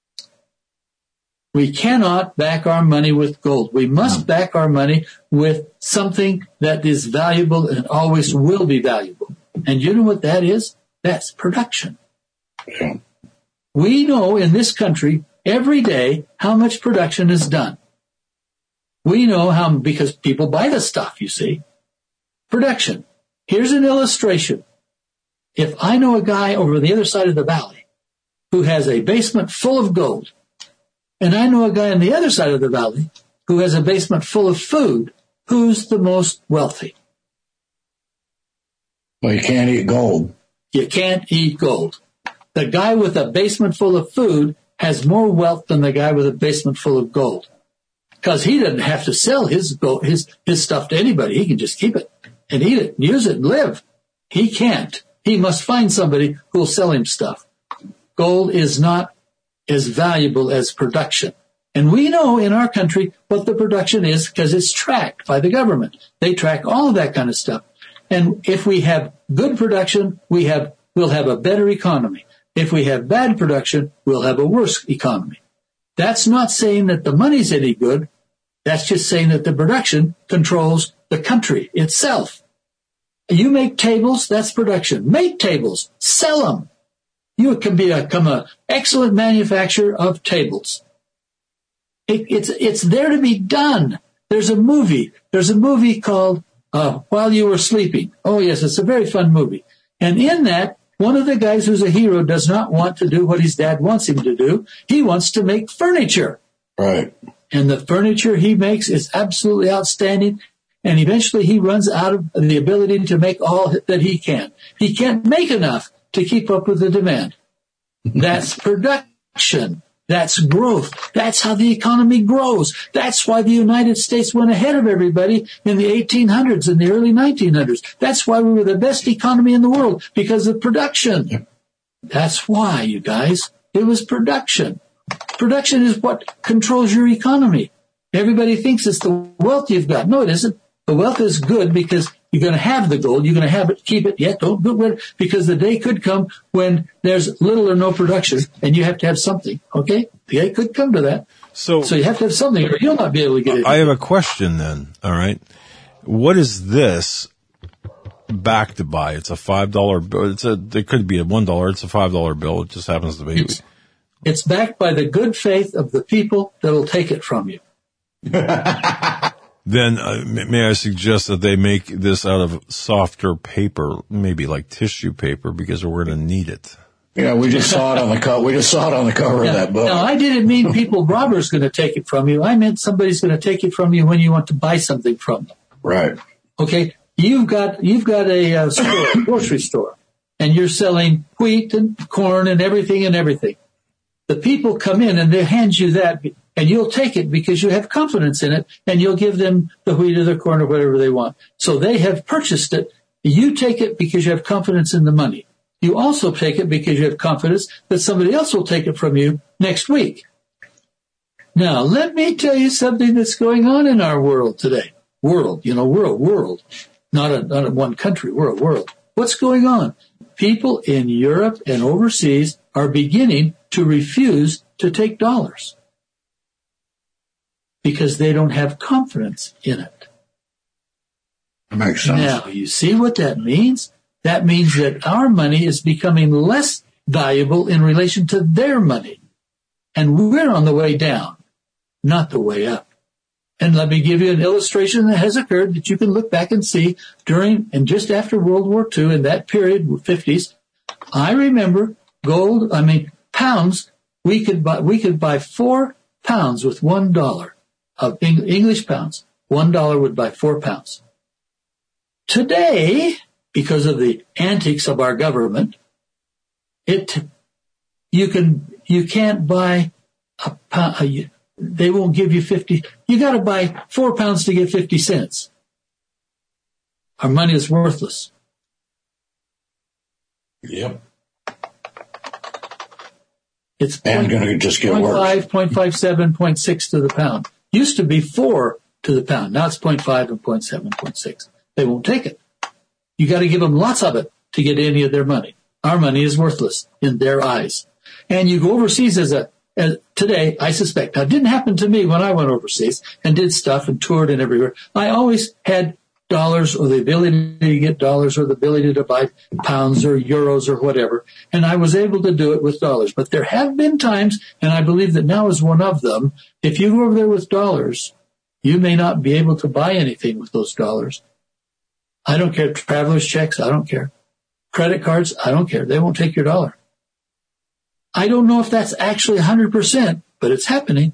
We cannot back our money with gold. We must back our money with something that is valuable and always will be valuable. And you know what that is? That's production. Yeah. We know in this country every day how much production is done. We know how, because people buy the stuff, you see. Production. Here's an illustration. If I know a guy over the other side of the valley who has a basement full of gold, and I know a guy on the other side of the valley who has a basement full of food, who's the most wealthy? Well, you can't eat gold. You can't eat gold. The guy with a basement full of food has more wealth than the guy with a basement full of gold, because he doesn't have to sell his gold, his his stuff to anybody. He can just keep it and eat it and use it and live. He can't. He must find somebody who will sell him stuff. Gold is not as valuable as production. And we know in our country what the production is because it's tracked by the government. They track all of that kind of stuff. And if we have good production, we have, we'll have a better economy. If we have bad production, we'll have a worse economy. That's not saying that the money's any good. That's just saying that the production controls the country itself. You make tables, that's production. Make tables, sell them. You can become an excellent manufacturer of tables. It, it's it's there to be done. There's a movie. There's a movie called uh, While You Were Sleeping. Oh, yes, it's a very fun movie. And in that, one of the guys who's a hero does not want to do what his dad wants him to do. He wants to make furniture. Right. And the furniture he makes is absolutely outstanding. And eventually he runs out of the ability to make all that he can. He can't make enough to keep up with the demand. That's production. That's growth. That's how the economy grows. That's why the United States went ahead of everybody in the eighteen hundreds and the early nineteen hundreds. That's why we were the best economy in the world, because of production. That's why, you guys. It was production. Production is what controls your economy. Everybody thinks it's the wealth you've got. No, it isn't. The wealth is good because you're going to have the gold. You're going to have it, keep it. Yet don't do it, because the day could come when there's little or no production and you have to have something. Okay? The day could come to that. So, so you have to have something or you'll not be able to get it. I have a question then. All right. What is this backed by? It's a five dollar bill. It's a, it could be a one dollar. It's a five dollar bill. It just happens to be. It's, it's backed by the good faith of the people that'll take it from you. Then uh, may I suggest that they make this out of softer paper, maybe like tissue paper, because we're going to need it. Yeah, we just saw it on the cover. We just saw it on the cover now, of that book. Now, I didn't mean people robbers going to take it from you. I meant somebody's going to take it from you when you want to buy something from them. Right. Okay. You've got you've got a uh, store, a grocery store, and you're selling wheat and corn and everything and everything. The people come in and they hand you that. And you'll take it because you have confidence in it, and you'll give them the wheat or the corn or whatever they want. So they have purchased it. You take it because you have confidence in the money. You also take it because you have confidence that somebody else will take it from you next week. Now, let me tell you something that's going on in our world today. World, you know, world, world. Not a, not a one country, world, world. What's going on? People in Europe and overseas are beginning to refuse to take dollars, because they don't have confidence in it. That makes sense. Now, you see what that means? That means that our money is becoming less valuable in relation to their money. And we're on the way down, not the way up. And let me give you an illustration that has occurred that you can look back and see during and just after World War Two, in that period, fifties. I remember gold, I mean, pounds, we could buy, we could buy four pounds with one dollar. Of English pounds. One dollar would buy four pounds. Today, because of the antics of our government, it, you can, you can't buy a pound, they won't give you fifty, you gotta buy four pounds to get fifty cents. Our money is worthless. Yep. It's and going to just get point worse. five, zero point five seven, zero point six to the pound. Used to be four to the pound. Now it's zero point five and zero point seven, zero point six. They won't take it. You got to give them lots of it to get any of their money. Our money is worthless in their eyes. And you go overseas as a, as today, I suspect. Now, it didn't happen to me when I went overseas and did stuff and toured and everywhere. I always had dollars or the ability to get dollars or the ability to buy pounds or euros or whatever. And I was able to do it with dollars. But there have been times, and I believe that now is one of them, if you go over there with dollars, you may not be able to buy anything with those dollars. I don't care. Traveler's checks, I don't care. Credit cards, I don't care. They won't take your dollar. I don't know if that's actually one hundred percent, but it's happening.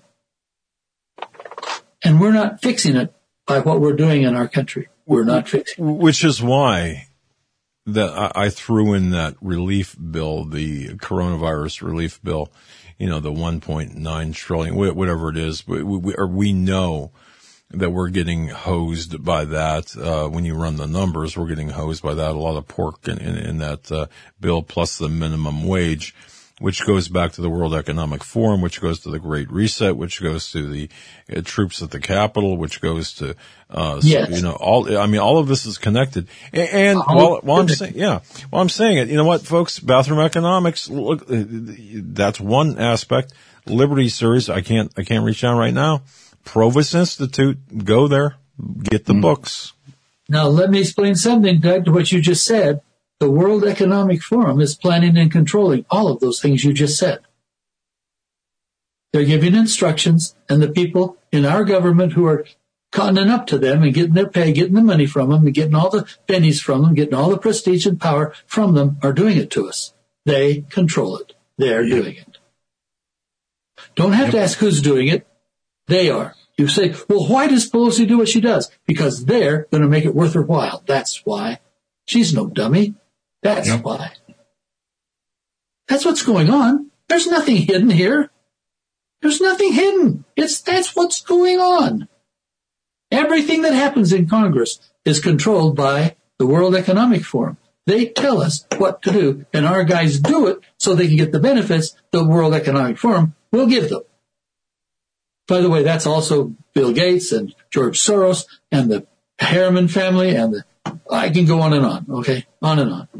And we're not fixing it by what we're doing in our country. We're not fixing it. Which is why that I threw in that relief bill, the coronavirus relief bill, you know, the one point nine trillion, whatever it is. We, we, or we know that we're getting hosed by that. Uh, when you run the numbers, we're getting hosed by that. A lot of pork in, in, in that uh, bill, plus the minimum wage, which goes back to the World Economic Forum, which goes to the Great Reset, which goes to the uh, troops at the Capitol, which goes to, uh, yes. so, you know, all, I mean, all of this is connected. And, and while, while I'm saying, yeah, while I'm saying it, you know what, folks, bathroom economics, look, that's one aspect. Liberty Series, I can't, I can't reach down right now. Provis Institute, go there, get the mm. books. Now, let me explain something, Doug, to what you just said. The World Economic Forum is planning and controlling all of those things you just said. They're giving instructions, and the people in our government who are cottoning up to them and getting their pay, getting the money from them, and getting all the pennies from them, getting all the prestige and power from them, are doing it to us. They control it. They're yep. doing it. Don't have yep. to ask who's doing it. They are. You say, well, why does Pelosi do what she does? Because they're going to make it worth her while. That's why. She's no dummy. That's yep. why. That's what's going on. There's nothing hidden here. There's nothing hidden. It's, that's what's going on. Everything that happens in Congress is controlled by the World Economic Forum. They tell us what to do, and our guys do it so they can get the benefits the World Economic Forum will give them. By the way, that's also Bill Gates and George Soros and the Harriman family and the, I can go on and on, okay? On and on.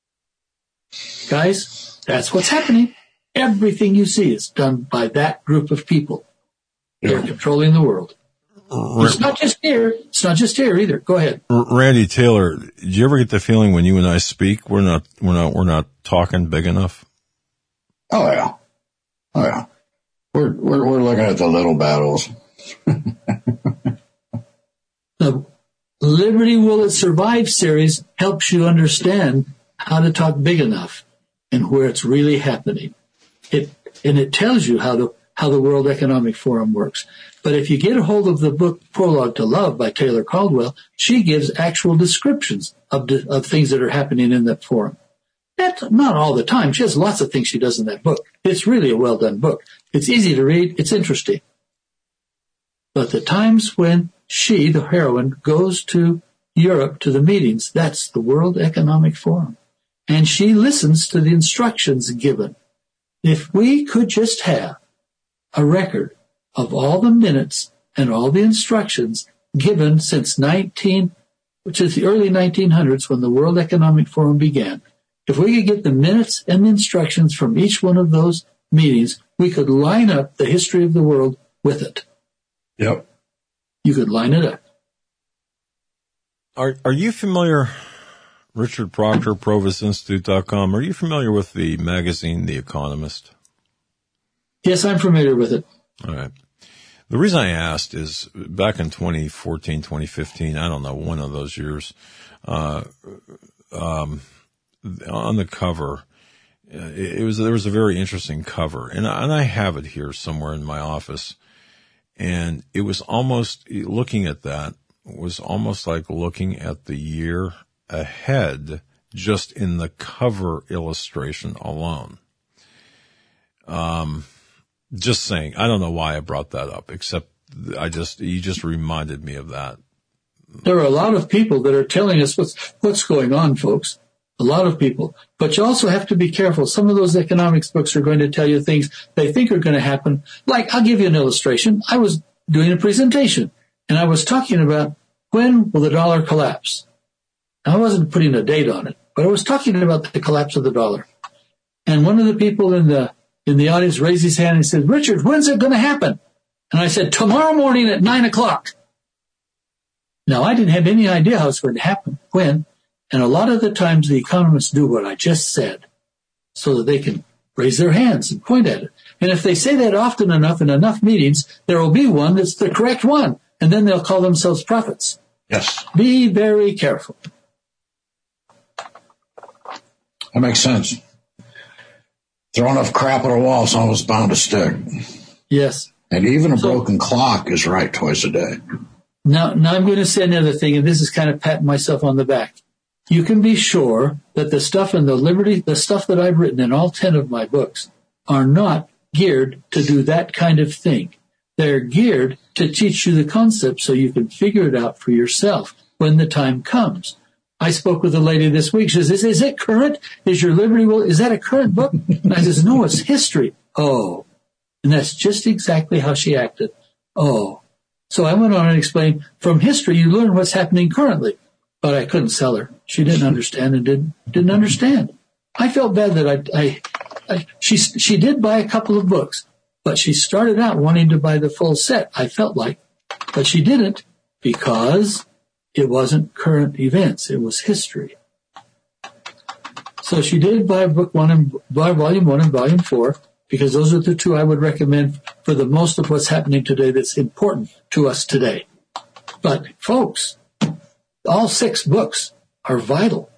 Guys, that's what's happening. Everything you see is done by that group of people. They're controlling the world. It's not just here. It's not just here either. Go ahead. Randy Taylor, do you ever get the feeling when you and I speak, we're not, we're not, we're not talking big enough? Oh yeah. Oh yeah. We're, we're, we're looking at the little battles. The Liberty Will It Survive series helps you understand how to talk big enough and where it's really happening. It, and it tells you how to, how the World Economic Forum works. But if you get a hold of the book Prologue to Love by Taylor Caldwell, she gives actual descriptions of, of things that are happening in that forum. That's not all the time. She has lots of things she does in that book. It's really a well-done book. It's easy to read. It's interesting. But the times when she, the heroine, goes to Europe to the meetings, that's the World Economic Forum. And she listens to the instructions given. If we could just have a record of all the minutes and all the instructions given since nineteen, which is the early nineteen hundreds when the World Economic Forum began, if we could get the minutes and the instructions from each one of those meetings, we could line up the history of the world with it. Yep. You could line it up. Are are you familiar, Richard Proctor, Provis Institute dot com, are you familiar with the magazine The Economist? Yes, I'm familiar with it. All right. The reason I asked is back in twenty fourteen, twenty fifteen, I don't know, one of those years, uh, um, on the cover, it, it was, there was a very interesting cover, and I, and I have it here somewhere in my office. And it was almost, looking at that was almost like looking at the year ahead just in the cover illustration alone. Um, just saying, I don't know why I brought that up, except I just, you just reminded me of that. There are a lot of people that are telling us what's, what's going on, folks. A lot of people. But you also have to be careful. Some of those economics books are going to tell you things they think are going to happen. Like, I'll give you an illustration. I was doing a presentation, and I was talking about when will the dollar collapse. Now, I wasn't putting a date on it, but I was talking about the collapse of the dollar. And one of the people in the in the audience raised his hand and said, Richard, when's it going to happen? And I said, tomorrow morning at nine o'clock. Now, I didn't have any idea how it's going to happen, when. And a lot of the times the economists do what I just said so that they can raise their hands and point at it. And if they say that often enough in enough meetings, there will be one that's the correct one. And then they'll call themselves prophets. Yes. Be very careful. That makes sense. Throw enough crap at a wall, someone's bound to stick. Yes. And even a so, broken clock is right twice a day. Now, now I'm going to say another thing, and this is kind of patting myself on the back. You can be sure that the stuff in the Liberty, the stuff that I've written in all ten of my books are not geared to do that kind of thing. They're geared to teach you the concept so you can figure it out for yourself when the time comes. I spoke with a lady this week. She says, is it current? Is your Liberty Will, is that a current book? And I says, no, it's history. Oh. And that's just exactly how she acted. Oh. So I went on and explained, from history, you learn what's happening currently. But I couldn't sell her. She didn't understand and didn't, didn't understand. I felt bad that I, I, I, she, she did buy a couple of books, but she started out wanting to buy the full set, I felt like. But she didn't because it wasn't current events. It was history. So she did buy book one and buy volume one and volume four, because those are the two I would recommend for the most of what's happening today that's important to us today. But folks, all six books are vital.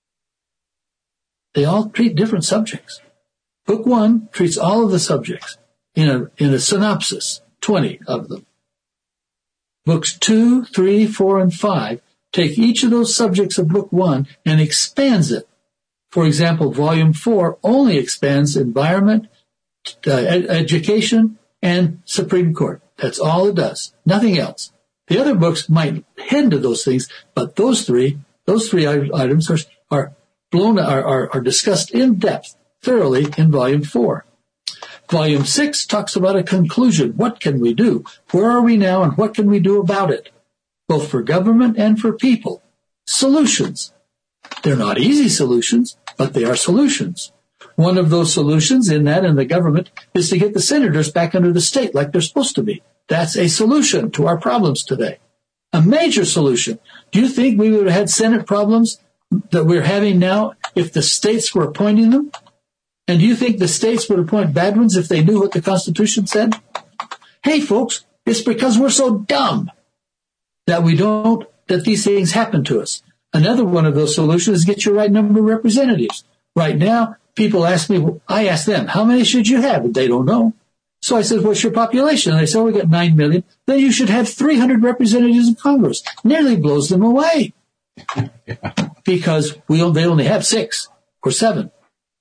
They all treat different subjects. Book one treats all of the subjects in a, in a synopsis. twenty of them. Books two, three, four, and five take each of those subjects of book one and expands it. For example, volume four only expands environment, uh, ed- education, and Supreme Court. That's all it does. Nothing else. The other books might head to those things, but those three, those three items are, are blown, are, are, are discussed in depth, thoroughly in volume four. Volume six talks about a conclusion. What can we do? Where are we now and what can we do about it? Both for government and for people. Solutions. They're not easy solutions, but they are solutions. One of those solutions in that in the government is to get the senators back under the state like they're supposed to be. That's a solution to our problems today. A major solution. Do you think we would have had Senate problems that we're having now if the states were appointing them? And do you think the states would appoint bad ones if they knew what the Constitution said? Hey, folks, it's because we're so dumb that we don't, that these things happen to us. Another one of those solutions is get your right number of representatives. Right now, people ask me, I ask them, how many should you have? And they don't know. So I said, what's your population? And they said, oh, we got nine million. Then you should have three hundred representatives in Congress. Nearly blows them away. Yeah. Because we they only have six or seven.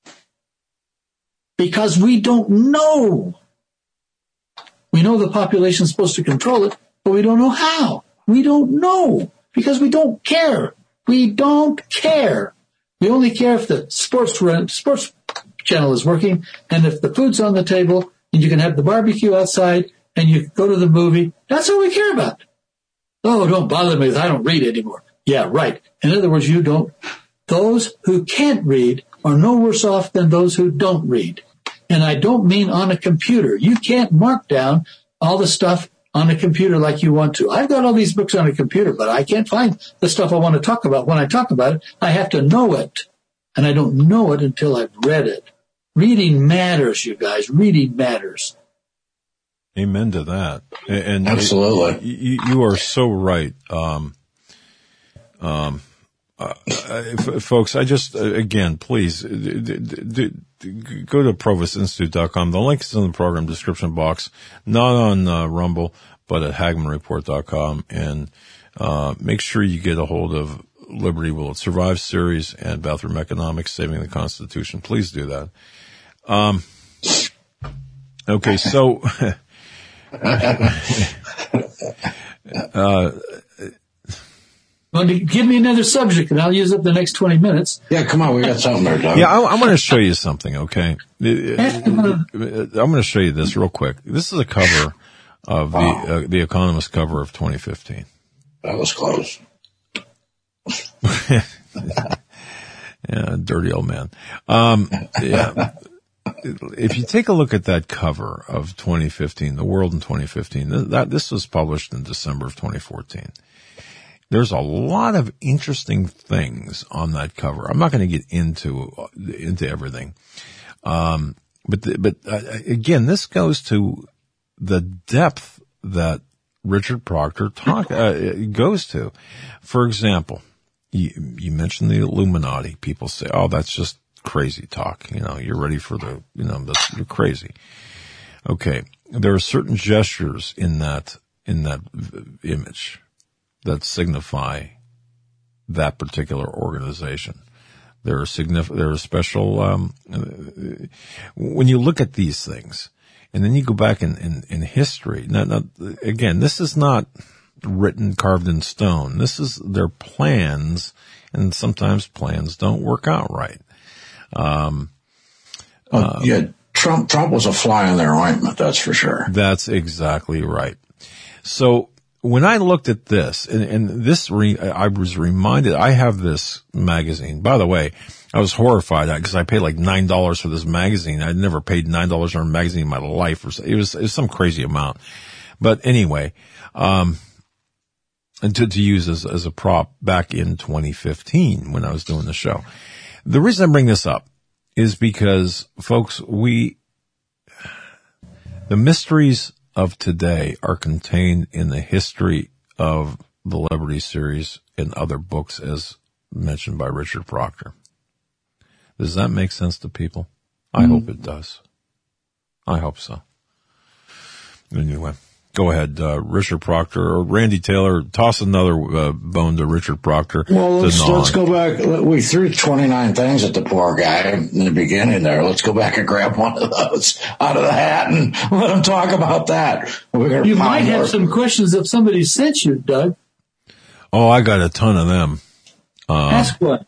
Because we don't know. We know the population is supposed to control it, but we don't know how. We don't know because we don't care. We don't care. We only care if the sports sports channel is working and if the food's on the table and you can have the barbecue outside and you go to the movie. That's all we care about. Oh, don't bother me because I don't read anymore. Yeah, right. In other words, you don't. Those who can't read are no worse off than those who don't read. And I don't mean on a computer. You can't mark down all the stuff on a computer like you want to. I've got all these books on a computer, but I can't find the stuff I want to talk about. When I talk about it, I have to know it. And I don't know it until I've read it. Reading matters, you guys. Reading matters. Amen to that. And absolutely. It, you, you are so right. Um, um, uh, uh, folks, I just, uh, again, please d- d- d- go to provost institute dot com. The link is in the program description box, not on uh, Rumble, but at hagmann report dot com. And uh, make sure you get a hold of Liberty Will It Survive series and Bathroom Economics, Saving the Constitution. Please do that. Um, okay, so, uh, well, give me another subject and I'll use up the next twenty minutes. Yeah, come on. We got something there, Doug. Yeah, I, I want to show you something, okay? I'm going to show you this real quick. This is a cover of wow. the, uh, the Economist cover of twenty fifteen. That was close. Yeah, dirty old man. Um, yeah. If you take a look at that cover of twenty fifteen, The World in twenty fifteen, that, this was published in December of twenty fourteen. There's a lot of interesting things on that cover. I'm not going to get into, into everything. Um, but, the, but uh, again, this goes to the depth that Richard Proctor talk, uh, goes to. For example, you, you mentioned the Illuminati. People say, oh, that's just crazy talk. You know, you're ready for the, you know, that's, you're crazy. Okay. There are certain gestures in that, in that image that signify that particular organization. There are signif- there are special, um, when you look at these things and then you go back in, in, in history. Now, now, again, this is not written, carved in stone. This is their plans, and sometimes plans don't work out right. Um, oh, uh, yeah, Trump, Trump was a fly in their ointment. That's for sure. That's exactly right. So when I looked at this, and, and this, re, I was reminded, I have this magazine. By the way, I was horrified because I paid like nine dollars for this magazine. I'd never paid nine dollars for a magazine in my life. Or it was, it was some crazy amount. But anyway, um, and to, to use as, as a prop back in twenty fifteen when I was doing the show. The reason I bring this up is because, folks, we, the mysteries of today are contained in the history of the Liberty series and other books as mentioned by Richard Proctor. Does that make sense to people? I mm. hope it does. I hope so. Anyway, Go ahead, uh, Richard Proctor or Randy Taylor. Toss another uh, bone to Richard Proctor. Well, let's, let's go back. We threw twenty-nine things at the poor guy in the beginning there. Let's go back and grab one of those out of the hat and let him talk about that. We're gonna you might have more. some questions if somebody sent you, Doug. Oh, I got a ton of them. Uh, Ask what?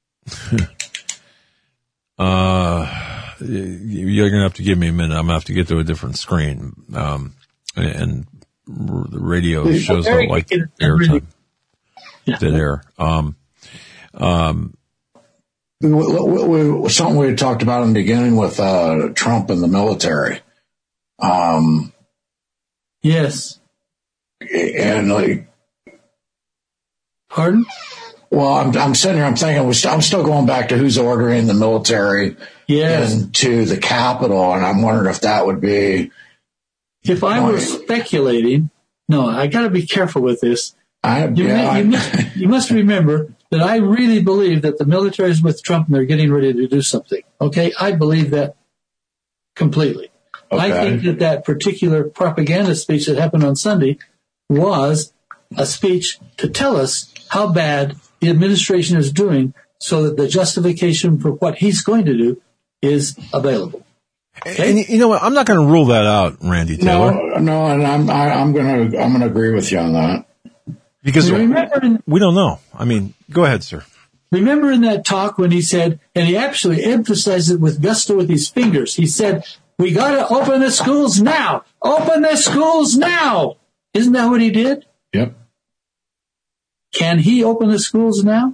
uh, you're going to have to give me a minute. I'm going to have to get to a different screen. Um, and the radio shows don't like airtime. Yeah. Dead air. Um, um, we, we, we, something we talked about in the beginning with uh, Trump and the military. Um, yes. And like, pardon? Well, I'm, I'm sitting here, I'm thinking, I'm still going back to who's ordering the military yes. into the Capitol, and I'm wondering if that would be. If I were speculating, no, I got to be careful with this. I, you, yeah, may, I, you, must, you must remember that I really believe that the military is with Trump and they're getting ready to do something. Okay, I believe that completely. Okay. I think that that particular propaganda speech that happened on Sunday was a speech to tell us how bad the administration is doing so that the justification for what he's going to do is available. Okay. And you know what? I'm not going to rule that out, Randy Taylor. No, no, and I'm I, I'm going to I'm going to agree with you on that because remember in, we don't know. I mean, go ahead, sir. Remember in that talk when he said, and he actually emphasized it with gusto with his fingers. He said, "We got to open the schools now. Open the schools now." Isn't that what he did? Yep. Can he open the schools now?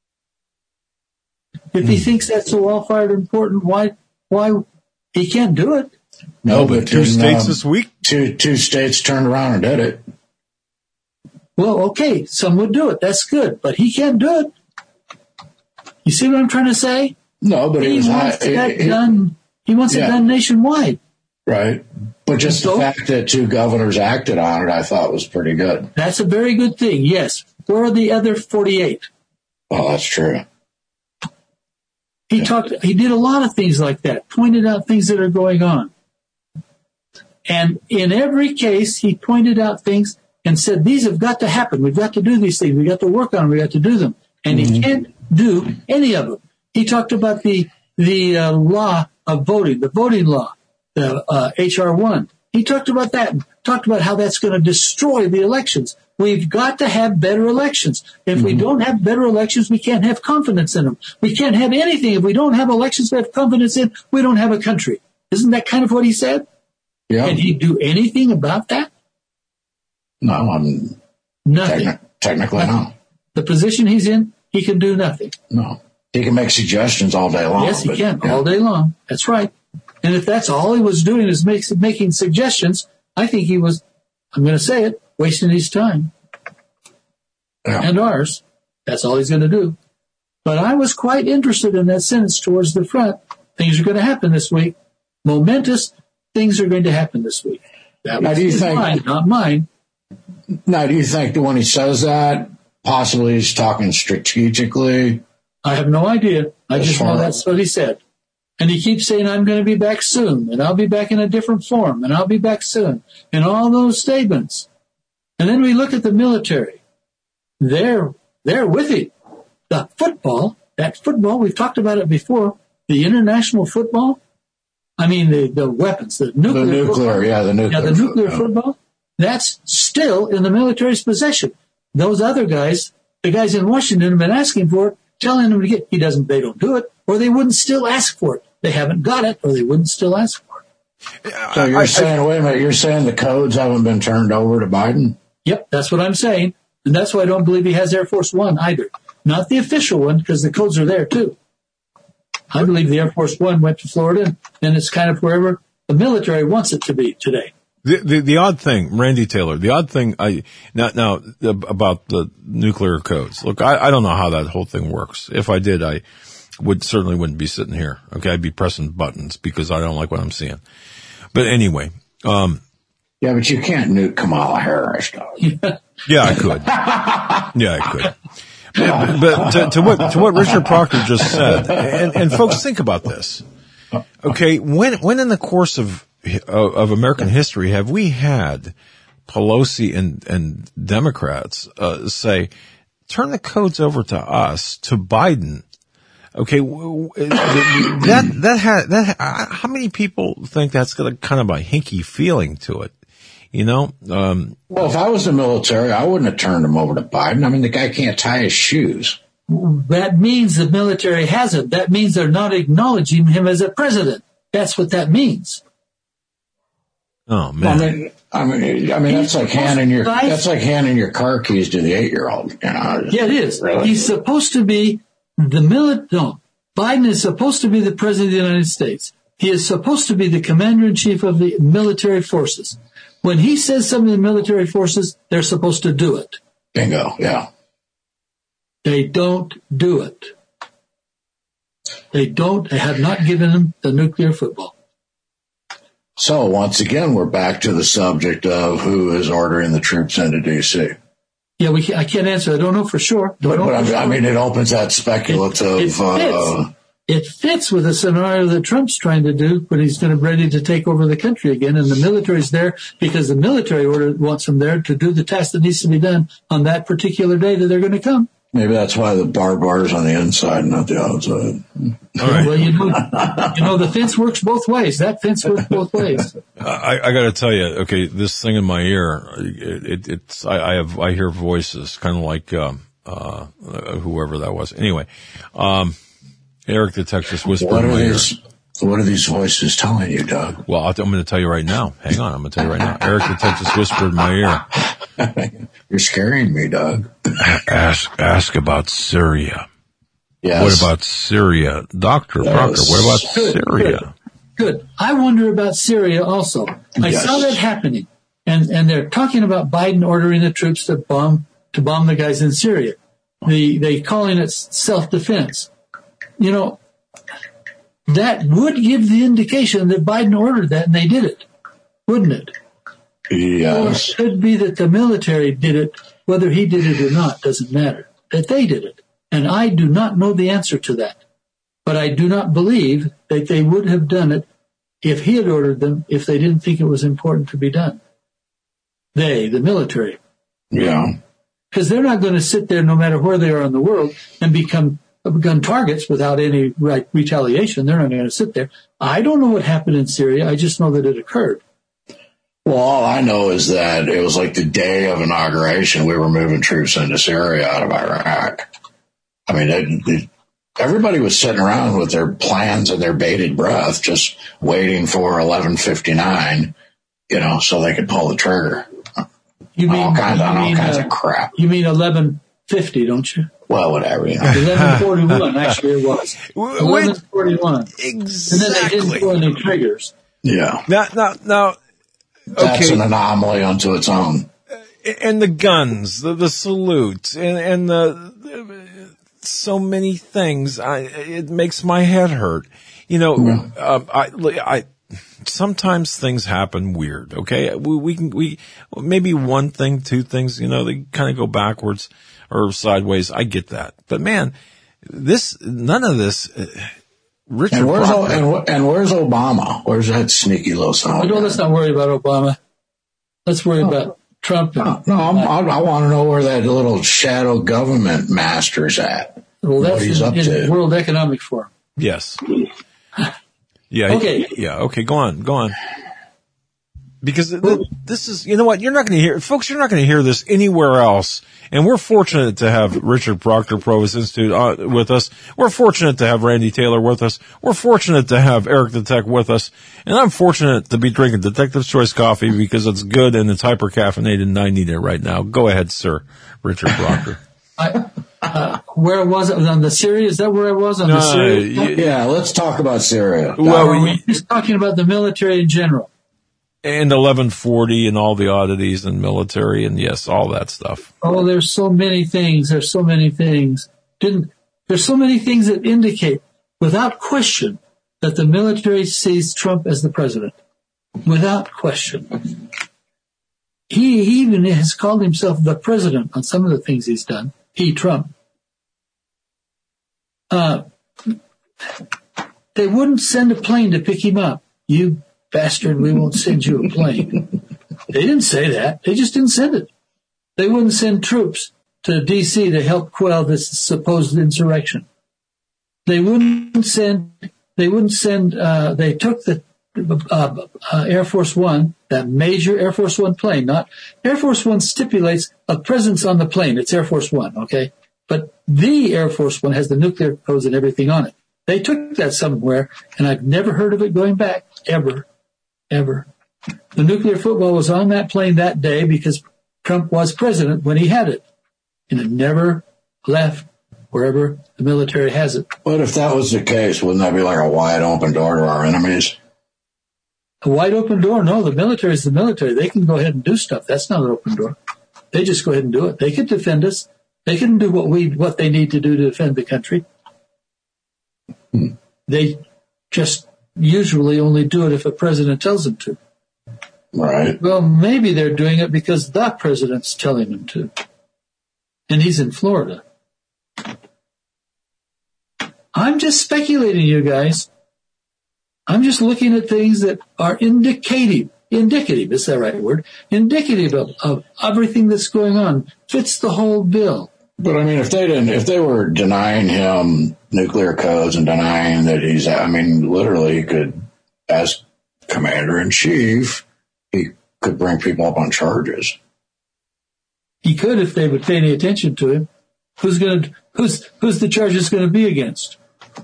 If he thinks that's so all-fired important, why why? He can't do it. No, but two states this week? Two two states turned around and did it. Well, okay, some would do it. That's good, but he can't do it. You see what I'm trying to say? No, but he it was wants it, that it, done. He wants yeah. it done nationwide. Right. But just so, the fact that two governors acted on it, I thought was pretty good. That's a very good thing. Yes. Where are the other forty-eight? Well, that's true. He yeah. talked, he did a lot of things like that, pointed out things that are going on. And in every case, he pointed out things and said, these have got to happen. We've got to do these things. We've got to work on them. We've got to do them. And mm-hmm. he can't do any of them. He talked about the, the uh, law of voting, the voting law, the uh, H R one. He talked about that, talked about how that's going to destroy the elections. We've got to have better elections. If mm-hmm. we don't have better elections, we can't have confidence in them. We can't have anything. If we don't have elections we have confidence in, we don't have a country. Isn't that kind of what he said? Yeah. Can he do anything about that? No, I'm nothing. Techni- technically, nothing. no. The position he's in, he can do nothing. No. He can make suggestions all day long. Yes, he but, can, yeah. all day long. That's right. And if that's all he was doing is make, making suggestions, I think he was, I'm going to say it, wasting his time. Yeah. And ours. That's all he's going to do. But I was quite interested in that sentence towards the front. Things are going to happen this week. Momentous things are going to happen this week. That was his mind, not mine. Now, do you think that when he says that, possibly he's talking strategically? I have no idea. I just know that's what he said. And he keeps saying, I'm going to be back soon, and I'll be back in a different form, and I'll be back soon, and all those statements. And then we look at the military. They're, they're with him. The football, that football, we've talked about it before, the international football, I mean, the, the weapons, the nuclear The nuclear, football, yeah, the nuclear. Yeah, the nuclear football. football, that's still in the military's possession. Those other guys, the guys in Washington have been asking for it, telling them to get, he doesn't, they don't do it, or they wouldn't still ask for it. They haven't got it, or they wouldn't still ask for it. So you're I, saying, I, wait a minute, you're saying the codes haven't been turned over to Biden? Yep, that's what I'm saying. And that's why I don't believe he has Air Force One either. Not the official one, because the codes are there too. I believe the Air Force One went to Florida, and it's kind of wherever the military wants it to be today. The, the, the odd thing, Randy Taylor, the odd thing I, now, now about the nuclear codes. Look, I, I don't know how that whole thing works. If I did, I would certainly wouldn't be sitting here. Okay. I'd be pressing buttons because I don't like what I'm seeing. But anyway, um, yeah, but you can't nuke Kamala Harris, though. Yeah, I could. Yeah, I could. But, but to, to what, to what Richard Proctor just said, and, and folks, think about this. Okay. When, when in the course of, of American history have we had Pelosi and, and Democrats, uh, say, turn the codes over to us, to Biden. Okay. That, that had, that, how many people think that's got a kind of a hinky feeling to it? You know, um, well, if I was the military, I wouldn't have turned him over to Biden. I mean, the guy can't tie his shoes. That means the military hasn't. That means they're not acknowledging him as a president. That's what that means. Oh man! I mean, I mean, I mean, that's like handing your that's like handing your car keys to the eight-year-old. You know? Yeah, it is. Really? He's supposed to be the military. No, Biden is supposed to be the president of the United States. He is supposed to be the commander in chief of the military forces. When he says something to the military forces, they're supposed to do it. Bingo. Yeah. They don't do it. They don't. They have not given him the nuclear football. So once again, we're back to the subject of who is ordering the troops into D C. Yeah, we. Can, I can't answer. I don't know for sure. But, know but for I, sure. I mean, it opens that speculative. It, it, fits. Uh, it fits with the scenario that Trump's trying to do when he's going to ready to take over the country again, and the military's there because the military order wants them there to do the task that needs to be done on that particular day that they're going to come. Maybe that's why the barbed wire is on the inside, not the outside. All right. Well, you know, you know, the fence works both ways. That fence works both ways. I, I got to tell you, okay, this thing in my ear, it, it, it's I, I have I hear voices, kind of like um, uh, whoever that was. Anyway, um, Eric the Texas Whisperer What in are my these? ear. What are these voices telling you, Doug? Well, I'm going to tell you right now. Hang on, I'm going to tell you right now. Eric the Texas Whisperer in my ear. You're scaring me, Doug. Ask ask about Syria. Yes. What about Syria, Doctor Yes. Proctor? What about Good, Syria? Good. Good. I wonder about Syria also. I Yes. saw that happening, and and they're talking about Biden ordering the troops to bomb to bomb the guys in Syria. The they calling it self-defense. You know, that would give the indication that Biden ordered that and they did it, wouldn't it? Yes. Or it could be that the military did it, whether he did it or not, doesn't matter. That they did it. And I do not know the answer to that. But I do not believe that they would have done it if he had ordered them, if they didn't think it was important to be done. They, the military. Yeah. Because they're not going to sit there no matter where they are in the world and become gun targets without any right retaliation. They're not going to sit there. I don't know what happened in Syria. I just know that it occurred. Well, all I know is that it was like the day of inauguration, we were moving troops into Syria out of Iraq. I mean, it, it, everybody was sitting around with their plans and their bated breath, just waiting for eleven fifty-nine, you know, so they could pull the trigger. You mean all kinds, you on all mean, kinds uh, of crap. You mean eleven fifty, don't you? Well, whatever, you know. eleven forty-one, actually it was. eleven forty-one. Exactly. And then they didn't pull any triggers. Yeah. Now, now, now, That's okay. an anomaly unto its own. And the guns, the, the salutes, and, and the, the so many things. I, it makes my head hurt. You know, yeah. uh, I, I, sometimes things happen weird. Okay, we, we can we maybe one thing, two things. You know, they kind of go backwards or sideways. I get that, but man, this none of this. Uh, Richard and where's, Proctor, and, and where's Obama? Where's that sneaky little son? No, let's not worry about Obama. Let's worry oh. about Trump. And, no, no I'm, I, I want to know where that little shadow government master's at. Well, that's what he's in, up in to. World Economic Forum. Yes. Yeah. Okay. Yeah. Okay. Go on. Go on. Because th- this is, you know what, you're not going to hear, folks, you're not going to hear this anywhere else. And we're fortunate to have Richard Proctor, Provost Institute, uh, with us. We're fortunate to have Randy Taylor with us. We're fortunate to have Eric the Tech with us. And I'm fortunate to be drinking Detective's Choice coffee because it's good and it's hyper caffeinated and I need it right now. Go ahead, sir, Richard Proctor. I, uh, where was it? On the Syria? Is that where I was? On no, the Syria? Yeah, let's talk about Syria. Well, are we just talking about the military in general? And eleven forty and all the oddities and military and yes, all that stuff. Oh, there's so many things. There's so many things. Didn't, there's so many things that indicate without question that the military sees Trump as the president. Without question. He, he even has called himself the president on some of the things he's done. He, Trump. Uh, they wouldn't send a plane to pick him up. You bastard, we won't send you a plane. They didn't say that. They just didn't send it. They wouldn't send troops to D C to help quell this supposed insurrection. They wouldn't send, they wouldn't send, uh, they took the, uh, uh, Air Force One, that major Air Force One plane, not, Air Force One stipulates a presence on the plane. It's Air Force One, okay? But the Air Force One has the nuclear codes and everything on it. They took that somewhere, and I've never heard of it going back, ever, ever. The nuclear football was on that plane that day because Trump was president when he had it, and it never left wherever the military has it. But if that was the case, wouldn't that be like a wide open door to our enemies? A wide open door? No, the military is the military. They can go ahead and do stuff. That's not an open door. They just go ahead and do it. They can defend us. They can do what we what they need to do to defend the country. Hmm. They just usually only do it if a president tells them to. Right. Well, maybe they're doing it because the president's telling them to. And he's in Florida. I'm just speculating, you guys. I'm just looking at things that are indicative. Indicative, is that the right word? Indicative of, of everything that's going on. Fits the whole bill. But I mean, if they didn't, if they were denying him nuclear codes and denying that he's, I mean, literally he could, as commander in chief, he could bring people up on charges. He could if they would pay any attention to him. Who's going to, who's, who's the charges going to be against?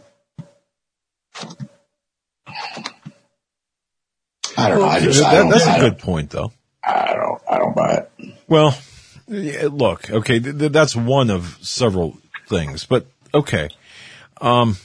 I don't know. I just, that, I don't, that's I a don't, good point, though. I don't, I don't buy it. Well, yeah, look, okay, th- th- that's one of several things, but okay. Um,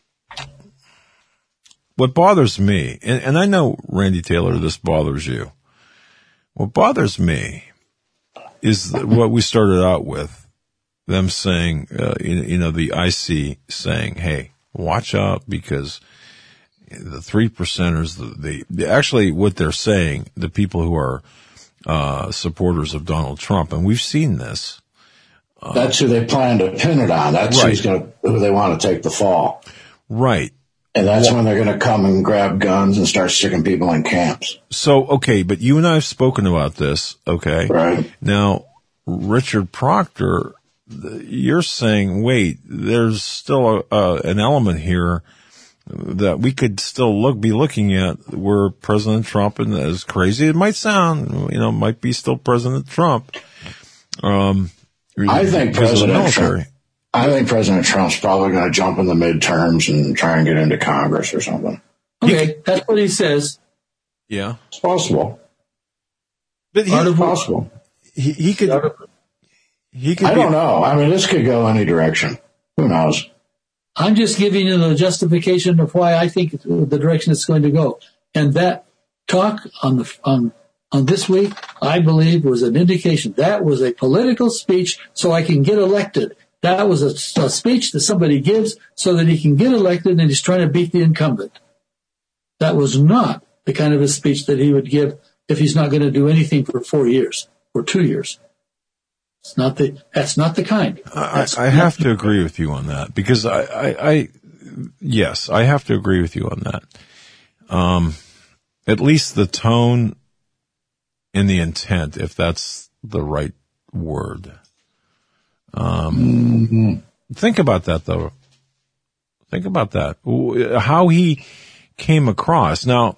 what bothers me, and, and I know, Randy Taylor, this bothers you. What bothers me is what we started out with, them saying, uh, you, you know, the I C saying, hey, watch out because the three percenters, the, the, actually what they're saying, the people who are, uh, supporters of Donald Trump, and we've seen this. Uh, That's who they plan to pin it on. That's right. who's gonna, who they want to take the fall. Right. And that's well, when they're going to come and grab guns and start sticking people in camps. So, okay, but you and I have spoken about this, okay? Right. Now, Richard Proctor, you're saying, wait, there's still a, uh, an element here that we could still look, be looking at where President Trump, and as crazy it might sound, you know, might be still President Trump. Um, I think President Trump, I think President Trump's probably going to jump in the midterms and try and get into Congress or something. Okay, that's what he says. Yeah. It's possible. But he, it's possible. He, he could, he could I be, don't know. I mean, this could go any direction. Who knows? I'm just giving you the justification of why I think the direction it's going to go. And that talk on the, on, on this week, I believe was an indication. That was a political speech so I can get elected. That was a, a speech that somebody gives so that he can get elected and he's trying to beat the incumbent. That was not the kind of a speech that he would give if he's not going to do anything for four years or two years. It's not the, that's not the kind. I, I have to agree with you on that because I, I, I, yes, I have to agree with you on that. Um, at least the tone and the intent, if that's the right word. Um, mm-hmm. Think about that though. Think about that. How he came across. Now,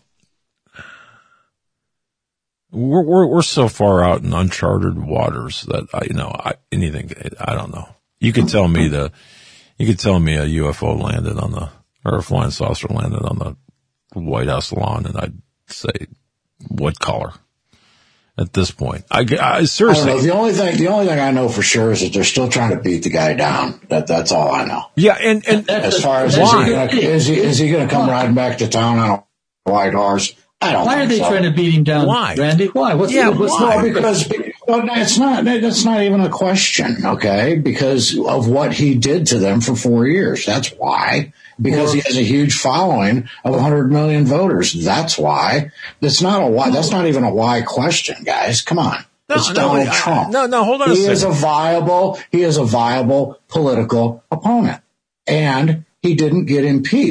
we're, we're, we're so far out in uncharted waters that I, you know, I, anything, I don't know. You could tell me the, you could tell me a U F O landed on the, or a flying saucer landed on the White House lawn and I'd say, what color? At this point, I, I seriously. I don't know. The only thing, the only thing I know for sure is that they're still trying to beat the guy down. That that's all I know. Yeah, and and as far as is he, gonna, is he is he going to come riding back to town on a white horse? I don't. Why think are they so. trying to beat him down? Why, Randy? Why? What's yeah, the, what's why? The, because well, it's not. That's not even a question. Okay, because of what he did to them for four years. That's why. Because he has a huge following of one hundred million voters. That's why. That's not a why. That's not even a why question, guys. Come on. No, it's no, Donald I, Trump. No, no, hold on he a second. Is a viable, he is a viable political opponent. And he didn't get impeached,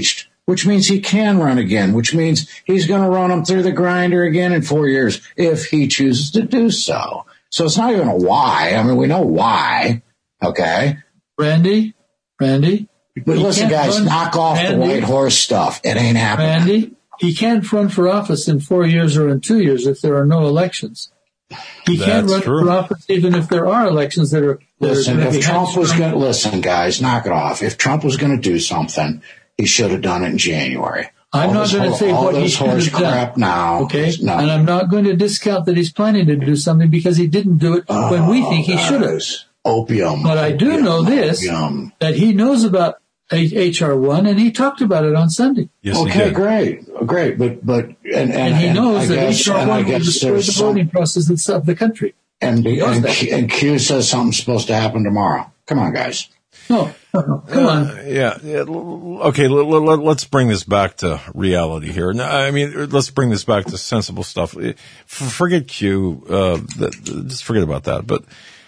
which means he can run again, which means he's going to run them through the grinder again in four years if he chooses to do so. So it's not even a why. I mean, we know why. Okay. Randy, Randy. But listen, guys, run, knock off Randy, the white horse stuff. It ain't happening. Randy, he can't run for office in four years or in two years if there are no elections. He That's can't run true. for office even if there are elections that are. That listen, are if Trump was going to listen, guys, knock it off. If Trump was going to do something, he should have done it in January. I'm all not going to say what he should have done. Crap now. Okay, no. And I'm not going to discount that he's planning to do something because he didn't do it oh, when we think he should have. Opium. But I do opium, know this, opium. that he knows about H R one and he talked about it on Sunday. Yes, okay, great, great. But, but, and, and, and he knows and that guess, H R one will destroy the voting some, process of the country. And, and, and Q says something's supposed to happen tomorrow. Come on, guys. No, no, no. Come on. Uh, yeah, yeah. Okay, let, let, let's bring this back to reality here. Now, I mean, let's bring this back to sensible stuff. Forget Q. Uh, the, just forget about that. But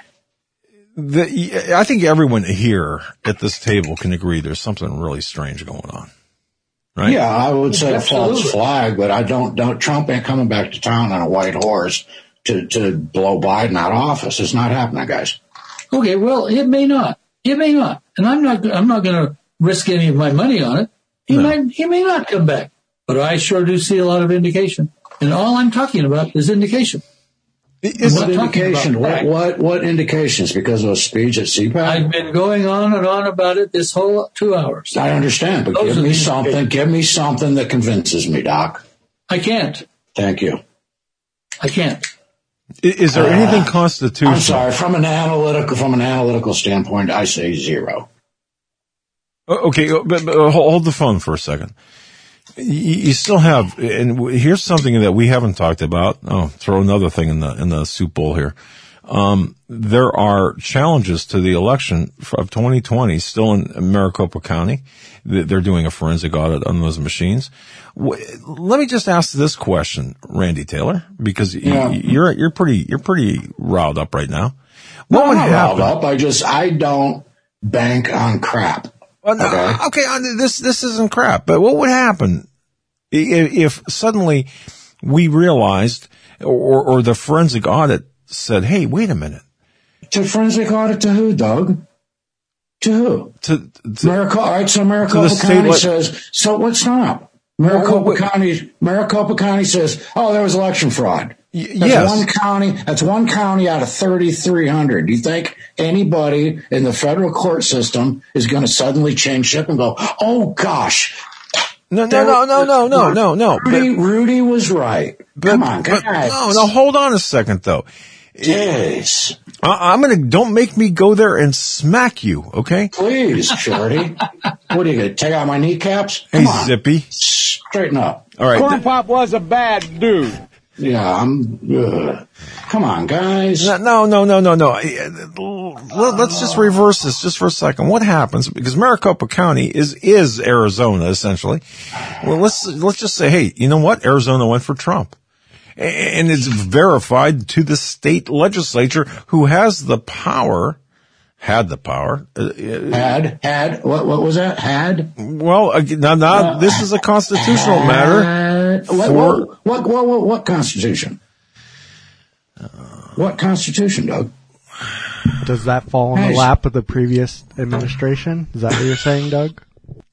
the, I think everyone here at this table can agree there's something really strange going on. Right? Yeah, I would say a false flag, but I don't, don't, Trump ain't coming back to town on a white horse to, to blow Biden out of office. It's not happening, guys. Okay, well, it may not. It may not. And I'm not, I'm not going to risk any of my money on it. He no. might, he may not come back, but I sure do see a lot of indication. And all I'm talking about is indication. Is what indication? What, what, what indications? Because of a speech at C PAC? I've been going on and on about it this whole two hours. I understand, but Those give me something, give me something that convinces me, Doc. I can't. Thank you. I can't. Is there uh, anything constitutional? I'm sorry. From an analytical, from an analytical standpoint, I say zero. Okay, but, but hold the phone for a second. You still have, and here's something that we haven't talked about. Oh, throw another thing in the in the soup bowl here. Um, there are challenges to the election of twenty twenty still in Maricopa County. They're doing a forensic audit on those machines. Let me just ask this question, Randy Taylor, because yeah. you're you're pretty you're pretty riled up right now. What no, would I'm not happen? riled up. I just I don't bank on crap. Well, no, okay, okay, this this isn't crap. But what would happen if, if suddenly we realized, or or the forensic audit said, "Hey, wait a minute." To forensic audit to who, Doug? To who? To, to Maricopa. All right, so Maricopa County le- says. So what's stop? Maricopa well, County. Maricopa County says, "Oh, there was election fraud." Y- that's yes. one county. That's one county out of thirty-three hundred. Do you think anybody in the federal court system is going to suddenly change ship and go, "Oh gosh"? No, no, no, no, no, no, no, no. Rudy, but, Rudy was right. But, Come on, guys. But, no, no, hold on a second, though. Yes. I, I'm gonna, don't make me go there and smack you, okay? Please, Shorty. What are you gonna take out my kneecaps? Come hey, on. Zippy. Straighten up. All right. Corn Pop was a bad dude. Yeah, I'm, uh, come on, guys. No, no, no, no, no. Let's just reverse this just for a second. What happens, because Maricopa County is, is Arizona, essentially. Well, let's, let's just say, hey, you know what? Arizona went for Trump. And it's verified to the state legislature who has the power, had the power. Had, had, what, what was that? Had? Well, now, now uh, this is a constitutional had, matter. For, what, what, what, what, what constitution? What constitution, Doug? Does that fall in the lap of the previous administration? Is that what you're saying, Doug?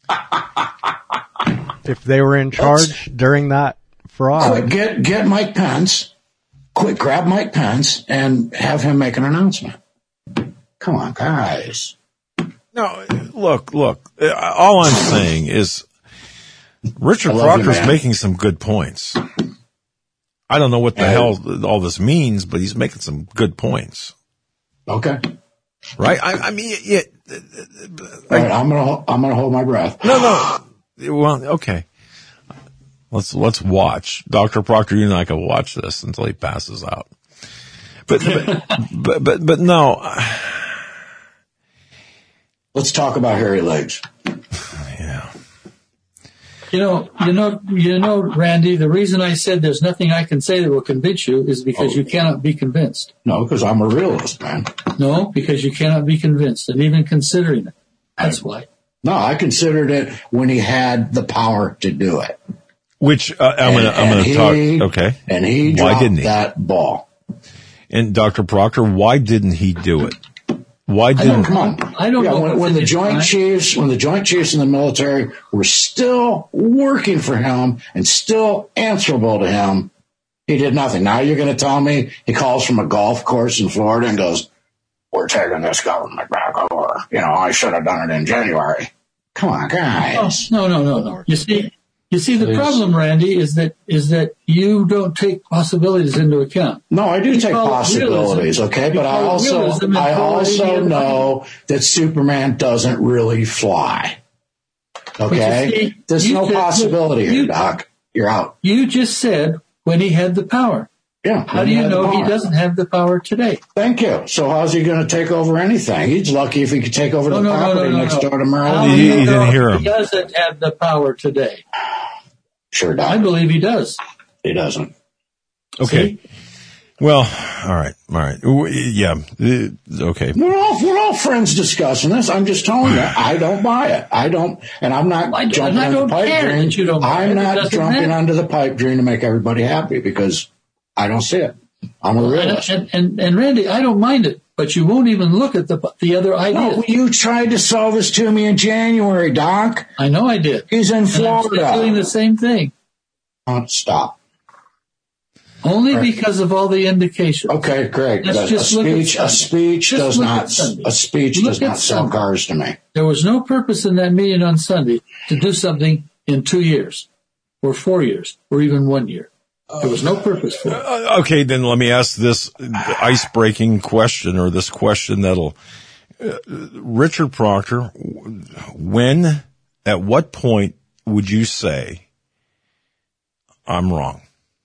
If they were in charge Let's, during that fraud. Quick, get, get Mike Pence, quick, grab Mike Pence and have him make an announcement. Come on, guys. No, look, look, all I'm saying is Richard Proctor's making some good points. I don't know what the and, hell all this means, but he's making some good points. Okay. Right? I, I mean, yeah. All right, I'm gonna, I'm gonna hold my breath. No, no. Well, okay. Let's, let's watch. Doctor Proctor, you and I can watch this until he passes out. But, but, but, but, but no. Let's talk about hairy legs. Yeah. You know, you know, you know, Randy, the reason I said there's nothing I can say that will convince you is because oh. you cannot be convinced. No, because I'm a realist, man. No, because you cannot be convinced, and even considering it. That's I, why. No, I considered it when he had the power to do it. Which uh, I'm going to I'm going to talk. Okay, and he dropped Why didn't he? that ball. And Doctor Proctor, why didn't he do it? Why didn't? Come on, I don't yeah, know. When, when the Joint Chiefs, when the Joint Chiefs in the military were still working for him and still answerable to him, he did nothing. Now you're going to tell me he calls from a golf course in Florida and goes, "We're taking this government back over." You know, I should have done it in January. Come on, guys. Oh, no, no, no, no. You see, you see, the Please. problem, Randy, is that is that you don't take possibilities into account. No, I do you take possibilities, realism. okay, but I also I also know that Superman doesn't really fly. Okay, see, there's no said, possibility you, here, Doc. You're out. You just said when he had the power. Yeah. How do you know he doesn't have the power today? Thank you. So how's he going to take over anything? He's lucky if he could take over no, the no, property no, no, next no. door to Maryland. He, he didn't hear him. He doesn't have the power today. Sure, Doc. I believe he does. He doesn't. Okay. See? Well, all right, all right. Yeah, okay. We're all, we're all friends discussing this. I'm just telling you, I don't buy it. I don't, and I'm not I jumping on the pipe dream. You don't I'm not jumping matter. onto the pipe dream to make everybody happy because I don't see it. I'm a realist. And, and, and Randy, I don't mind it, but you won't even look at the the other ideas. No, you tried to sell this to me in January, Doc. I know I did. He's in Florida. I'm doing the same thing. Uh, stop. Only right. because of all the indications. Okay, great. Let's a, just a speech, a speech just does not a speech look does not sell Sunday. cars to me. There was no purpose in that meeting on Sunday to do something in two years, or four years, or even one year. There was no purpose for it. Uh, okay, then let me ask this ice-breaking question, or this question that'll, uh, Richard Proctor, when, at what point would you say, I'm wrong?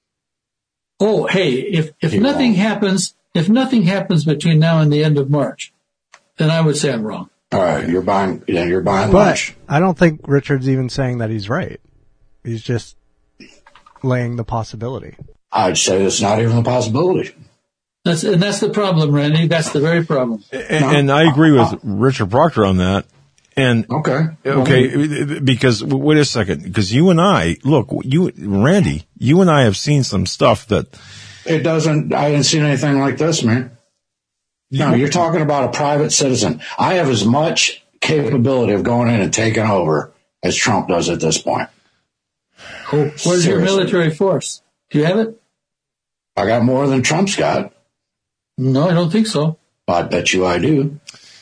Oh, hey, if, if You're nothing wrong. happens, if nothing happens between now and the end of March, then I would say I'm wrong. All right, you're buying, then you're buying But lunch. I don't think Richard's even saying that he's right. He's just laying the possibility. I'd say it's not even a possibility. That's, and that's the problem, Randy. That's the very problem. And, No. and I agree with Richard Proctor on that. And Okay. okay, because wait a second, because you and I, look, you, Randy, you and I have seen some stuff that It doesn't, I haven't seen anything like this, man. No, you're talking about a private citizen. I have as much capability of going in and taking over as Trump does at this point. Oh, where's Seriously. your military force? Do you have it? I got more than Trump's got. No, I don't think so. I bet you I do.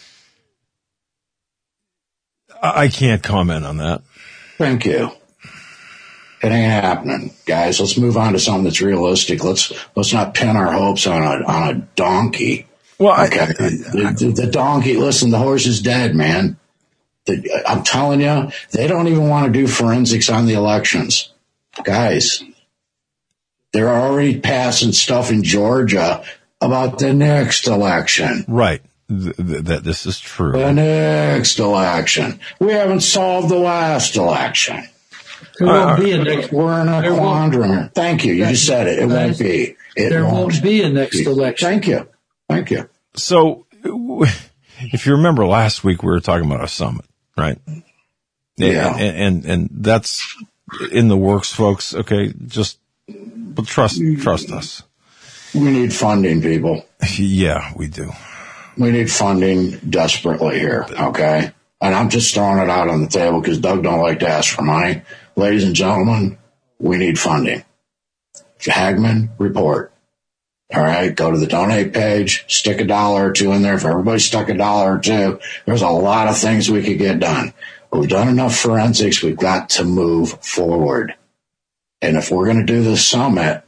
I can't comment on that. Thank you. It ain't happening, guys. Let's move on to something that's realistic. Let's let's not pin our hopes on a on a donkey. Well, okay. I, I, the, the, the donkey. Listen, the horse is dead, man. The, I'm telling you, they don't even want to do forensics on the elections, guys. They're already passing stuff in Georgia about the next election. Right. Th- th- that this is true. The next election. We haven't solved the last election. There won't uh, be a next. We're in a there quandrum. Thank you. You just said it. It won't be. It there won't, won't be a next be. election. Thank you. Thank you. So, if you remember last week, we were talking about a summit, right? Yeah. And, and, and that's in the works, folks. Okay. Just, but trust, trust us. We need funding, people. Yeah, we do. We need funding desperately here. Okay. And I'm just throwing it out on the table because Doug don't like to ask for money. Ladies and gentlemen, we need funding. Hagman report. All right. Go to the donate page, stick a dollar or two in there. If everybody stuck a dollar or two, there's a lot of things we could get done. We've done enough forensics. We've got to move forward. And if we're going to do this summit,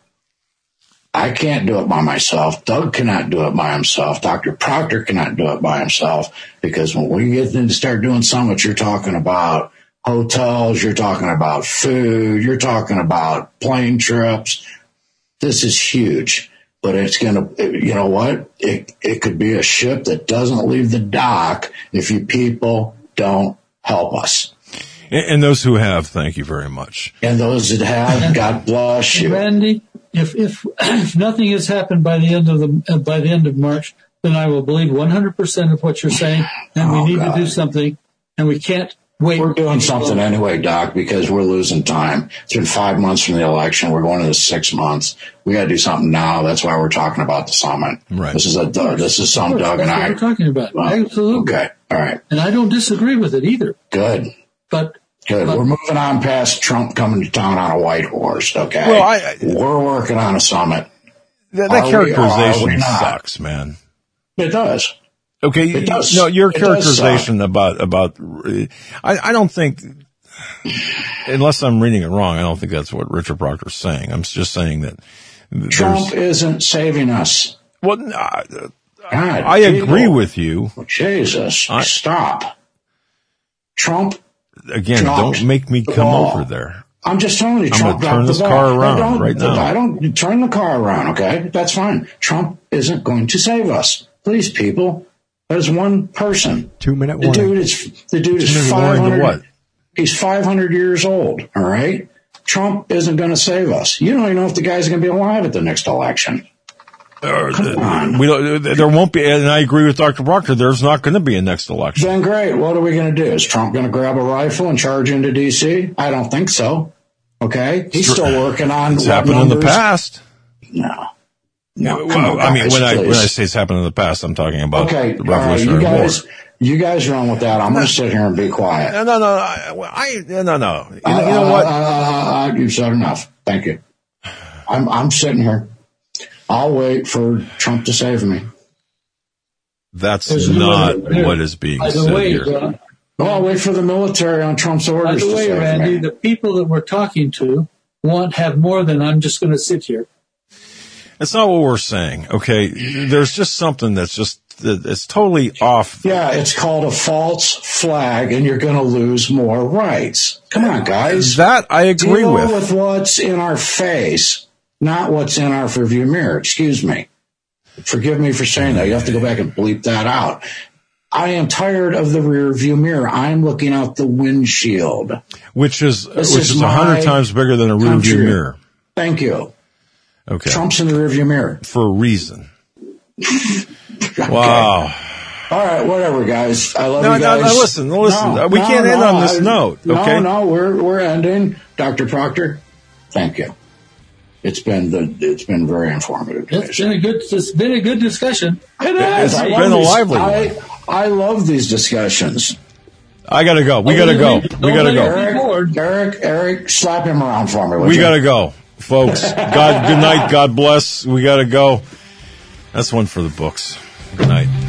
I can't do it by myself. Doug cannot do it by himself. Doctor Proctor cannot do it by himself because when we get into start doing summits, you're talking about hotels, you're talking about food, you're talking about plane trips. This is huge, but it's going to, you know what? It, it could be a ship that doesn't leave the dock if you people don't help us. And, and those who have, thank you very much. And those that have, God bless you. Randy, if if if nothing has happened by the end of the uh, by the end of March, then I will believe one hundred percent of what you're saying, and we oh, need God. to do something, and we can't wait. We're doing something anyway, Doc, because we're losing time. It's been five months from the election. We're going into six months. We got to do something now. That's why we're talking about the summit. Right. This is a this is some Doug and I. That's what we're talking about. Well, Absolutely. Okay. All right. And I don't disagree with it either. Good. But Good. but, We're moving on past Trump coming to town on a white horse. Okay. Well, I, I, we're working on a summit. That, that Are characterization we, sucks, man. It does. Okay, It does. no, your It characterization about about I, I don't think, unless I'm reading it wrong, I don't think that's what Richard Proctor's saying. I'm just saying that Trump isn't saving us. Well, uh, God, I agree people. with you. Jesus, I, stop. Trump. Again, don't make me come ball. over there. I'm just telling you, I'm Trump going to turn this the car ball. around I don't, right now. I don't turn the car around, okay? That's fine. Trump isn't going to save us. Please, people. There's one person. Two minute the warning. dude is the dude Two is minute five warning to hundred. what? He's five hundred years old. All right. Trump isn't going to save us. You don't even know if the guy's going to be alive at the next election. Uh, Come on. We don't, there won't be, and I agree with Doctor Proctor. There's not going to be a next election. Then great. What are we going to do? Is Trump going to grab a rifle and charge into D C? I don't think so. Okay. He's still working on. It's happened in the past. No. No. Well, on, I mean, guys, when I please. when I say it's happened in the past, I'm talking about Okay, the all right, you Revolutionary guys, War. you guys run with that. I'm going to sit here and be quiet. No, no, no, I, I no, no, no. You, Uh, know, you know what? Uh, uh, uh, you've said enough. Thank you. I'm I'm sitting here. I'll wait for Trump to save me. That's There's not no- what is being by the said way, here. uh, Well, I'll wait for the military on Trump's by orders the to way, save Randy, me. the people that we're talking to want have more than I'm just going to sit here. That's not what we're saying. Okay, there's just something that's just it's totally off. Yeah, it's called a false flag, and you're going to lose more rights. Come on, guys. That I agree Deal with. with what's in our face, not what's in our rearview mirror. Excuse me. Forgive me for saying that. You have to go back and bleep that out. I am tired of the rear view mirror. I'm looking out the windshield. Which is This which is is a hundred my times bigger than a rear view country. mirror. Thank you. Okay, Trump's in the rear view mirror. for a reason. Okay. Wow. All right, whatever, guys. I love No, you no, guys. no, listen, listen. No, We no, can't no, end on this I- note, okay? No, no, we're we're ending. Doctor Proctor, thank you. It's been the it's been very informative. It's been a good. It's been a good discussion. It is. It's I been love a these- lively I, one. I love these discussions. I gotta go. We gotta go. We gotta go. Eric, Eric, Eric, slap him around for me. would We you? gotta go, folks. God, good night. God bless. We gotta go. That's one for the books. Good night.